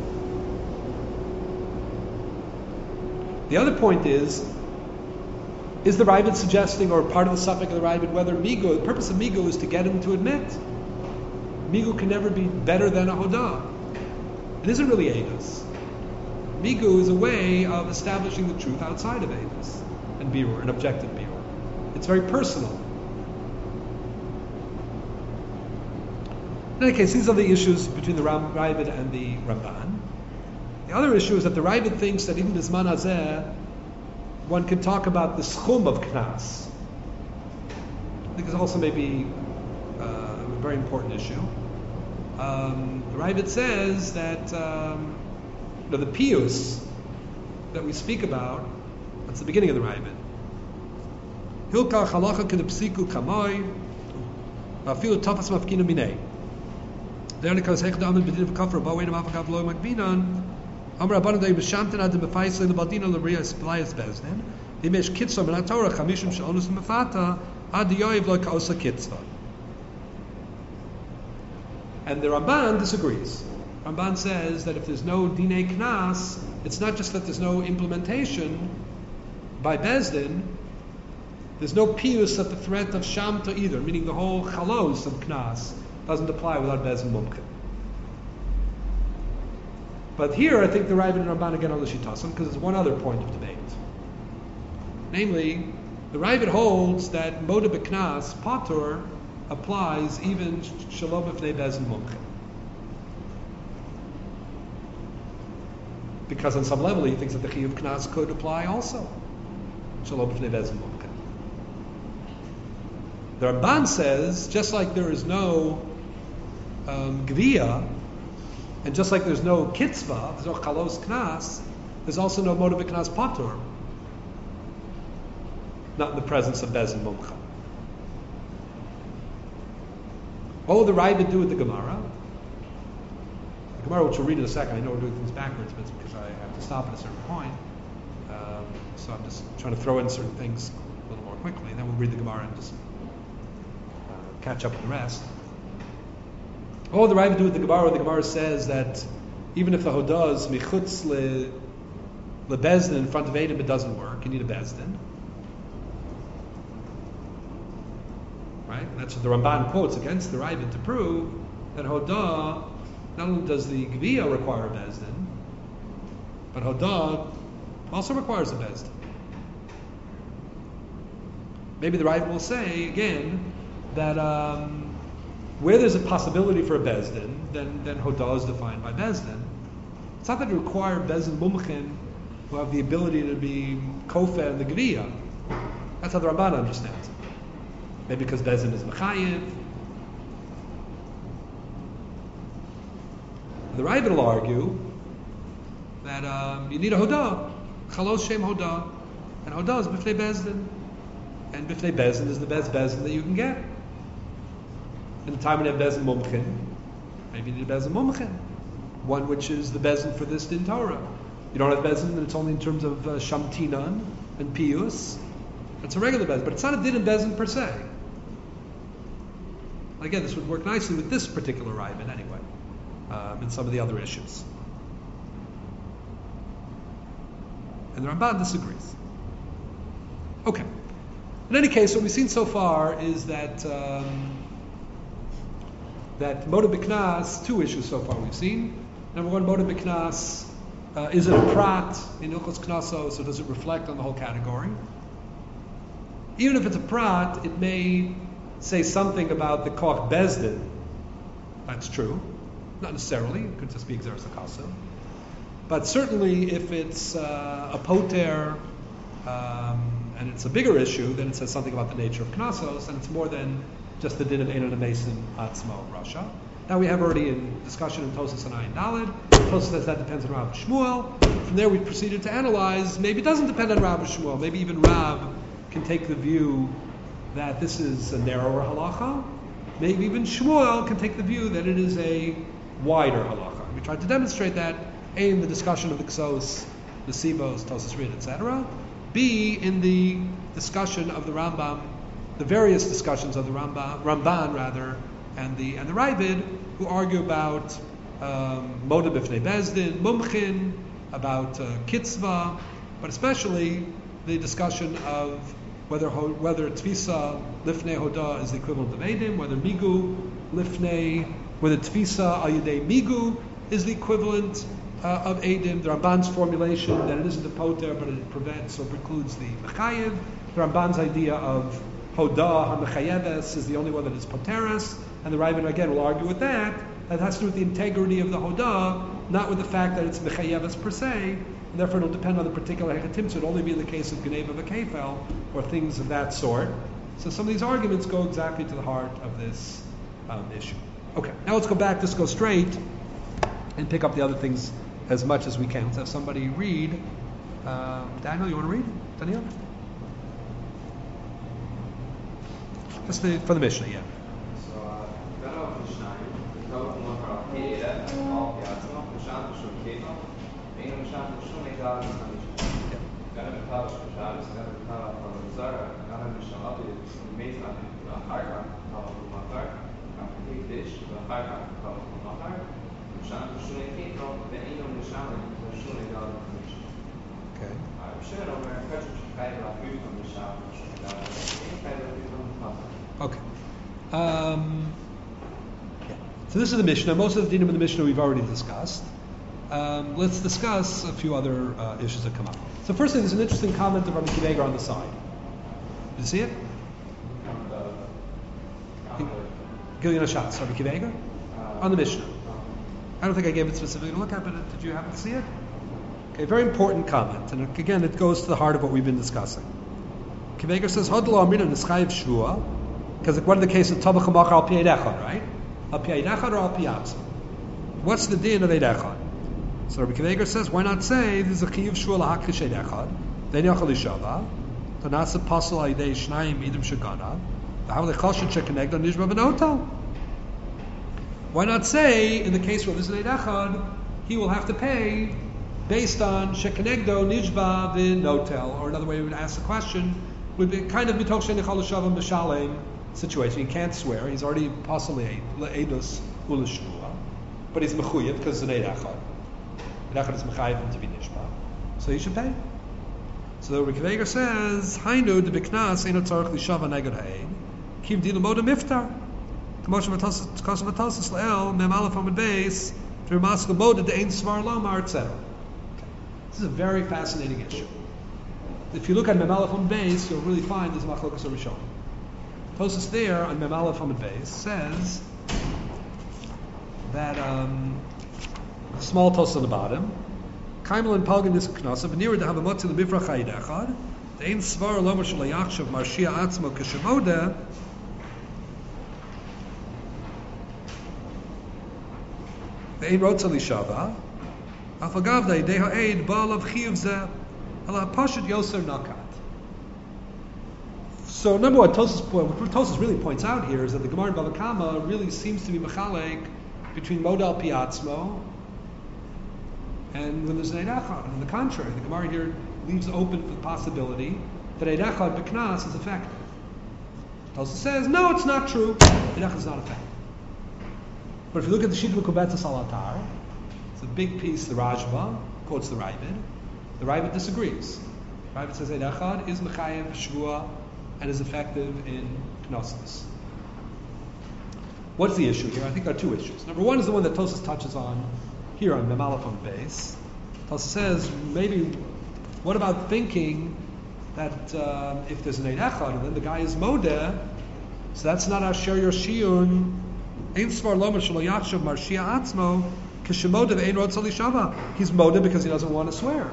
The other point is the Ravid suggesting, or part of the suffix of the Ravid, whether Migu, the purpose of Migu is to get him to admit Migu can never be better than a Hodah. It isn't really Eidos. Migu is a way of establishing the truth outside of Eidos and Birur, an objective Birur. It's very personal. In any case, these are the issues between the Ravid and the Ramban. The other issue is that the Ravid thinks that even Bisman Hazeh, one can talk about the schum of Knas. I think it's also maybe a very important issue. The Ravid says that the piyus that we speak about, that's the beginning of the Ravid. Hilka chalacha kedepsiku kamoi, afilu tafas mafkinu minei. Dernikas hech da'amin b'din v'kafra ba'wein ma'afakav lo makbinan. Amar Rabbanan day b'shamten adim b'faisle l'badina l'riyas p'layas bezdin. Imesh kitzva min ha'torah chamishim she'onus mefata ad yoyev lo ka'osa kitzva. And the Ramban disagrees. Ramban says that if there's no dinei knas, it's not just that there's no implementation by bezdin. There's no piyus at the threat of shamta either, meaning the whole chalos of knas doesn't apply without bezdin mumkin. But here, I think the Ravid and Ramban again are l'shitasim, because there's one other point of debate. Namely, the Ravid holds that moda b'knas, patur, applies even shalom ifnei bezdin mumkin. because on some level he thinks that the chiyuv knas could apply also. Shalom b'fnei bezin mumkin. The Ramban says, just like there is no gviya, and just like there's no kitzvah, there's no chalos knas, there's also no motiv knas patur. Not in the presence of bezin mumcha. What will the Ravid do with the Gemara? The Gemara, which we'll read in a second, I know we're doing things backwards, but it's because I have to stop at a certain point. So I'm just trying to throw in certain things a little more quickly, and then we'll read the Gemara and just catch up with the rest. What will the Ravid do with the Gemara? The Gemara says that even if the Hodah is michutz lebezdin in front of Eidim, it doesn't work. You need a bezdin. Right? That's what the Ramban quotes against the Ravid to prove that Hodah, not only does the Gviya require a bezdin, but Hodah also requires a bezdin. Maybe the Ravid will say again that where there's a possibility for a bezdin, then Hodah is defined by bezdin. It's not that you require bezdin mumchin who have the ability to be kofa and the Gviya. That's how the Ramban understands it. Maybe because bezdin is mechayiv. The Ravid will argue that you need a Hodah, chalos shem Hodah, and Hodah is b'fnei bezdin, and b'fnei bezdin is the best bezdin that you can get. In the time when you have bezdin mumchin, maybe you need a bezdin mumchin, one which is the bezdin for this din Torah. You don't have bezdin, and it's only in terms of shamtinan and piyus. It's a regular bezdin, but it's not a din in bezdin per se. Again, this would work nicely with this particular Ravid anyway, and some of the other issues. And the Ramban disagrees. Okay. In any case, what we've seen so far is that that motiv b'knas, two issues so far we've seen. Number one, motiv b'knas, is it a prat in Ilchos Knasos, so does it reflect on the whole category? Even if it's a prat, it may say something about the koch bezdin. That's true. Not necessarily. It could just be exeris akaso. But certainly, if it's a poter and it's a bigger issue, then it says something about the nature of knasos, and it's more than just the din of Einon Mason Atzmo Russia. Now we have already in discussion in Tosas and Ayin Daled. Tosas says that depends on Rav Shmuel. From there, we proceeded to analyze. Maybe it doesn't depend on Rav Shmuel. Maybe even Rav can take the view that this is a narrower halacha. Maybe even Shmuel can take the view that it is a wider halacha. We tried to demonstrate that A, in the discussion of the Ksos, the Sivos, Tosas Rid, etc. B, in the discussion of the Rambam, the various discussions of the Ramban rather, and the Ravid, who argue about motiv b'fnei bezdin, mumchin, about kitzvah, but especially the discussion of whether tfisa lifnei hodah is the equivalent of edim, whether migu lifnei, whether tfisa al yedei migu is the equivalent of edim. The Ramban's formulation that it isn't a poter, but it prevents or precludes the mechayev. The Ramban's idea of hodah ha-mechayeves is the only one that is poteres, and the Ravid again will argue with that. That has to do with the integrity of the hodah, not with the fact that it's mechayeves per se. And therefore, it'll depend on the particular hechatim. So it'll only be in the case of Geneva V'Kefel or things of that sort. So some of these arguments go exactly to the heart of this issue. Okay, now let's go back. Let's go straight and pick up the other things as much as we can. Let's have somebody read. Daniel, you want to read? Daniel? Just for the Mishnah, yeah. Okay. So this is the Mishnah. Most of the dinim of the Mishnah we've already discussed. Let's discuss a few other issues that come up. So firstly, there's an interesting comment of Rabbi Kiva on the side. Did you see it? Gilyon Hashatz, Rabbi Kiva? On the Mishnah. I don't think I gave it specifically to look at, but did you happen to see it? A very important comment, and again, it goes to the heart of what we've been discussing. Kiveger says, "Hodlo amrina nischayev shvua," because what in the case of tabach hamachar al pi eid echad, right? Al pi eid echad or al pi atzma? What's the din of eid echad? So Rabbi Kiveger says, why not say this is a chiyuv shvua lahakrish eid echad? Then yachal lishava, tanasa pasal aydei shnayim idim shagana, v'hav lechashin shekenegdo nishba b'notel. Why not say in the case where there's an eid echad, he will have to pay based on shekenegdo nishba v'notel, or another way we would ask the question would be kind of mitoch shenichal l'shavim b'shalem situation. He can't swear. He's already possibly le'edus u'l'shvua, but he's mechuyev because it's an eid echad. Eid echad is mechayev him to be nishba, so he should pay. So the Rabbi Kiveger says, "Hainu de biknas eino tzarich l'shava neged ha'eid, kiv di l'moda miftar, k'moshe v'tasis le'el mem aleph amud beis v'rimas l'moda de ein svar lomar etc." This is a very fascinating issue. If you look at Mem Aleph Amud Beis, you'll really find this machlokas Rishonim. Tosas there on Mem Aleph Amud Beis says that a small Tosas on the bottom, Kaimel and Palgan is knasa v'nira to have a motzi l'mivrach ha'id echad, the ein svar lomer shel yachshav marshia atzmo k'shemoda, the ein rotza lishava, afagav da yidei ha'eid ba'al av chiyuv zeh, ala pashut yoser nakat. So number one, what Tosas really points out here is that the Gemara in Bava Kama really seems to be mechalek between modal piatzmo and when there's an eid echad. And on the contrary, the Gemara here leaves open for the possibility that eid echad b'knas is effective. Tosas says, no, it's not true. Eid echad is not effective. But if you look at the Shita Mekubetzes al Atar, it's a big piece. The Rajba quotes the Ravid. The Ravid disagrees. The Ravid says eid echad is mechayev shvua and is effective in knossos. What's the issue here? I think there are two issues. Number one is the one that Tosas touches on here on Mem Aleph Amud Beis. Tosas says, maybe, what about thinking that if there's an eid echad and then the guy is modeh, so that's not asher yoshiyun, ein svar lomer shelo yachshav marshia atzmo k'shemodeh ve'ein rotza lishava. He's modeh because he doesn't want to swear.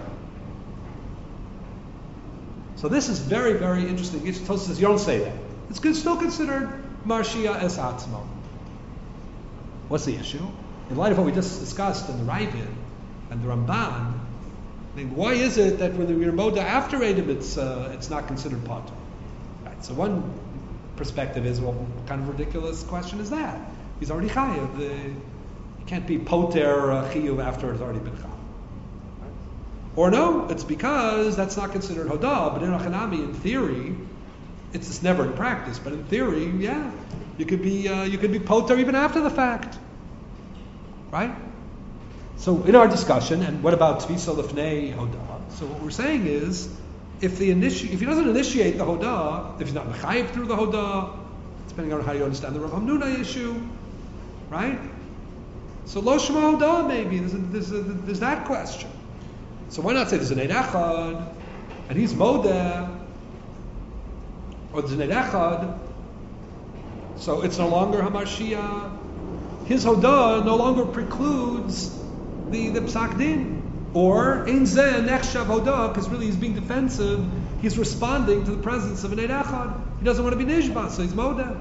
So this is very, very interesting. Tosas says, you don't say that. It's still considered marshia es atzmo. What's the issue? In light of what we just discussed in the Ravid and the Ramban, I mean, why is it that when we're moda after Eidim, it's not considered patur? Right. So one perspective is, well, what kind of ridiculous question is that? He's already chayav. He can't be poter chiyuv after it's already been chayav. Or no, it's because that's not considered hodah, but in Achanami, in theory, it's just never in practice, but in theory, yeah, you could be poter even after the fact, right? So in our discussion, and what about tvisa lefnei hodah? So what we're saying is, if he doesn't initiate the hodah, if he's not mechayev through the hodah, depending on how you understand the Rav Hamnuna issue, right? So lo shema hodah, maybe there's that question. So why not say there's an eid echad and he's modeh, or there's an eid echad, so it's no longer hamarshia. His hodah no longer precludes the psak din, or ein zeh nechshav hodah, because really he's being defensive. He's responding to the presence of an eid echad. He doesn't want to be nishba, so he's modeh.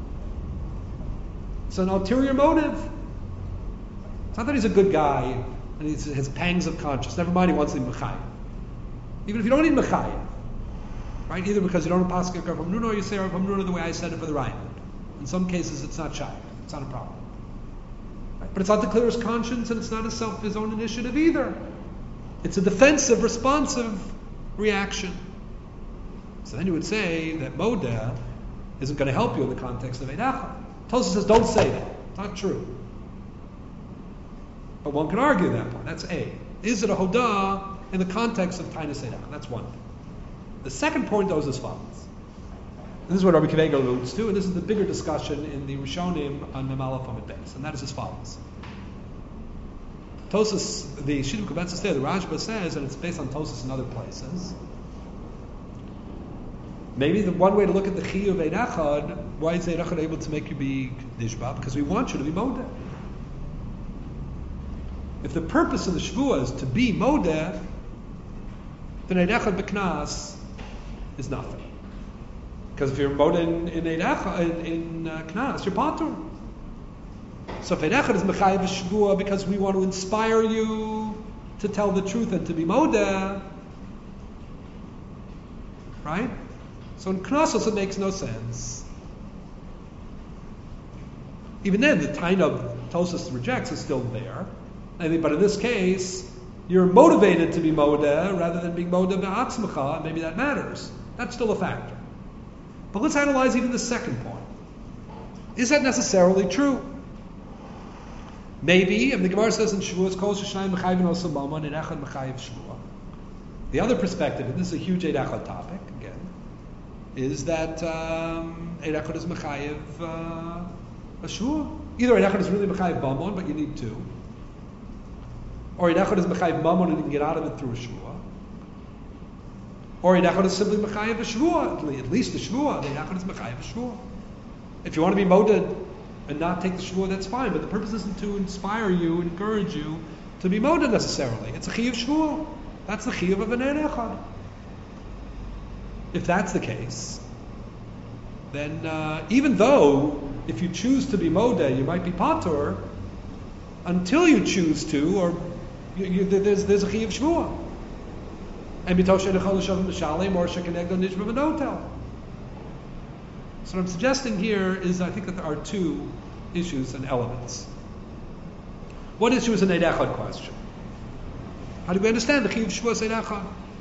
It's an ulterior motive. It's not that he's a good guy and he has pangs of conscience. Never mind, he wants to be mechayev. Even if you don't need mechayev, right? Either because you don't have pasuk Rav Hamnuna, or you say Rav Hamnuna the way I said it for the Ravid. In some cases, it's not shy. It's not a problem. Right? But it's not the clearest conscience, and it's not his own initiative either. It's a defensive, responsive reaction. So then you would say that modeh isn't going to help you in the context of eid echad. Tosas says, don't say that. It's not true. But one can argue that point. That's A. Is it a hodah in the context of tainis eid echad? That's one thing. The second point, though, is as follows. This is what Rabbi Kiveger alludes to, and this is the bigger discussion in the Rishonim on Mem Aleph Amud Beis, and that is as follows. Tosas, the Shita Mekubetzes there, the Rajba says, and it's based on Tosas in other places, maybe the one way to look at the chiyuv of eid echad, why is eid echad able to make you be nishba? Because we want you to be modeh. If the purpose of the shvuah is to be modeh, then Eid Echad B'Knas is nothing. Because if you're moda in Eid Echad, in Knas, you're patur. So if Eid Echad is Mechayev Shvua because we want to inspire you to tell the truth and to be moda, right? So in Knossos it makes no sense. Even then, the kind of Tosas rejects is still there. But in this case, you're motivated to be moda rather than being moda be'atzmacha. Maybe that matters. That's still a factor. But let's analyze even the second point. Is that necessarily true? Maybe, if the Gemara says in Shavuos, Kol Sheshnayim Mechayivin Osam Mammon, Eid Echad Mechayiv Shvua. The other perspective, and this is a huge Eid Echad topic, again, is that Eid Echad is Mechayiv a Shvua. Either Eid Echad is really Mechayiv Mammon, but you need two. Or Eid Echad is Mechayiv Mammon and you can get out of it through a Shvua. Or Eid Echad is simply Mechayiv a Shvua, at least a Shvua. Eid Echad is Mechayiv a Shvua. If you want to be moded and not take the Shvua, that's fine. But the purpose isn't to inspire you, encourage you to be moded necessarily. It's a Chiyuv Shvua. That's the Chiyuv of an Eid Echad. If that's the case, then even though if you choose to be modeh, you might be patur, until you choose to, or there's a Chiyuv Shvua. And Mitoshe Nechol Shavim Mishalim or Shekenegdo Nishma V'Notel. So what I'm suggesting here is I think that there are two issues and elements. One issue is an Eid Echad question. How do we understand the Chiyuv Shvua Eid Echad?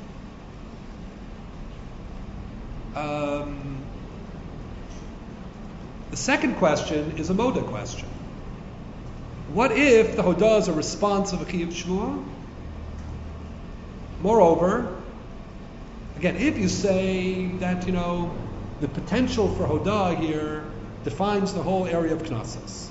The second question is a Moda question. What if the Hodah is a response of a Chiyuv Shvua? Moreover, again, if you say that, the potential for Hodah here defines the whole area of Knesses,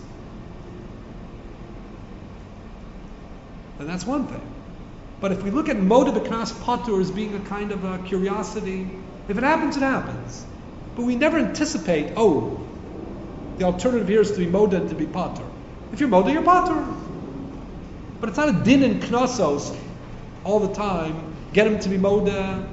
then that's one thing. But if we look at Moda B'Knas Patur as being a kind of a curiosity, if it happens, it happens. But we never anticipate, the alternative here is to be Moda and to be Patur. If you're Moda, you're Patur. But it's not a din in Knessos all the time, get him to be Moda,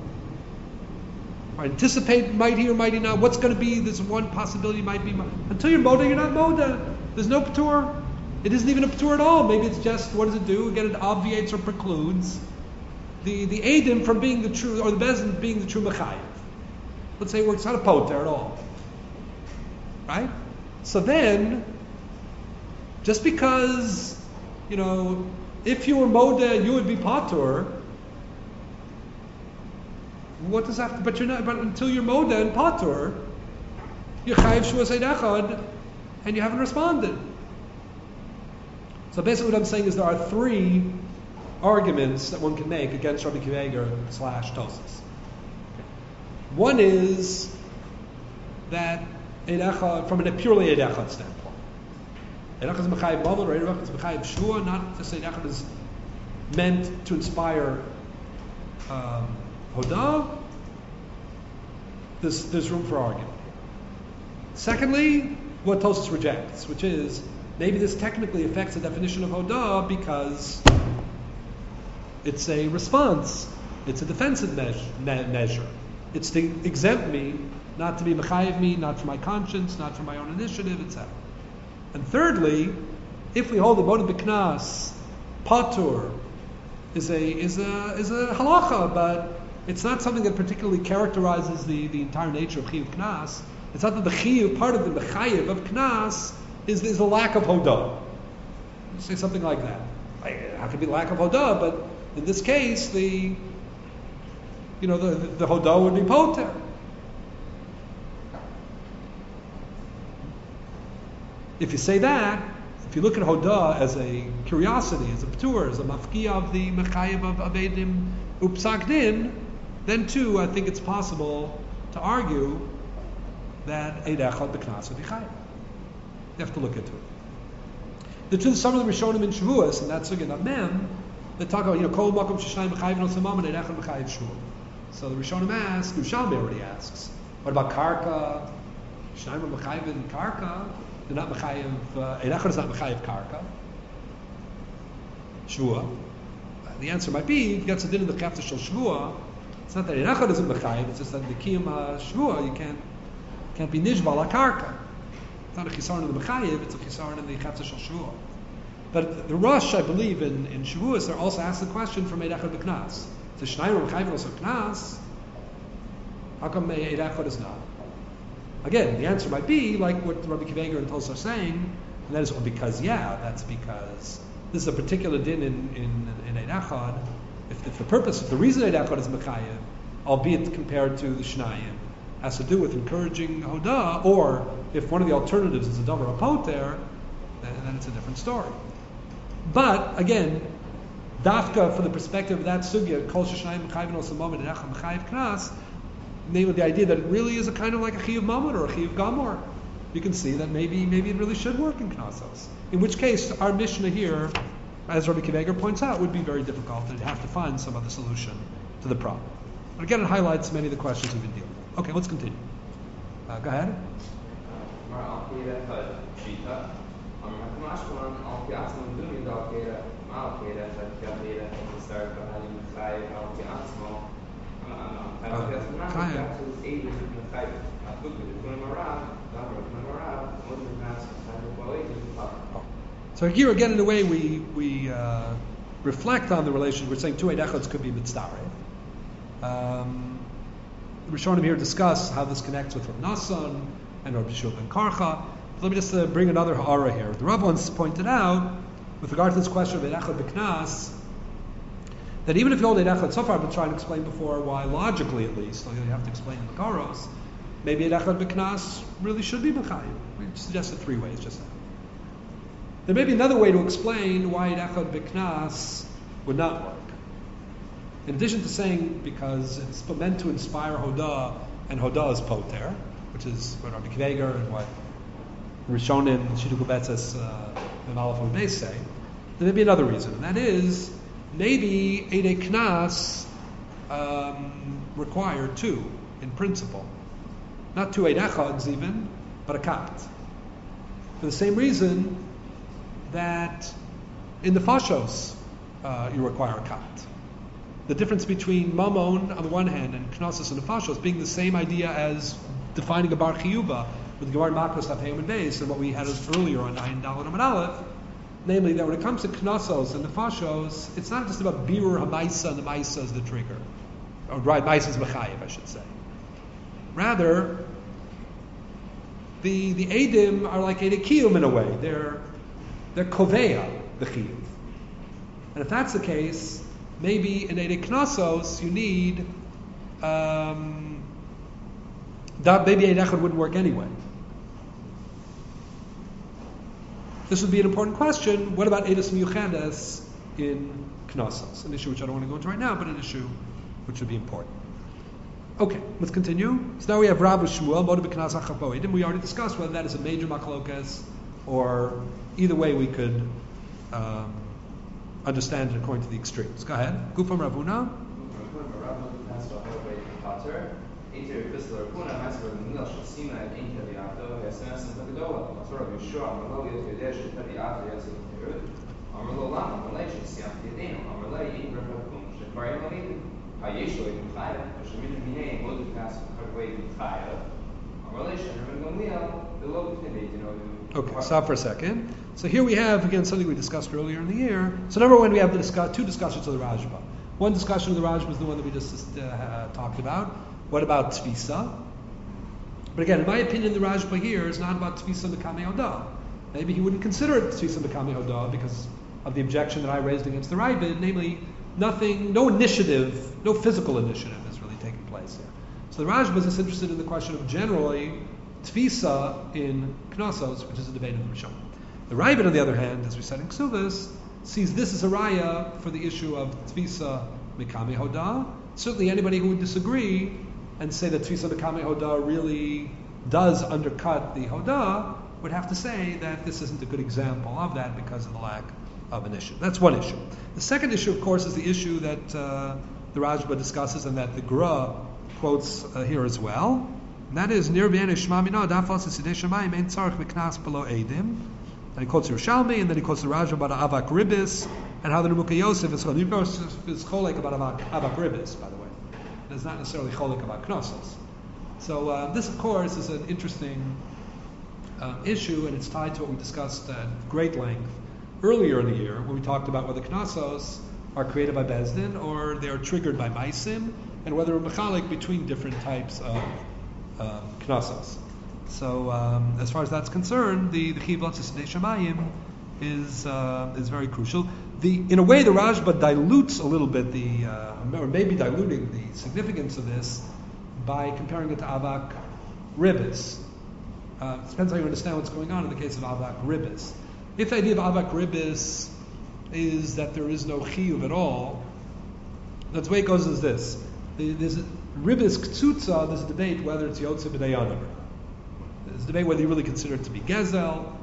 or anticipate mighty or mighty not. What's going to be? There's one possibility might be. Until you're Moda, you're not Moda. There's no Patur. It isn't even a Patur at all. Maybe it's just, what does it do? Again, it obviates or precludes the Eidim from being the true, or the Bezin being the true Mechayiv. Let's say it's not a Poter at all. Right? So then, just because, if you were Moda, you would be Patur. What does that? But you're not. But until you're Moda and Patur, you're Chayiv Shvua Eid Echad, and you haven't responded. So basically, what I'm saying is there are three arguments that one can make against Rabbi Akiva Eiger / Tosas. One is that Eid Echad, from a purely Eid Echad standpoint, Eid Echad is Mechayiv Mammon or Eid Echad is Mechayiv Shvua, not to say Eid Echad is meant to inspire Hodah. There's room for argument. Secondly, what Tosas rejects, which is maybe this technically affects the definition of Hodah because it's a response, it's a defensive measure. It's to exempt me, not to be Mechayiv me, not for my conscience, not for my own initiative, etc. And thirdly, if we hold the Moda B'Knas, Patur is a halacha, but it's not something that particularly characterizes the entire nature of Chiyuv Knas. It's not that the Chiyuv, part of the Mechayiv of Knas, is a lack of Hodah. Say something like that. How could be lack of Hodah? But in this case, the Hodah would be Poter. If you say that, if you look at Hodah as a curiosity, as a P'tur, as a mafkiya of the Mechayiv of Eidim Upsak Din, then too, I think it's possible to argue that Eid Echad B'Knas would be Chayiv. You have to look into it. Some of the Rishonim in Shavuos, and that's again a mem, that talk about, Kol Makom Sheshnayim Mechayiv Nosamam and Eid Echad Mechayiv Shvua. So the Rishonim ask, Yerushalmi already asks, what about Karka? Sheshnayim Mechayiv in Karka? They're not Mechayiv, Eid Echad is not Mechayiv Karka. Shvua. The answer might be, if you get a din in the chafta shel shvua, it's not that Eid Echad isn't mechayiv, it's just that the kiyum shvua, you can't be nishbal la karka. It's not a chisaron in the mechayiv, it's a chisaron in the chafta shel shvua. But the Rosh, I believe, in Shavuos, they're also asked the question from Eid Echad b'knas. The Shnayim mechayiv also knas. How come Eid Echad is not? Again, the answer might be like what Rabbi Kiva and Tosa are saying, and that is because that's because this is a particular din in Eid Echad. If the reason Eid Echad is mechayiv, albeit compared to the Shnayim, has to do with encouraging Hodah, or if one of the alternatives is a davar or poter, then it's a different story. But again, dafka from the perspective of that sugya, kol sheshnayim mechayiv also moment and echad mechayiv knas, namely the idea that it really is a kind of like a chiyuv mamon or a chiyuv gamor. You can see that maybe it really should work in knasos. In which case, our Mishnah here, as Rabbi Kiva points out, would be very difficult, and you'd have to find some other solution to the problem. But again, it highlights many of the questions we've been dealing with. Okay, let's continue. Go ahead. So here again, in a way, we reflect on the relation. We're saying two Eid Echads could be mitzdareh. The Rishonim here discuss how this connects with Rav Nassan and Rav Yeshua ben Karcha. Let me just bring another ha'ara here. The Rabbans pointed out, with regard to this question of Eid Echad b'knas, that even if you hold Eid Echad, so far I've been trying to explain before why logically at least, although you have to explain in the Karos, maybe Eid Echad b'knas really should be mechayiv. We suggested 3 ways just now. There may be another way to explain why Eid Echad b'knas would not work. In addition to saying because it's meant to inspire Hodah, and Hodah is poter, which is what Rabbi Kiva and what Rishonim, Shidduch Betzes, and Aleph and Beis say, there may be another reason, and that is maybe Eidei Knas require 2 in principle, not 2 Eid Echads even, but a kat. For the same reason that in the Fashos you require a kat. The difference between Mamon on the one hand and Knossos and the Fashos being the same idea as defining a Bar Chiyuba with Gemara Makos Tapayim and Beis and what we had earlier on Ayin Daled Amud Aleph, namely that when it comes to Knossos and the Fashos, it's not just about Birur HaMaisa and the Maisa is the trigger, or right, Maisa is Mechayiv, I should say. Rather, the Eidim are like Eidei Kiyum in a way. They're Koveya, the Chiyuv. And if that's the case, maybe in Eidei Knossos you need that maybe Eid Echad wouldn't work anyway. This would be an important question. What about Eidos Miyuchedes in Knossos? An issue which I don't want to go into right now, but an issue which would be important. Okay, let's continue. So now we have Rav Shmuel, Moed B'Knas HaChapoidim. We already discussed whether that is a major machlokas, or either way we could understand it according to the extremes. Go ahead. Gufam Ravuna. Okay, stop for a second. So here we have, again, something we discussed earlier in the year. So number one, we have two discussions of the Rajba. One discussion of the Rajba is the one that we just talked about. What about Tfisa? But again, in my opinion, the Rajba here is not about Tfisa Mekame Hodah. Maybe he wouldn't consider it Tfisa Mekame Hodah because of the objection that I raised against the Raibid, namely no initiative, no physical initiative is really taking place here. So the Rajba is just interested in the question of generally Tfisa in Knossos, which is a debate of the Rishon. The Raibid, on the other hand, as we said in Ksuvas, sees this as a raya for the issue of Tfisa Mekame Hodah. Certainly anybody who would disagree and say that Tfisa Mekame Hodah really does undercut the Hodah would have to say that this isn't a good example of that because of the lack of an issue. That's one issue. The second issue, of course, is the issue that the Rajba discusses and that the Gra quotes here as well. And that is Nir V'Yene Shema Mina Dafas Esidei Shemayim Ein Tzarich Meknas Below Eidim. And he quotes Yerushalmi, and then he quotes the Rajba about Avak Ribis, and how the Nemuka Yosef is cholek. Yosef is cholek about Avak Ribis, by the way. It's not necessarily cholek about Knossos. So this, of course, is an interesting issue, and it's tied to what we discussed at great length earlier in the year when we talked about whether Knossos are created by Bezdin or they are triggered by Maisim, and whether we're mechalik between different types of Knossos. So as far as that's concerned, the Chiv Latzis Sidei Shamayim is very crucial. In a way, the Rashba dilutes a little bit or maybe diluting the significance of this by comparing it to Avak Ribis. It depends how you understand what's going on in the case of Avak Ribis. If the idea of Avak Ribis is that there is no chiyuv at all, that's the way it goes is this. There's Ribis Ktsutza, there's a debate whether it's Yotze B'dayanim. There's a debate whether you really consider it to be Gezel,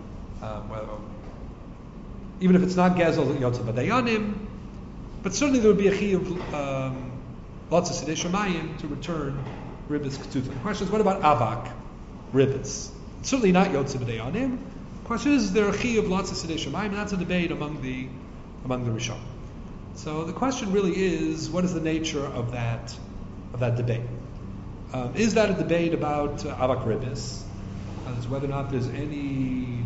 even if it's not Gezel, Yotze B'dayanim, but certainly there would be a chiyuv Latza Sidei Shamayim to return Ribis Ktsutza. The question is, what about Avak Ribis? It's certainly not Yotze B'dayanim. The question is there a chiyuv Latza Sidei Shamayim? And that's a debate among the Rishon. So the question really is, what is the nature of that debate? Is that a debate about Avak Ribis? As whether or not there's any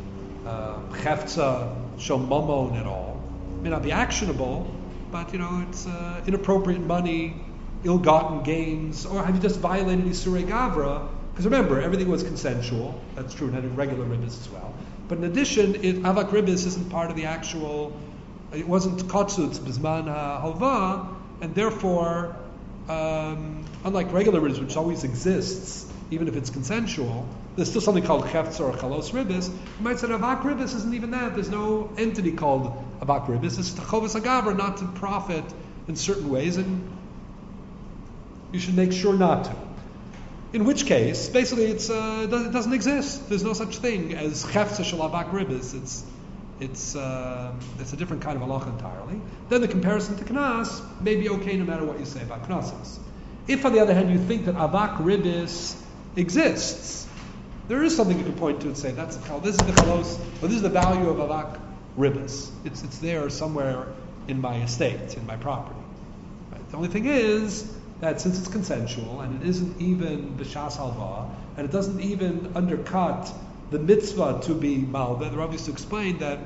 chefza shomamon at all? It may not be actionable, but it's inappropriate money, ill-gotten gains, or have you just violated Isurei Gavra? Because remember, everything was consensual. That's true, and had regular Ribis as well. But in addition, Avak Ribis isn't part of the actual. It wasn't kotzutz b'zman halva, and therefore, unlike regular ribis, which always exists, even if it's consensual, there's still something called chefts or chalos ribis. You might say avak ribis isn't even that. There's no entity called avak ribis. It's the chovas agavar not to profit in certain ways, and you should make sure not to. In which case, basically, it doesn't exist. There's no such thing as chefts shel avak ribis. It's a different kind of halacha entirely. Then the comparison to Knas may be okay no matter what you say about Knossos. If, on the other hand, you think that Avak Ribis exists, there is something you can point to and say, this is the chalos, or this is the value of Avak Ribis. It's there somewhere in my estate, in my property. Right? The only thing is that since it's consensual, and it isn't even b'shas halva, and it doesn't even undercut the mitzvah to be malva, the Rav used to explain that.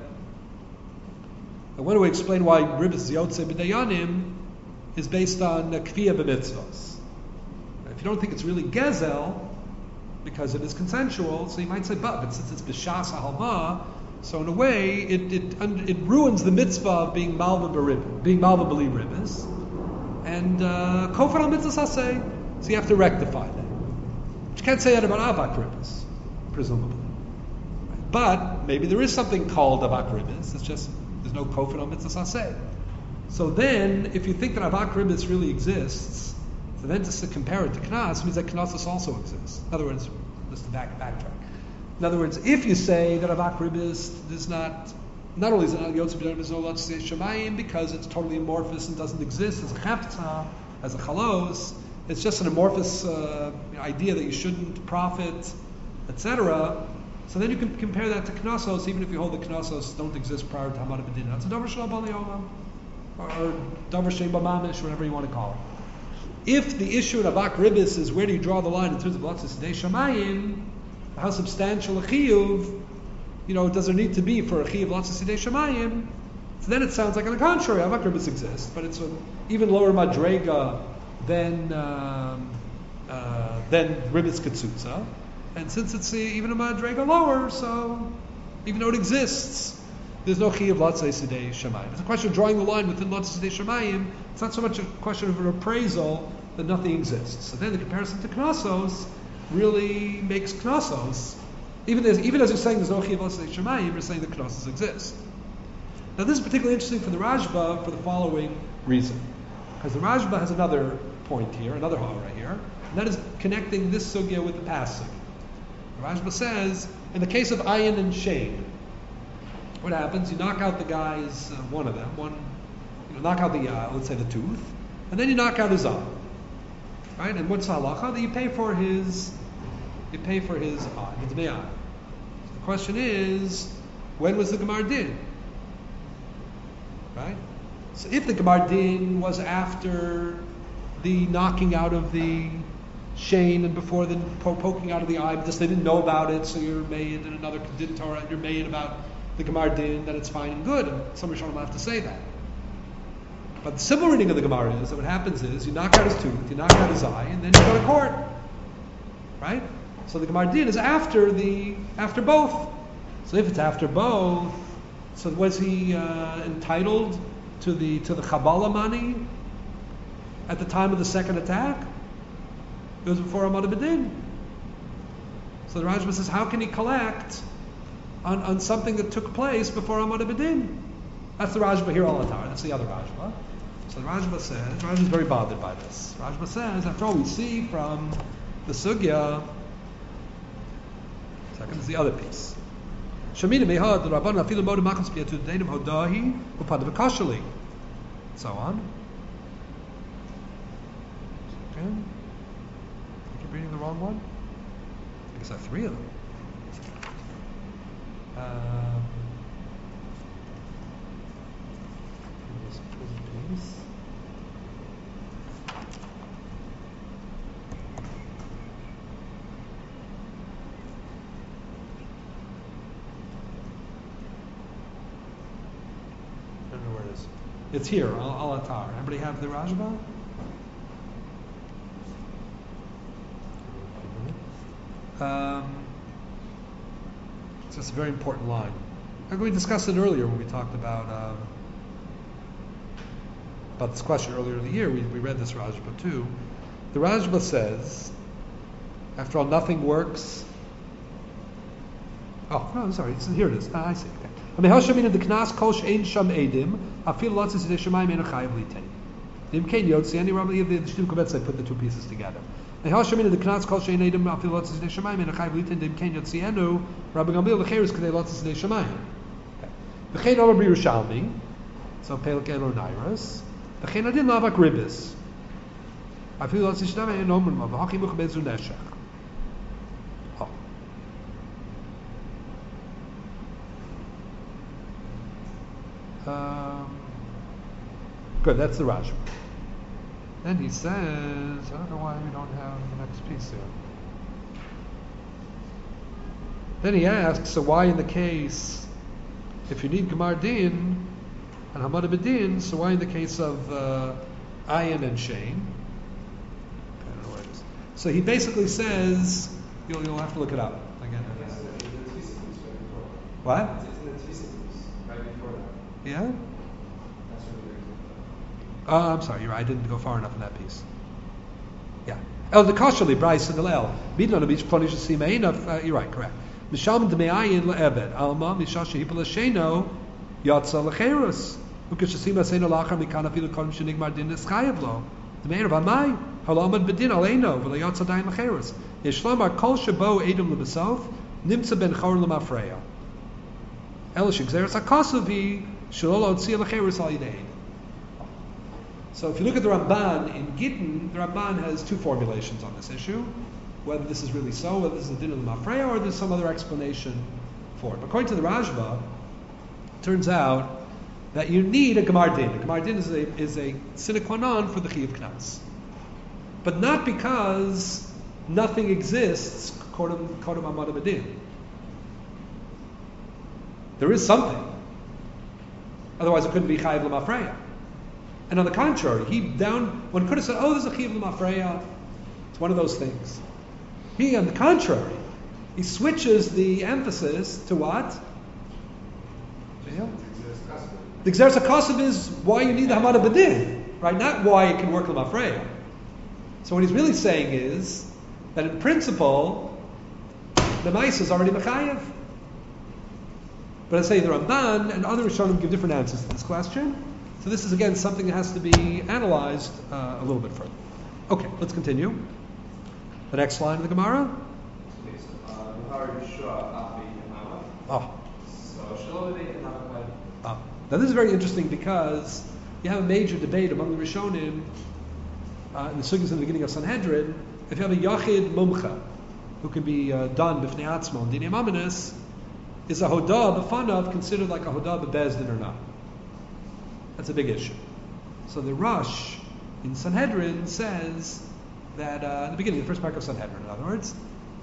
And when do we explain why Ribis Yotze B'dayanim is based on kviya b'mitzvahs? If you don't think it's really gezel, because it is consensual, so you might say, but since it's b'shas halva, so in a way it ruins the mitzvah of being malva b'li Ribis, and kofar al mitzvah saseh, so you have to rectify that. But you can't say that about Avak Ribis, presumably. But maybe there is something called Avak Ribis. It's just there's no kofar on mitzvah saseh. So then, if you think that Avak Ribis really exists, so then just to compare it to Knas means that Knossos also exists. In other words, just to backtrack. In other words, if you say that Avak Ribis is not only is it not Yotze B'dayanim, there's no Latz Shamayim because it's totally amorphous and doesn't exist as a chefza, as a chalos. It's just an amorphous idea that you shouldn't profit, etc. So then you can compare that to Knossos, even if you hold that Knossos don't exist prior to Hamad B'din. That's a Davar Shel Bali Olam, or Davar Shein B'mamish, whatever you want to call it. If the issue in Avak Ribis is where do you draw the line in terms of Latz Sidei Shamayim, how substantial a chiyuv, does there need to be for a chiyuv Latz Sidei Shamayim? So then it sounds like, on the contrary, Avak Ribis exists, but it's an even lower madrega than Ribis Ketsutza. And since it's even a madrega lower, so even though it exists, there's no chiyuv Latzei Sidei Shamayim. It's a question of drawing the line within Latzei Sidei Shamayim. It's not so much a question of an appraisal that nothing exists. So then the comparison to Knossos really makes Knossos, even as you're saying there's no chiyuv Latzei Sidei Shamayim, you're saying that Knossos exist. Now this is particularly interesting for the Rashba for the following reason. Because the Rashba has another point here, another halacha here, and that is connecting this sugya with the past sugya. Rashba says, in the case of ayin and shein, what happens? You knock out the guy's one of them. Knock out the let's say the tooth, and then you knock out his eye. Right? And what's the halacha? That you pay for his eye, his eye. So the question is, when was the gemar din? right? So if the Gemar Din was after the knocking out of the Shane and before the poking out of the eye, but just they didn't know about it, so you're made in another Din Torah, and you're made about the Gemar Din, then it's fine and good. And some Rishonim will have to say that. But the simple reading of the Gemara is that what happens is you knock out his tooth, you knock out his eye, and then you go to court, right? So the Gemar Din is after both. So if it's after both, so was he entitled to the Chabala money at the time of the second attack? It was before Amad B'Din. So the Rajba says, how can he collect on something that took place before Amad B'Din? That's the Rajba here, Alatar. That's the other Rajba. So the Rajba says, Rajba is very bothered by this. Rajba says, after all, we see from the Sugya, second is the other piece. Shamina mehad rabban afilu moda makam spiatu denim hodahi upadav kashali. So on. Okay. I keep reading the wrong one. I guess I have three of them. Piece. I don't know where it is. It's here, Al-Atar. Everybody have the Rajba? It's just a very important line. We discussed it earlier when we talked about this question earlier in the year. We read this Rajba too. The Rajba says, after all, nothing works. Oh, no, I'm sorry. Here it is. I see. Okay. Put the two pieces together. So Pelek Elo Nairas. V'chein adin lavak ribis. Afilu lo tzishdam ein omen ma v'haki much bezu neshech. Good, that's the Rashi. Then he says, I don't know why we don't have the next piece here. Then he asks, so why in the case, if you need Gemar Din and Hamad B'Din, so why in the case of Ayin and Shane? I don't know where it is. So he basically says, you'll have to look it up again. What? It's in the Tzitzis, right before that. Yeah? That's really Oh, I'm sorry, you're right. I didn't go far enough in that piece. Yeah. El the Kashali, Bryce and the Lel. Bidon beach punish the you're right, correct. Misham de Meayin le'ebed. Alma, Mishashi Hipala Sheno, Yatza lecherus. Ukashasima Seno Lachar Mikana Fila Kodim Shenigmar Din Eskayavlo. The mayor of Amai, Halamad Bedin Aleno, Vilayatza Dain lecherus. Yeshlamar Kol Shabo Edom Lebesov, Nimsa Ben Chor Lemafreya. Elish Xeris Akasavi, Shalolo Tzia lecherus al Yidein. So if you look at the Ramban in Gittin, the Ramban has two formulations on this issue, whether this is really so, whether this is the din of the Mafreya, or there's some other explanation for it. But according to the Rajba, it turns out that you need a Gemar Din. A Gemar Din is a sine qua non for the Chiyuv Knas. But not because nothing exists, Kodem Amad B'Din. There is something. Otherwise it couldn't be Chayiv L'Mafreya. And on the contrary, one could have said, oh, there's a Chiv L'Mafreya. It's one of those things. He, on the contrary, he switches the emphasis to what? The Gzeres HaKasav is why you need the Hamad B'Din, right? Not why it can work L'Mafreya. So what he's really saying is that in principle, the Maisa is already Mechayev. But I say the Ramban and other Rishonim give different answers to this question. So this is, again, something that has to be analyzed a little bit further. Okay, let's continue. The next line of the Gemara. Now this is very interesting because you have a major debate among the Rishonim in the Sugyas in the beginning of Sanhedrin. If you have a Yachid Mumcha who can be done b'fnei atzmo and Dinei Mamanis, is a Hodah b'fanav considered like a Hodah b'Bezdin or not? That's a big issue. So the Rosh in Sanhedrin says that in the beginning, the first paragraph of Sanhedrin, in other words,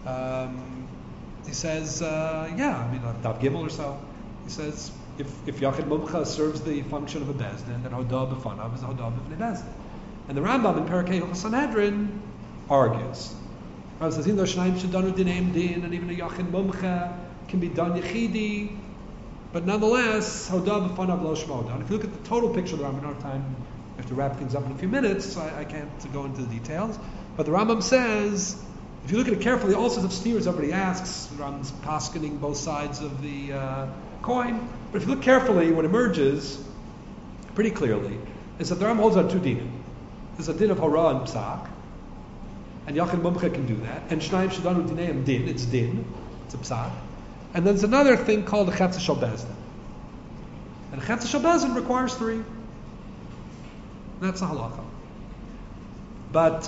he says, Dav Gimel or so, he says, if Yachid Mumcha serves the function of a Bezdin, then Hodah B'fanav is Hodah B'fnei Bezdin. And the Rambam in Parakeh Hilchos Sanhedrin argues. Rambam says, even though Shnaim Shadanu Dineim Din, and even a Yachid Mumcha can be done Yechidi, but nonetheless, Hodah B'fanav Lo Shmo. And if you look at the total picture of the Rambam, I don't have time, I have to wrap things up in a few minutes, so I can't go into the details. But the Rambam says, if you look at it carefully, all sorts of steers everybody asks. The Rambam's poskening both sides of the coin. But if you look carefully, what emerges pretty clearly is that the Rambam holds on two dinim. There's a din of hora and psak, and Yachid Mumcha can do that. And Shnaim Shadanu Dineim Din, it's din, it's a psak. And then there's another thing called the Chetza Shel Bezdin. And the Chetza Shel Bezdin requires three. That's the halacha. But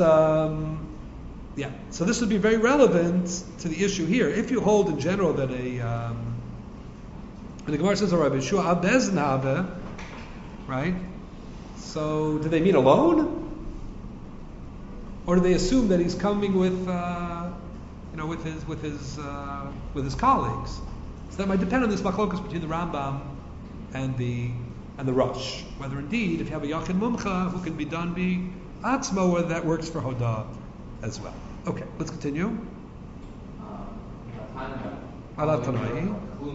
so this would be very relevant to the issue here. If you hold in general that and the Gemara says, "Rabbi Yeshua Bezdin Have," right? So do they mean alone, or do they assume that he's coming with with his colleagues? So that might depend on this machlokas between the Rambam and the Rosh, whether indeed if you have a Yachid Mumcha who can be done by Atzmo, whether that works for Hodah as well. Okay, let's continue. Ala Tanai.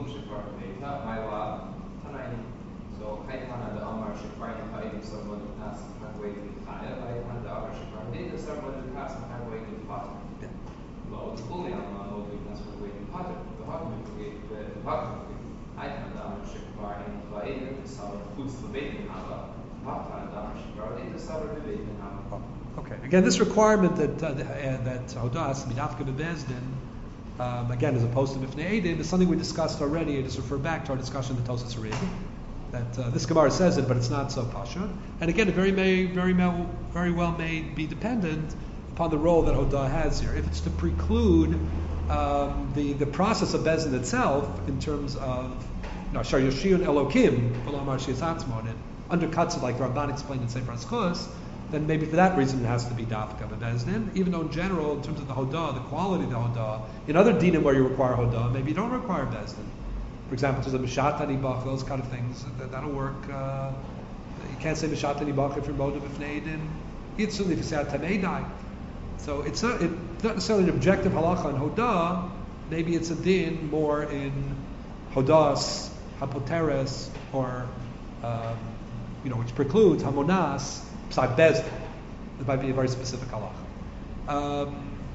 Okay. Again, this requirement that Hodah has to be dafka bebezdin, again, as opposed to b'fnei edim, is something we discussed already. I just refer back to our discussion of the Tosas Rig. That this Gemara says it, but it's not so pasha. And again, it very well may be dependent upon the role that Hodah has here. If it's to preclude the process of bezdin itself in terms of Shar Yoshiyun Elokim, and it undercuts it like the Ramban explained in Sefer Aschus, then maybe for that reason it has to be dafka bebezdin. Even though in general, in terms of the Hodah, the quality of the Hodah, in other dinim where you require Hodah, maybe you don't require bezdin. For example, there's a Mishat Anibach, those kind of things, that'll work. You can't say Mishat Anibach if you're Moda B'fnei Din. It's certainly if you say Atamei Dai. So it's not necessarily an objective halacha in Hodah, maybe it's a din more in Hodahs, Hapoteres, or which precludes Hamonas, Psak Bezdin. It might be a very specific halacha.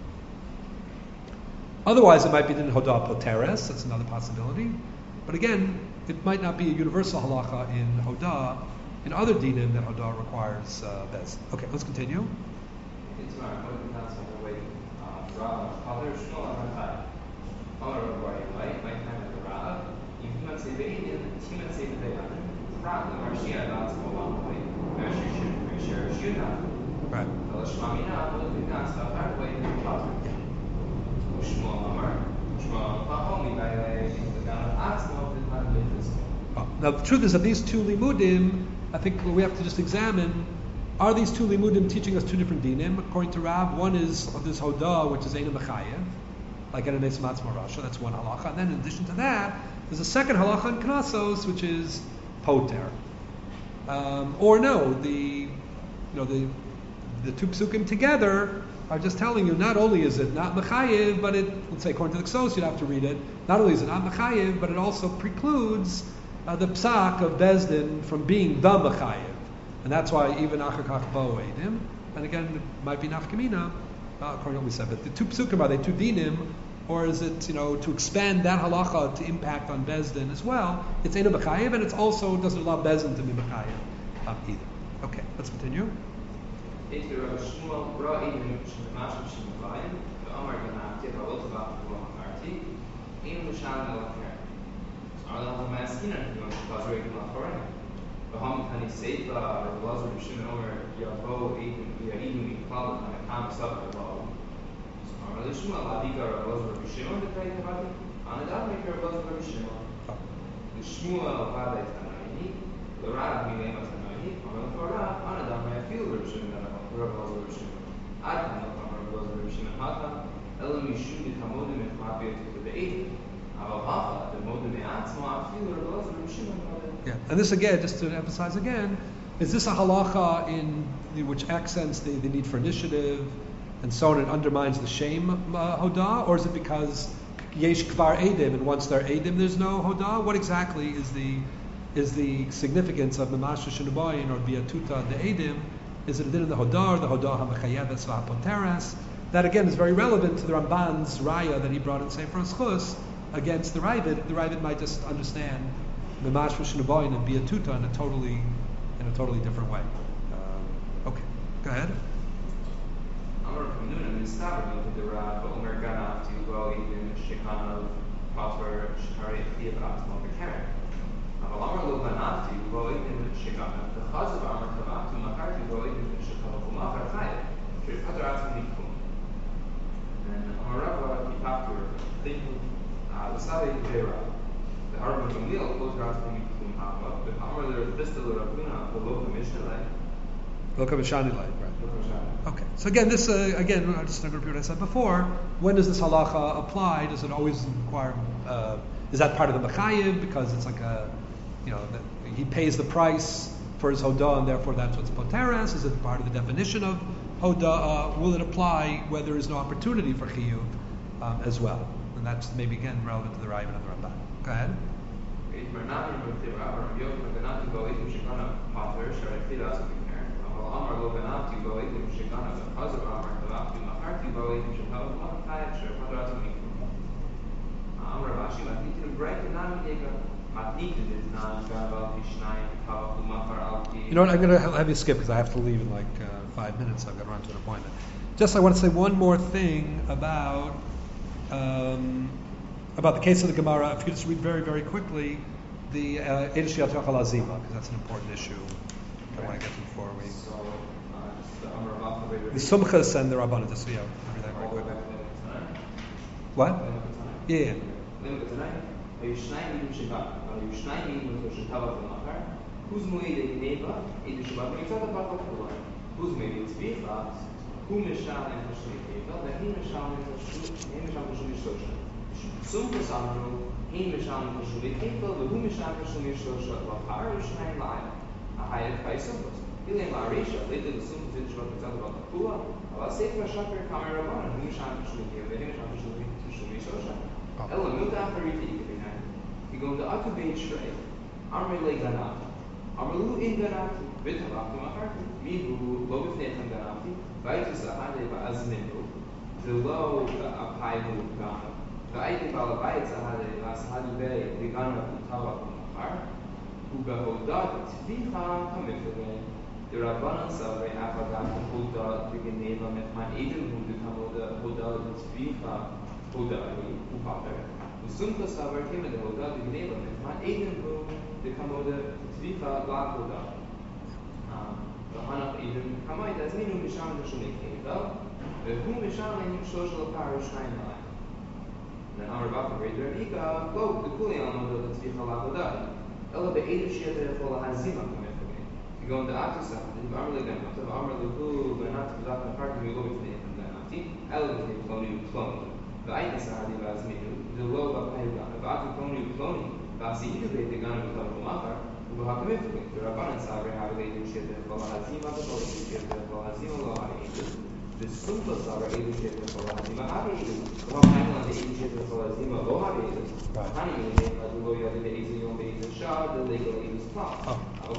Otherwise, it might be in Hodah Poteres. That's another possibility. But again, it might not be a universal halacha in Hodah. In other dinim, that Hodah requires Bezdin. Okay, let's continue. Right. Now the truth is that these two limudim, I think we have to just examine, are these two limudim teaching us two different dinim? According to Rav, one is of this Hodah, which is Eina Mechayev, like in Enes Matzmo Rasha, that's one halacha. And then in addition to that, there's a second halacha in Knasos, which is Poter. Or no, the two psukim together are just telling you not only is it not mechayev, but let's say according to the Ksos, you'd have to read it. Not only is it not mechayev, but it also precludes the psak of Bezdin from being the mechayev, and that's why even achakach bo edim. And again, it might be nafkamina according to what we said. But the two psukim, are they two dinim, or is it to expand that halacha to impact on Bezdin as well? It's einu mechayev, and it's also doesn't allow Bezdin to be mechayev either. Okay, let's continue. Yeah, and this again, just to emphasize again, is this a halacha which accents the need for initiative and so on and undermines the shame hodah, or is it because yesh kvar edim and once they're edim there's no hodah? What exactly is the significance of mamash shenubayin or biatuta the edim? Is it a din in the hodah, the hodah hamachayeves v'hapoteres? That again is very relevant to the Ramban's raya that he brought in Sefer Schus against the Ravid. The Ravid might just understand mamash shenubayin and biatuta in a totally different way. Okay, go ahead. Okay, so again, this again, I'm just going to repeat what I said before. When does this halacha apply? Does it always require? Is that part of the mechayiv because it's like he pays the price for his hodah and therefore that's what's poteres? Is it part of the definition of hodah? Will it apply where there is no opportunity for chiyuv as well? And that's maybe again relevant to the Ravid and the Ramban. Go ahead. You know what, I'm going to have you skip because I have to leave in like 5 minutes. I've got to run to an appointment. Just I want to say one more thing about the case of the Gemara. If you could just read very, very quickly the Eidish Yachal Azima, because that's an important issue I want to get to before we... The Sumchas and the Rabbanah, just so you read that very quickly. What? Yeah. The Rabbanan Savre Afagat Huda Diganeva Metman Eden who become the Huda Tzvicha Huda Upater. The Sumta Savre came in the Huda Diganeva Metman Eden who become the Tzvicha La Huda. The Hanaf Eden Kamai does mean Misham the Shumikeva, the whom Misham and social parish nine line. Then our Baka Raider Ika, go the Kuliam of the Tzvicha La Huda. Ella the Eden Shia for Hazima. Going to Atusah, the Armor Ganat, the Armor Luku, Ganat, the Daka Park, we go with the Ganati, Elegant Clone, the Aitasahadi Vasminu, the Low of Paygan, the Batu Clone, Basi, the Gun of the Makar, who have committed the Rabbanan Sabre, how they do shit, the Hazima, the Hazima Law, the Sumpa Sabre, able shit, the Hazima, how do you do? Well, I'm on the shit, the Hazima, Loha, Honey, the Loya, the Azio, the Shah, the legal is plot.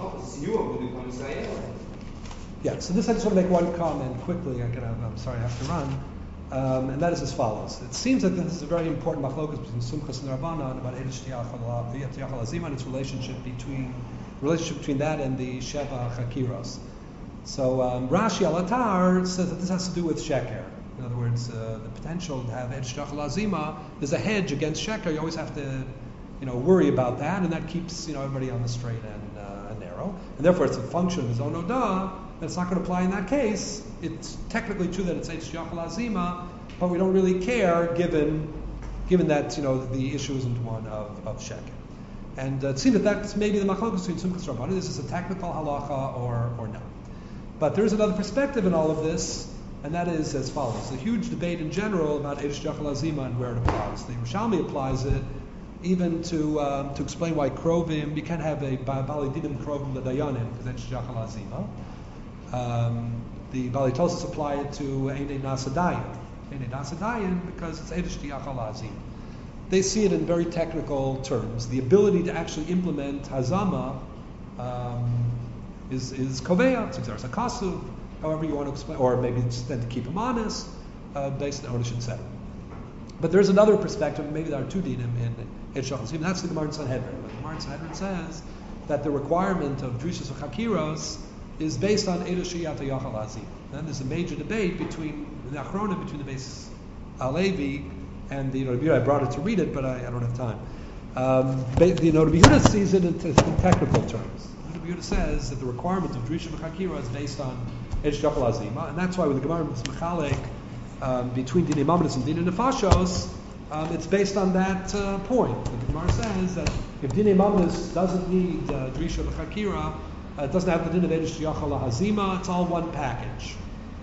Yeah, so this I just want to make one comment quickly. I'm sorry I have to run. And that is as follows. It seems that this is a very important machlokas between Sumchas and Rabbanan about Eidish Yachal Azima and its relationship between that and the Sheva Chakiros. So Rashi Al-Atar says that this has to do with Sheker. In other words, the potential to have Eidish Yachal Azima is a hedge against Sheker. You always have to worry about that, and that keeps everybody on the straight and narrow. And therefore, it's a function of his own odah. That's not going to apply in that case. It's technically true that it's Eidish Yachal Azima, but we don't really care given that the issue isn't one of sheker. And it seems that that's maybe the machlokes between Sumkas Rabbanan. Is this a technical halacha or no? But there is another perspective in all of this, and that is as follows. There's a huge debate in general about Eidush Yachal Azima and where it applies. The Yerushalmi applies it even to explain why Krovim, you can't have a Bali Dinim Krovim L'Dayanim, because that's Yachal Azima. The Bali Tosis apply it to Einei Nasadayin. Einei Nasadayin because it's Eidush Yachal Azima. They see it in very technical terms. The ability to actually implement Hazama is Koveya, it's Exaras HaKasuv, however you want to explain, or maybe it's then to keep him honest, based on ownership set. But there's another perspective, maybe there are two dinim in Eidush Yachal Azima, that's the Gemara in Sanhedrin. The Gemara in Sanhedrin says that the requirement of Drishas or Chakiros is based on Eidush Yachal Azima. Then there's a major debate between the Achrona, between the Beis Halevi, and I brought it to read it, but I don't have time. Rabbi Yehuda sees it in technical terms. Rabbi Yehuda says that the requirement of Drisha V'Chakira is based on Eidush Yachal Azima, and that's why when the Gemara is Mechalek between Dinei Mamadus and Dinei Nefashos, it's based on that point. The Gemara says that if Dinei Mamadus doesn't need Drisha V'Chakira, it doesn't have the din of Eidush Yachal Azima, it's all one package.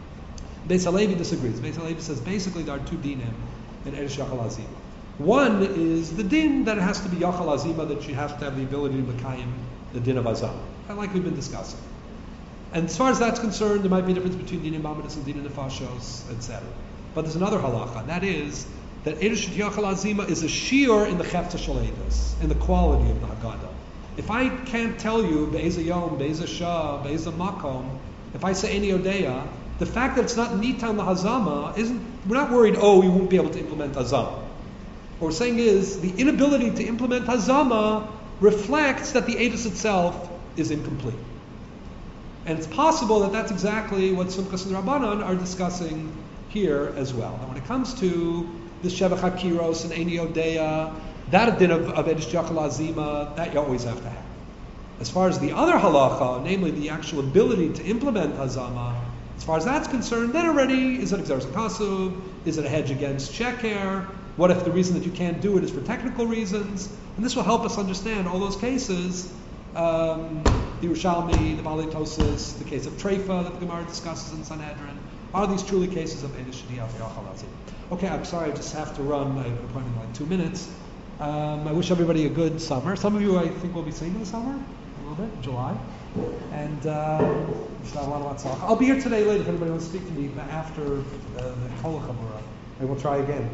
Beis Halevi disagrees. Beis Halevi says basically there are two dinim in Eidush Yachal Azima. One is the din that it has to be Yachal Azima, that you have to have the ability to Mekayim the din of Azam, like we've been discussing. And as far as that's concerned, there might be a difference between Dinei Mamadus and Dinei Nefashos, etc. But there's another halacha, and that is that Eidush Yachal Azima is a shiur in the Chefta Shel Eidos, in the quality of the Haggadah. If I can't tell you Be'eza Yom, Be'eza Shah, Be'eza Makom, if I say Eni Odeya, the fact that it's not Nitan L'Hazama we're not worried, we won't be able to implement Hazama. What we're saying is, the inability to implement Hazama reflects that the Eidos itself is incomplete. And it's possible that that's exactly what Sumkas and Rabbanan are discussing here as well. Now when it comes to the Shevach HaKiros and Eni Odeya, that din of Eidush Yachal Azima, that you always have to have. As far as the other halacha, namely the actual ability to implement Hazama, as far as that's concerned, then already, is it Exaras HaKasuv? Is it a hedge against sheker? What if the reason that you can't do it is for technical reasons? And this will help us understand all those cases, the Yerushalmi, the Bali Tosis, the case of Treifa that the Gemara discusses in Sanhedrin. Are these truly cases of Eidush Yachal Azima? Okay, I'm sorry, I just have to run. I have an appointment in like 2 minutes. I wish everybody a good summer. Some of you I think will be seeing in the summer, a little bit, in July. And I'll be here today late if anybody wants to speak to me after the Kol Chamura. I will try again.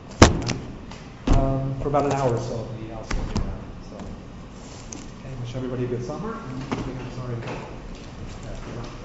For about an hour or so, I'll still be around. So, okay, wish everybody a good summer. And I'm sorry.